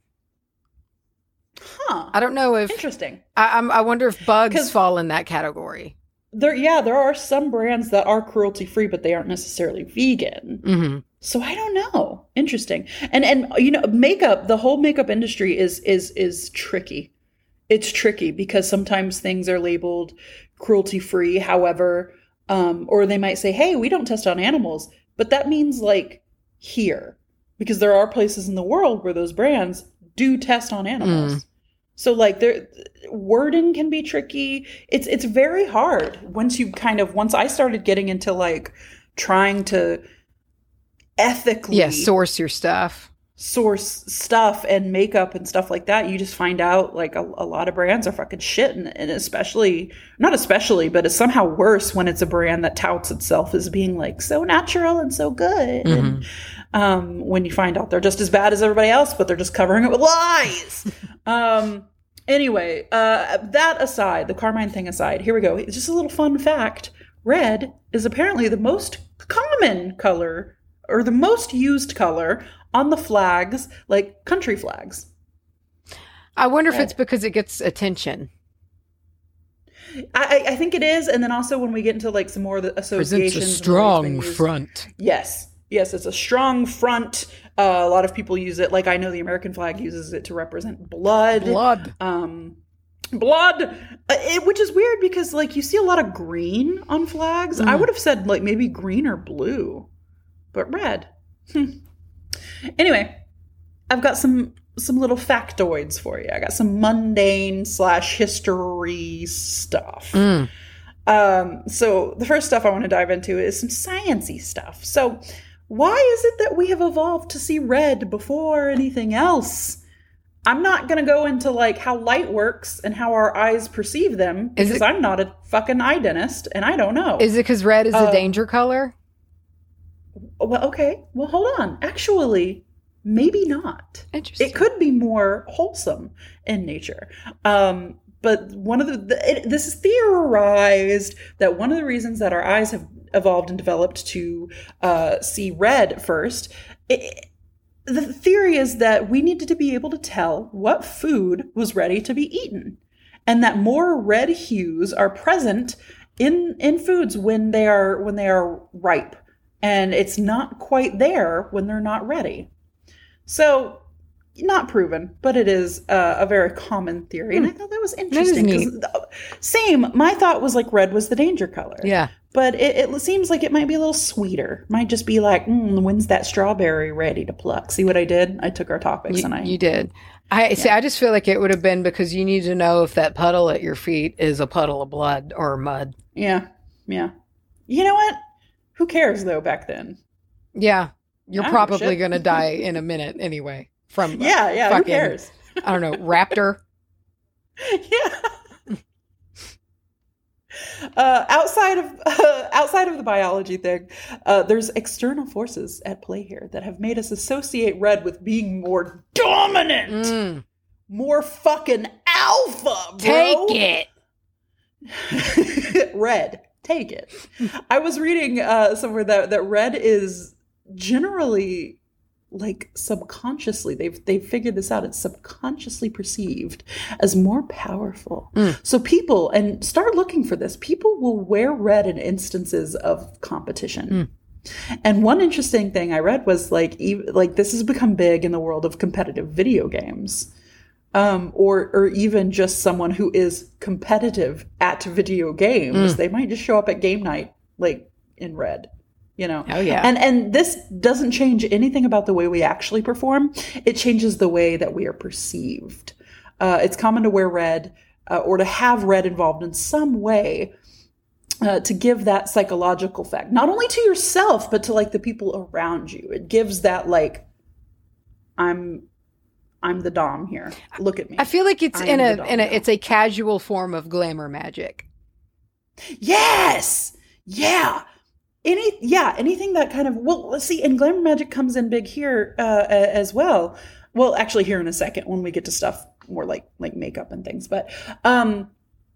Huh. I don't know if Interesting. I, I'm, I wonder if bugs 'Cause- fall in that category. There, yeah, there are some brands that are cruelty free, but they aren't necessarily vegan. Mm-hmm. So I don't know. Interesting. And and you know, makeup, the whole makeup industry is is is tricky. It's tricky because sometimes things are labeled cruelty free. However, um, or they might say, "Hey, we don't test on animals," but that means like here, because there are places in the world where those brands do test on animals. Mm. So like there wording can be tricky. It's it's very hard once you kind of once I started getting into like trying to ethically Yeah, source your stuff. source stuff and makeup and stuff like that, you just find out like a, a lot of brands are fucking shit, and, and especially not especially but it's somehow worse when it's a brand that touts itself as being like so natural and so good. Mm-hmm. And um when you find out they're just as bad as everybody else, but they're just covering it with lies. um anyway, uh that aside, the carmine thing aside, here we go. It's just a little fun fact. Red is apparently the most common color, or the most used color on the flags, like country flags. I wonder if Red. it's because it gets attention. I, I think it is, and then also when we get into like some more of the associations, and where it's been used- front. Yes, yes, it's a strong front. Uh, a lot of people use it. Like I know the American flag uses it to represent blood. Blood. Um, blood, uh, it, which is weird because like you see a lot of green on flags. I Mm. would have said like maybe green or blue, but red. Hmm. Anyway, I've got some some little factoids for you. I got some mundane slash history stuff. Mm. Um, so the first stuff I want to dive into is some sciencey stuff. So why is it that we have evolved to see red before anything else? I'm not going to go into like how light works and how our eyes perceive them, Is because it- I'm not a fucking eye dentist and I don't know. Is it because red is Uh, a danger color? Well, okay. Well, hold on. Actually, maybe not. Interesting. It could be more wholesome in nature. Um, but one of the, the it, this is theorized that one of the reasons that our eyes have evolved and developed to uh, see red first, it, the theory is that we needed to be able to tell what food was ready to be eaten, and that more red hues are present in in foods when they are when they are ripe, and it's not quite there when they're not ready. So, not proven, but it is uh, a very common theory, and I thought that was interesting. That is neat. Same, my thought was like red was the danger color. Yeah. But it, it seems like it might be a little sweeter. Might just be like, mm, when's that strawberry ready to pluck? See what I did? I took our topics You, and I... you did. I see. I just feel like it would have been because you need to know if that puddle at your feet is a puddle of blood or mud. Yeah, yeah. You know what? Who cares, though, back then? Yeah. You're I don't probably shit. going to die in a minute anyway. From Yeah, yeah, fucking, who cares? I don't know, raptor. Yeah. Uh, outside of uh, outside of the biology thing, uh, there's external forces at play here that have made us associate red with being more dominant, Mm. more fucking alpha, bro. Take it. Red, take it. I was reading uh, somewhere that that red is generally, like, subconsciously, they've they've figured this out. It's subconsciously perceived as more powerful. Mm. So people, and start looking for this, people will wear red in instances of competition. Mm. And one interesting thing I read was like, even, like this has become big in the world of competitive video games, um, or or even just someone who is competitive at video games. Mm. They might just show up at game night like in red. You know, Oh, yeah. and and this doesn't change anything about the way we actually perform. It changes the way that we are perceived. Uh, it's common to wear red uh, or to have red involved in some way uh, to give that psychological effect, not only to yourself but to like the people around you. It gives that like, I'm, I'm the dom here. Look at me. I feel like it's I in am a the in a dom now. it's a casual form of glamour magic. Yes. Yeah. Any, yeah, anything that kind of, well, let's see, and glamour magic comes in big here uh, as well. Well, actually here in a second when we get to stuff more like like makeup and things. But um,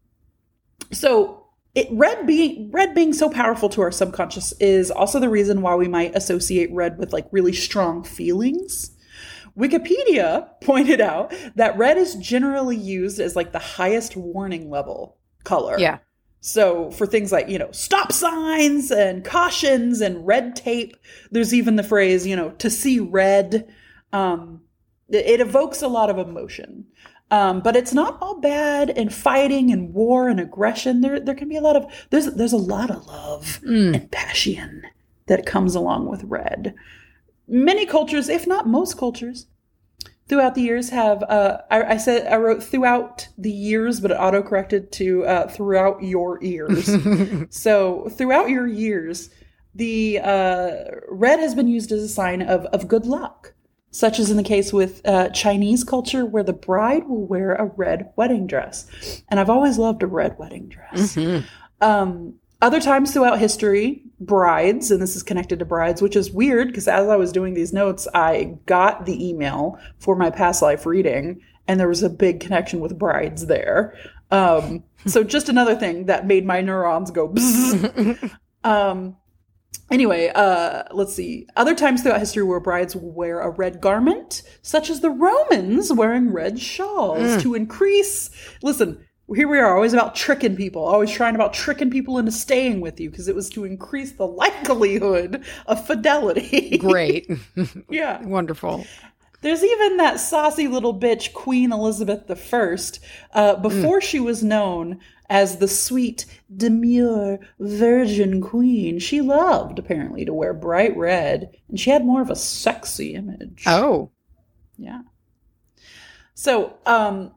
so it, red being red being so powerful to our subconscious is also the reason why we might associate red with like really strong feelings. Wikipedia pointed out that red is generally used as like the highest warning level color. Yeah. So for things like, you know, stop signs and cautions and red tape, there's even the phrase, you know, to see red. Um, it, it evokes a lot of emotion. Um, but it's not all bad and fighting and war and aggression. There there can be a lot of, there's there's a lot of love Mm. and passion that comes along with red. Many cultures, if not most cultures, throughout the years have, uh, I, I said, I wrote throughout the years, but it auto-corrected to uh, throughout your ears. So throughout your years, the uh, red has been used as a sign of, of good luck, such as in the case with uh, Chinese culture, where the bride will wear a red wedding dress. And I've always loved a red wedding dress. Mm-hmm. Um, other times throughout history, brides, and this is connected to brides, which is weird because as I was doing these notes, I got the email for my past life reading, and there was a big connection with brides there. Um, so just another thing that made my neurons go bzzz. um, anyway, uh, let's see. Other times throughout history where brides will wear a red garment, such as the Romans wearing red shawls Mm. to increase, listen, here we are, always about tricking people, always trying about tricking people into staying with you because it was to increase the likelihood of fidelity. Great. Yeah. Wonderful. There's even that saucy little bitch, Queen Elizabeth the First, uh, before mm. she was known as the sweet, demure, virgin queen. She loved, apparently, to wear bright red, and she had more of a sexy image. Oh. Yeah. So, um...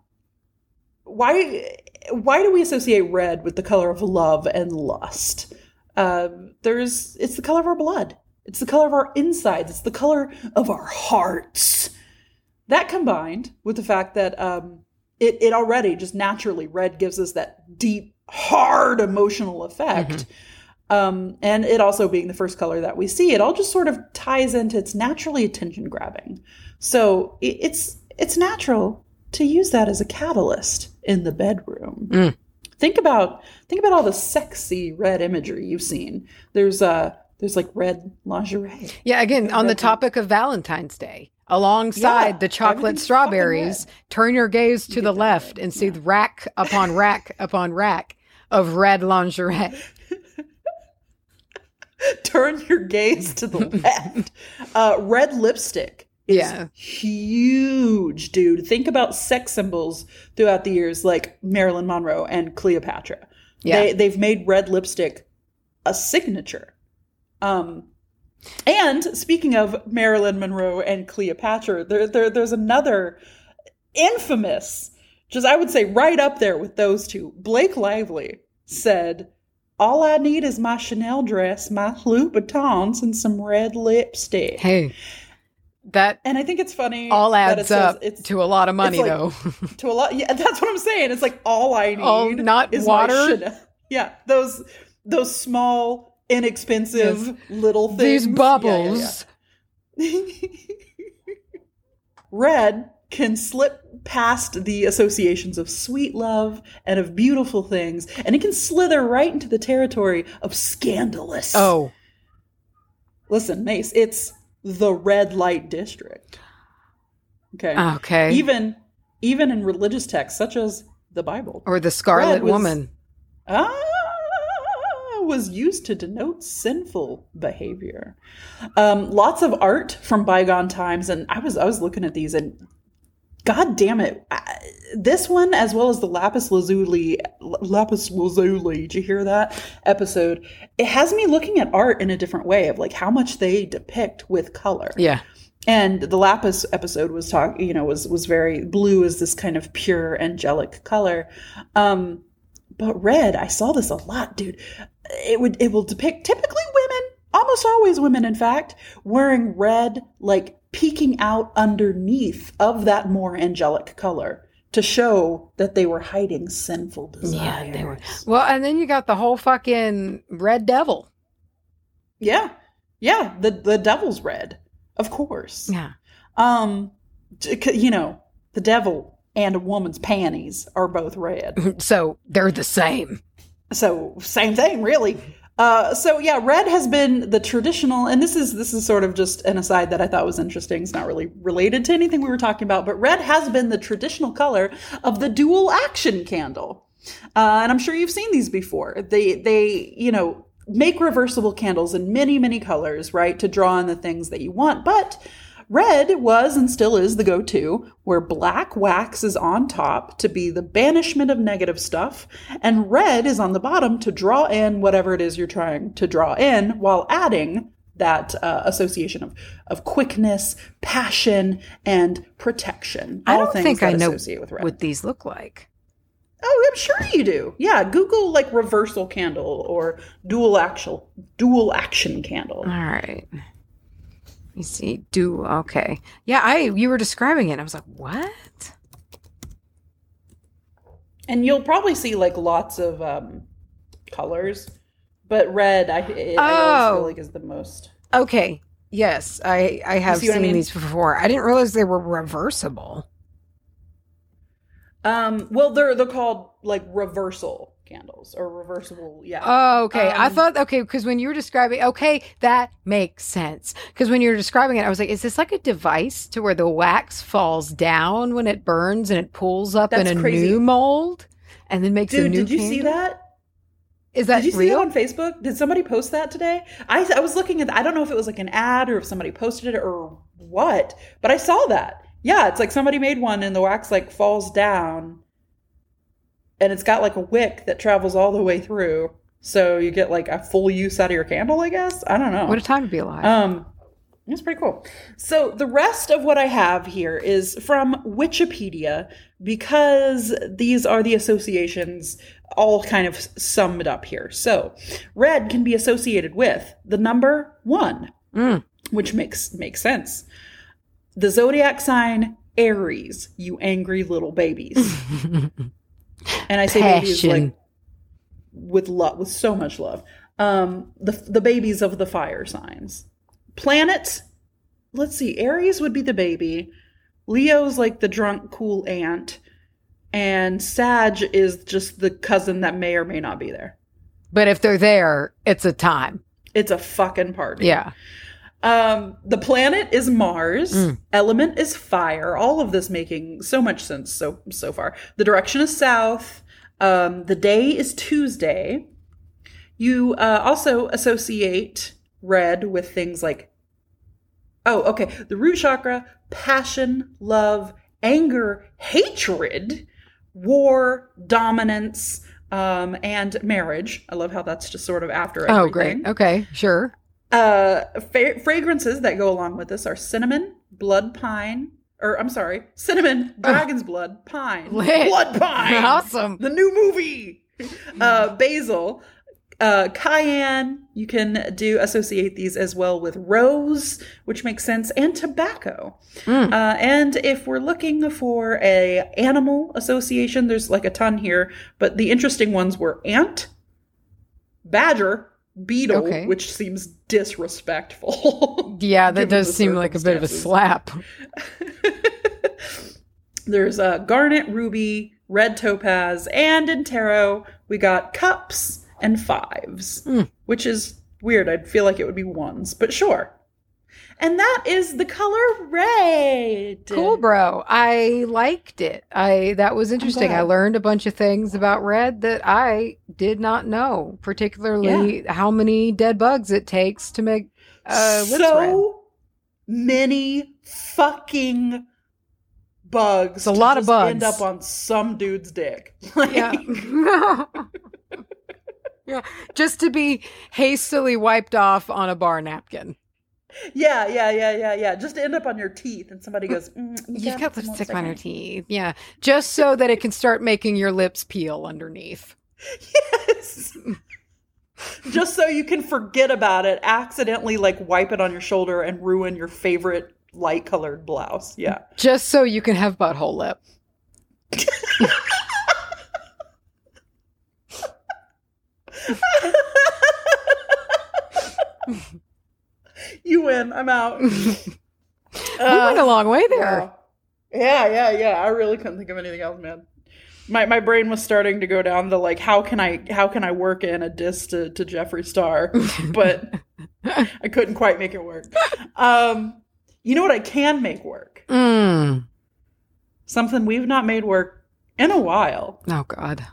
Why why do we associate red with the color of love and lust? Uh, there's it's the color of our blood. It's the color of our insides. It's the color of our hearts. That combined with the fact that um, it, it already just naturally red gives us that deep, hard emotional effect. Um, and it also being the first color that we see, it all just sort of ties into it's naturally attention grabbing. So it, it's it's natural to use that as a catalyst in the bedroom. Mm. Think about think about all the sexy red imagery you've seen. There's uh there's like red lingerie. Yeah, again, on the topic of Valentine's Day, alongside Yeah, the chocolate everything's strawberries, fucking turn your gaze to get the that left red, and see yeah. the rack upon rack upon rack of red lingerie. Turn your gaze to the left. Uh, red lipstick is Yeah. huge, dude. Think about sex symbols throughout the years, like Marilyn Monroe and Cleopatra. Yeah. They, they've made red lipstick a signature. Um, and speaking of Marilyn Monroe and Cleopatra, there, there there's another infamous, just I would say right up there with those two. Blake Lively said, "All I need is my Chanel dress, my Louboutins, and some red lipstick." Hey, that And I think it's funny. all that it adds says up it's to a lot of money, like- though. to a lot. Yeah, that's what I'm saying. It's like all I need, Oh, not is my water? Chanel. Yeah, those those small, inexpensive Yes. little things. These Yeah, yeah, bubbles. yeah. Red can slip past the associations of sweet love and of beautiful things, and it can slither right into the territory of scandalous. Oh, Listen, Mace, it's the red light district. Okay. okay. Even even in religious texts such as the Bible. Or the Scarlet Red was- Woman. Ah, was used to denote sinful behavior. Um, lots of art from bygone times, and I was I was looking at these, and God damn it, I, this one as well as the lapis lazuli, lapis lazuli. Did you hear that episode? It has me looking at art in a different way of like how much they depict with color. Yeah. And the lapis episode was talk, you know, was was very blue is this kind of pure angelic color. Um, but red, I saw this a lot, dude. It would it will depict typically women, almost always women, in fact, wearing red, like peeking out underneath of that more angelic color to show that they were hiding sinful desires. Yeah, they were. Well, and then you got the whole fucking red devil. Yeah, yeah. The the devil's red, of course. Yeah. Um, t- c- you know, the devil and a woman's panties are both red. So they're the same. So same thing, really. Uh, so yeah, red has been the traditional, and this is this is sort of just an aside that I thought was interesting. It's not really related to anything we were talking about, but red has been the traditional color of the dual action candle. Uh, and I'm sure you've seen these before. They they you know make reversible candles in many many colors, right, to draw in the things that you want, but red was and still is the go-to, where black wax is on top to be the banishment of negative stuff, and red is on the bottom to draw in whatever it is you're trying to draw in, while adding that uh, association of, of quickness, passion, and protection. I All don't things think I that know associate with red. what these look like. Oh, I'm sure you do. Yeah, Google like reversal candle or dual actual dual action candle. All right. You see, do okay. Yeah, I you were describing it. And I was like, what? And you'll probably see like lots of um, colors, but red I, it, I always Oh. feel like is the most. Okay. Yes, I I have see what I seen mean? these before. I didn't realize they were reversible. Um, well, they're they're called like reversal candles or reversible. Yeah. Oh, okay. I Um, thought okay because when you were describing, okay, that makes sense. Because when you were describing it, I was like, is this like a device to where the wax falls down when it burns and it pulls up That's in a crazy. new mold and then makes a Dude, new? did you see candle? that? Is that Did you see real? that on Facebook? Did somebody post that today? I I was looking at. I don't know if it was like an ad or if somebody posted it or what, but I saw that. Yeah, it's like somebody made one and the wax like falls down. And it's got like a wick that travels all the way through. So you get like a full use out of your candle, I guess. I don't know. What a time to be alive. Um, it's pretty cool. So the rest of what I have here is from Wikipedia because these are the associations all kind of summed up here. So red can be associated with the number one, Mm. which makes makes sense. The zodiac sign Aries, you angry little babies. And I say babies Passion. like with love, with so much love. Um, the the babies of the fire signs. Planets, let's see, Aries would be the baby. Leo's like the drunk, cool aunt. And Sag is just the cousin that may or may not be there. But if they're there, it's a time. It's a fucking party. Yeah. Um, the planet is Mars. Mm. Element is fire. All of this making so much sense so so far. The direction is south. Um, the day is Tuesday. You uh, also associate red with things like, oh, okay, the root chakra, passion, love, anger, hatred, war, dominance, um, and marriage. I love how that's just sort of after everything. Oh, great. Okay, sure. Uh, fa- fragrances that go along with this are cinnamon, blood pine, or I'm sorry, cinnamon, dragon's uh, blood, pine, lit. blood pine. Awesome. The new movie. Uh, basil, uh, cayenne. You can do associate these as well with rose, which makes sense, and tobacco. Mm. Uh, and if we're looking for a animal association, there's like a ton here, but the interesting ones were ant, badger, beetle, okay. which seems disrespectful. Yeah, that does seem like a bit of a slap. There's uh, garnet, ruby, red topaz, and in tarot, we got cups and fives, mm. which is weird. I'd feel like it would be ones, but sure. And that is the color red. Cool, bro. I liked it. I that was interesting. I learned a bunch of things about red that I did not know, particularly yeah. how many dead bugs it takes to make uh, lips so red. Many fucking bugs. It's a lot of bugs. End up on some dude's dick. Yeah. Yeah. Just to be hastily wiped off on a bar napkin. Yeah, yeah, yeah, yeah, yeah. Just to end up on your teeth and somebody goes, mm, you You've got lipstick on your teeth. Yeah. Just so that it can start making your lips peel underneath. Yes. Just so you can forget about it, accidentally like wipe it on your shoulder and ruin your favorite light colored blouse. Yeah. Just so you can have butthole lip. You win. I'm out. We uh, went a long way there. Wow. Yeah, yeah, yeah. I really couldn't think of anything else, man. My my brain was starting to go down the like, how can I how can I work in a diss to, to Jeffree Star, but I couldn't quite make it work. Um, you know what I can make work? Mm. Something we've not made work in a while. Oh God.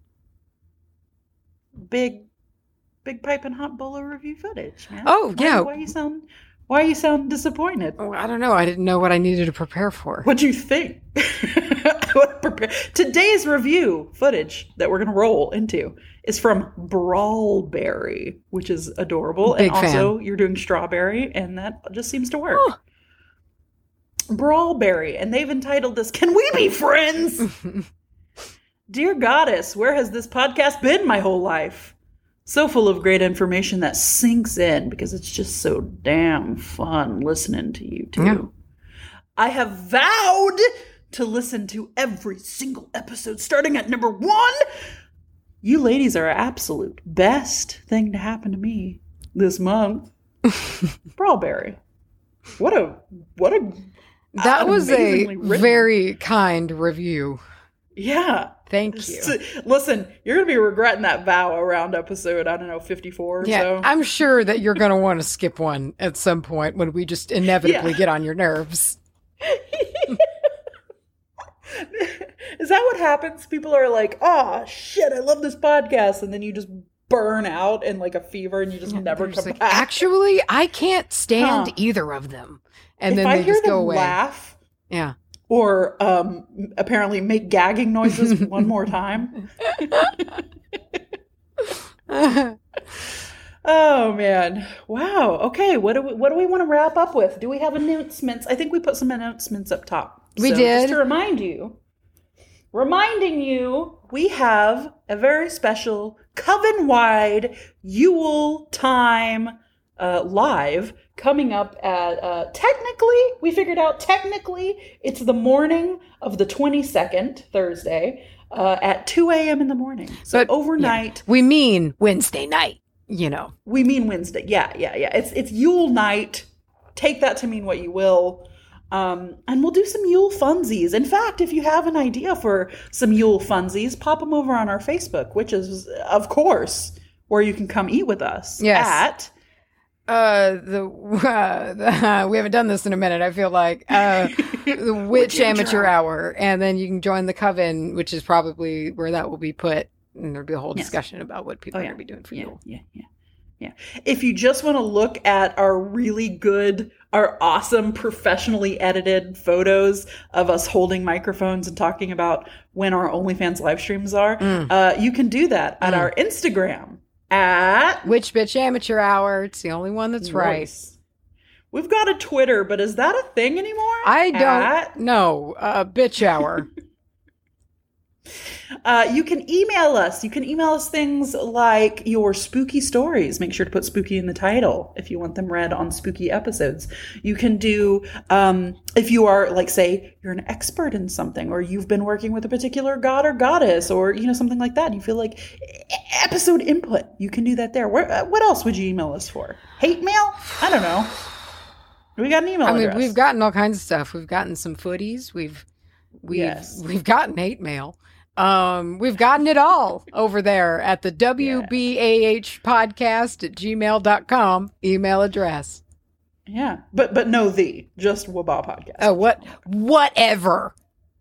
Big. Big Piping Hot Bolo review footage, man. Oh, yeah. Why, why you sound why you sound disappointed? Oh, I don't know. I didn't know what I needed to prepare for. What'd you think? prepare. Today's review footage that we're going to roll into is from Brawlberry, which is adorable. Big and also, fan. You're doing strawberry, and that just seems to work. Oh. Brawlberry, and they've entitled this, Can We Be Friends? Dear Goddess, where has this podcast been my whole life? So full of great information that sinks in because it's just so damn fun listening to you two. Yeah. I have vowed to listen to every single episode starting at number one. You ladies are absolute best thing to happen to me this month. Brawlberry. What a, what a, that was a written. very kind review. Yeah. Thank you. Listen, you're going to be regretting that vow around episode, I don't know, fifty-four or yeah, so. I'm sure that you're going to want to skip one at some point when we just inevitably yeah. get on your nerves. Is that what happens? People are like, oh, shit, I love this podcast. And then you just burn out in like a fever and you just yeah, never come like, back. Actually, I can't stand huh. either of them. And if then I they hear just them go away. Laugh, yeah. Or um, apparently make gagging noises one more time. Oh, man. Wow. Okay. What do we, what do we want to wrap up with? Do we have announcements? I think we put some announcements up top. We so did. Just to remind you, reminding you, we have a very special Coven-wide Yule time uh, live coming up at, uh, technically, we figured out, technically, it's the morning of the twenty-second, Thursday, uh, at two a.m. in the morning. So but, overnight. Yeah. We mean Wednesday night. you know. We mean Wednesday. Yeah, yeah, yeah. It's it's Yule night. Take that to mean what you will. Um, and we'll do some Yule funsies. In fact, if you have an idea for some Yule funsies, pop them over on our Facebook, which is, of course, where you can come eat with us. Yes. At Uh, the, uh, the we haven't done this in a minute. I feel like uh, the Witch Amateur Hour, and then you can join the Coven, which is probably where that will be put, and there'll be a whole Yes. discussion about what people Oh, are yeah. going to be doing for yeah, Yule. yeah, yeah, yeah. If you just want to look at our really good, our awesome, professionally edited photos of us holding microphones and talking about when our OnlyFans live streams are, Mm. uh, you can do that at Mm. our Instagram at Witch Bitch Amateur Hour. It's the only one that's right. Nice. We've got a Twitter, but is that a thing anymore? I don't At- know. Uh, bitch Hour. Uh, you can email us. You can email us things like your spooky stories. Make sure to put spooky in the title if you want them read on spooky episodes. You can do, um, if you are, like, say, you're an expert in something, or you've been working with a particular god or goddess, or, you know, something like that. You feel like episode input. You can do that there. Where, uh, what else would you email us for? Hate mail? I don't know. We got an email I mean, address. we've gotten all kinds of stuff. We've gotten some footies. We've we've Yes. we've gotten hate mail. Um, we've gotten it all over there at the W B A H podcast at gmail dot com email address. Yeah, but but no the, just Waba Podcast. Oh, what? Whatever.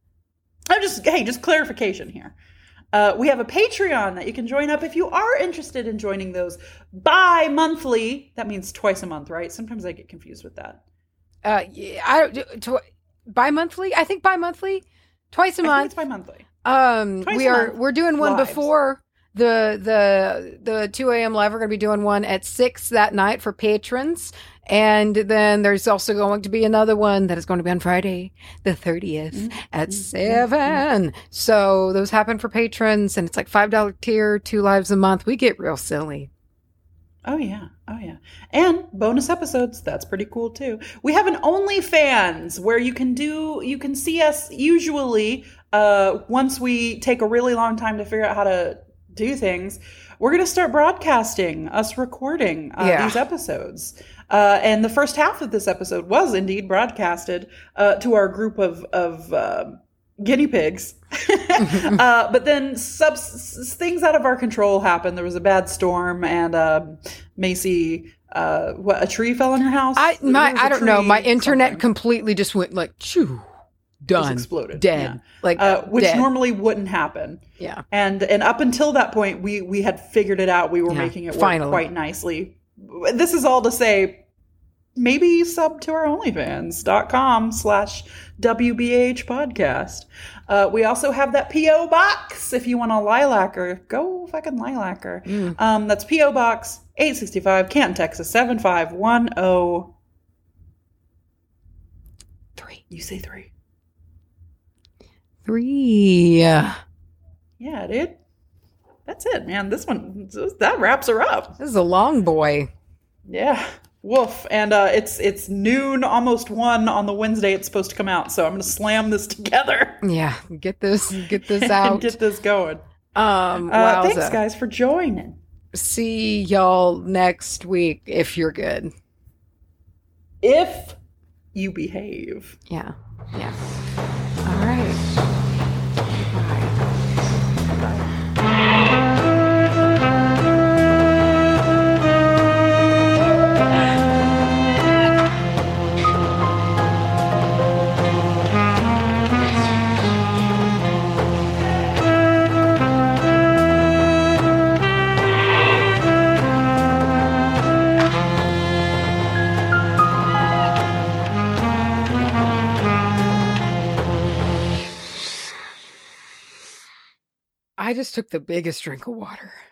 I'm just, hey, just clarification here. Uh, we have a Patreon that you can join up if you are interested in joining those bi-monthly. That means twice a month, right? Sometimes I get confused with that. Uh, yeah, I don't. Tw- bi-monthly? I think bi-monthly. Twice a I think month. it's bi-monthly. Um, Twice we a are month. we're doing one Lives. before the the the two a.m. live. We're going to be doing one at six that night for patrons, and then there's also going to be another one that is going to be on Friday, the thirtieth Mm-hmm. at seven. So those happen for patrons, and it's like five dollar tier, two lives a month. We get real silly. Oh, yeah. Oh, yeah. And bonus episodes. That's pretty cool, too. We have an OnlyFans where you can do, you can see us usually uh, once we take a really long time to figure out how to do things. We're going to start broadcasting us recording uh, Yeah. these episodes. Uh, and the first half of this episode was indeed broadcasted uh, to our group of, of uh, guinea pigs. uh, but then sub- s- things out of our control happened. There was a bad storm, and uh, Macy, uh, what, a tree fell on your house? I There my was a I don't know. tree, My internet something. completely just went like choo, done, exploded, dead, yeah. like uh, which dead. normally wouldn't happen. Yeah. And and up until that point, we we had figured it out. We were Yeah, making it work finally. quite nicely. This is all to say, maybe sub to our OnlyFans.com slash WBH podcast. Uh, we also have that P O box if you want a lilacer. Go fucking lilacer. Mm. Um, that's P O Box eight sixty-five, Canton, Texas seven five one zero. Three. You say three. Three. Yeah, dude. That's it, man. This one, that wraps her up. This is a long boy. Yeah. Woof. And uh, it's it's noon, almost one on the Wednesday it's supposed to come out. So I'm going to slam this together Yeah, get this, get this and out. get this going. um, Uh, wowza. thanks, guys, for joining. See y'all next week if you're good. If you behave. Yeah, yeah. All right. Bye. I just took the biggest drink of water.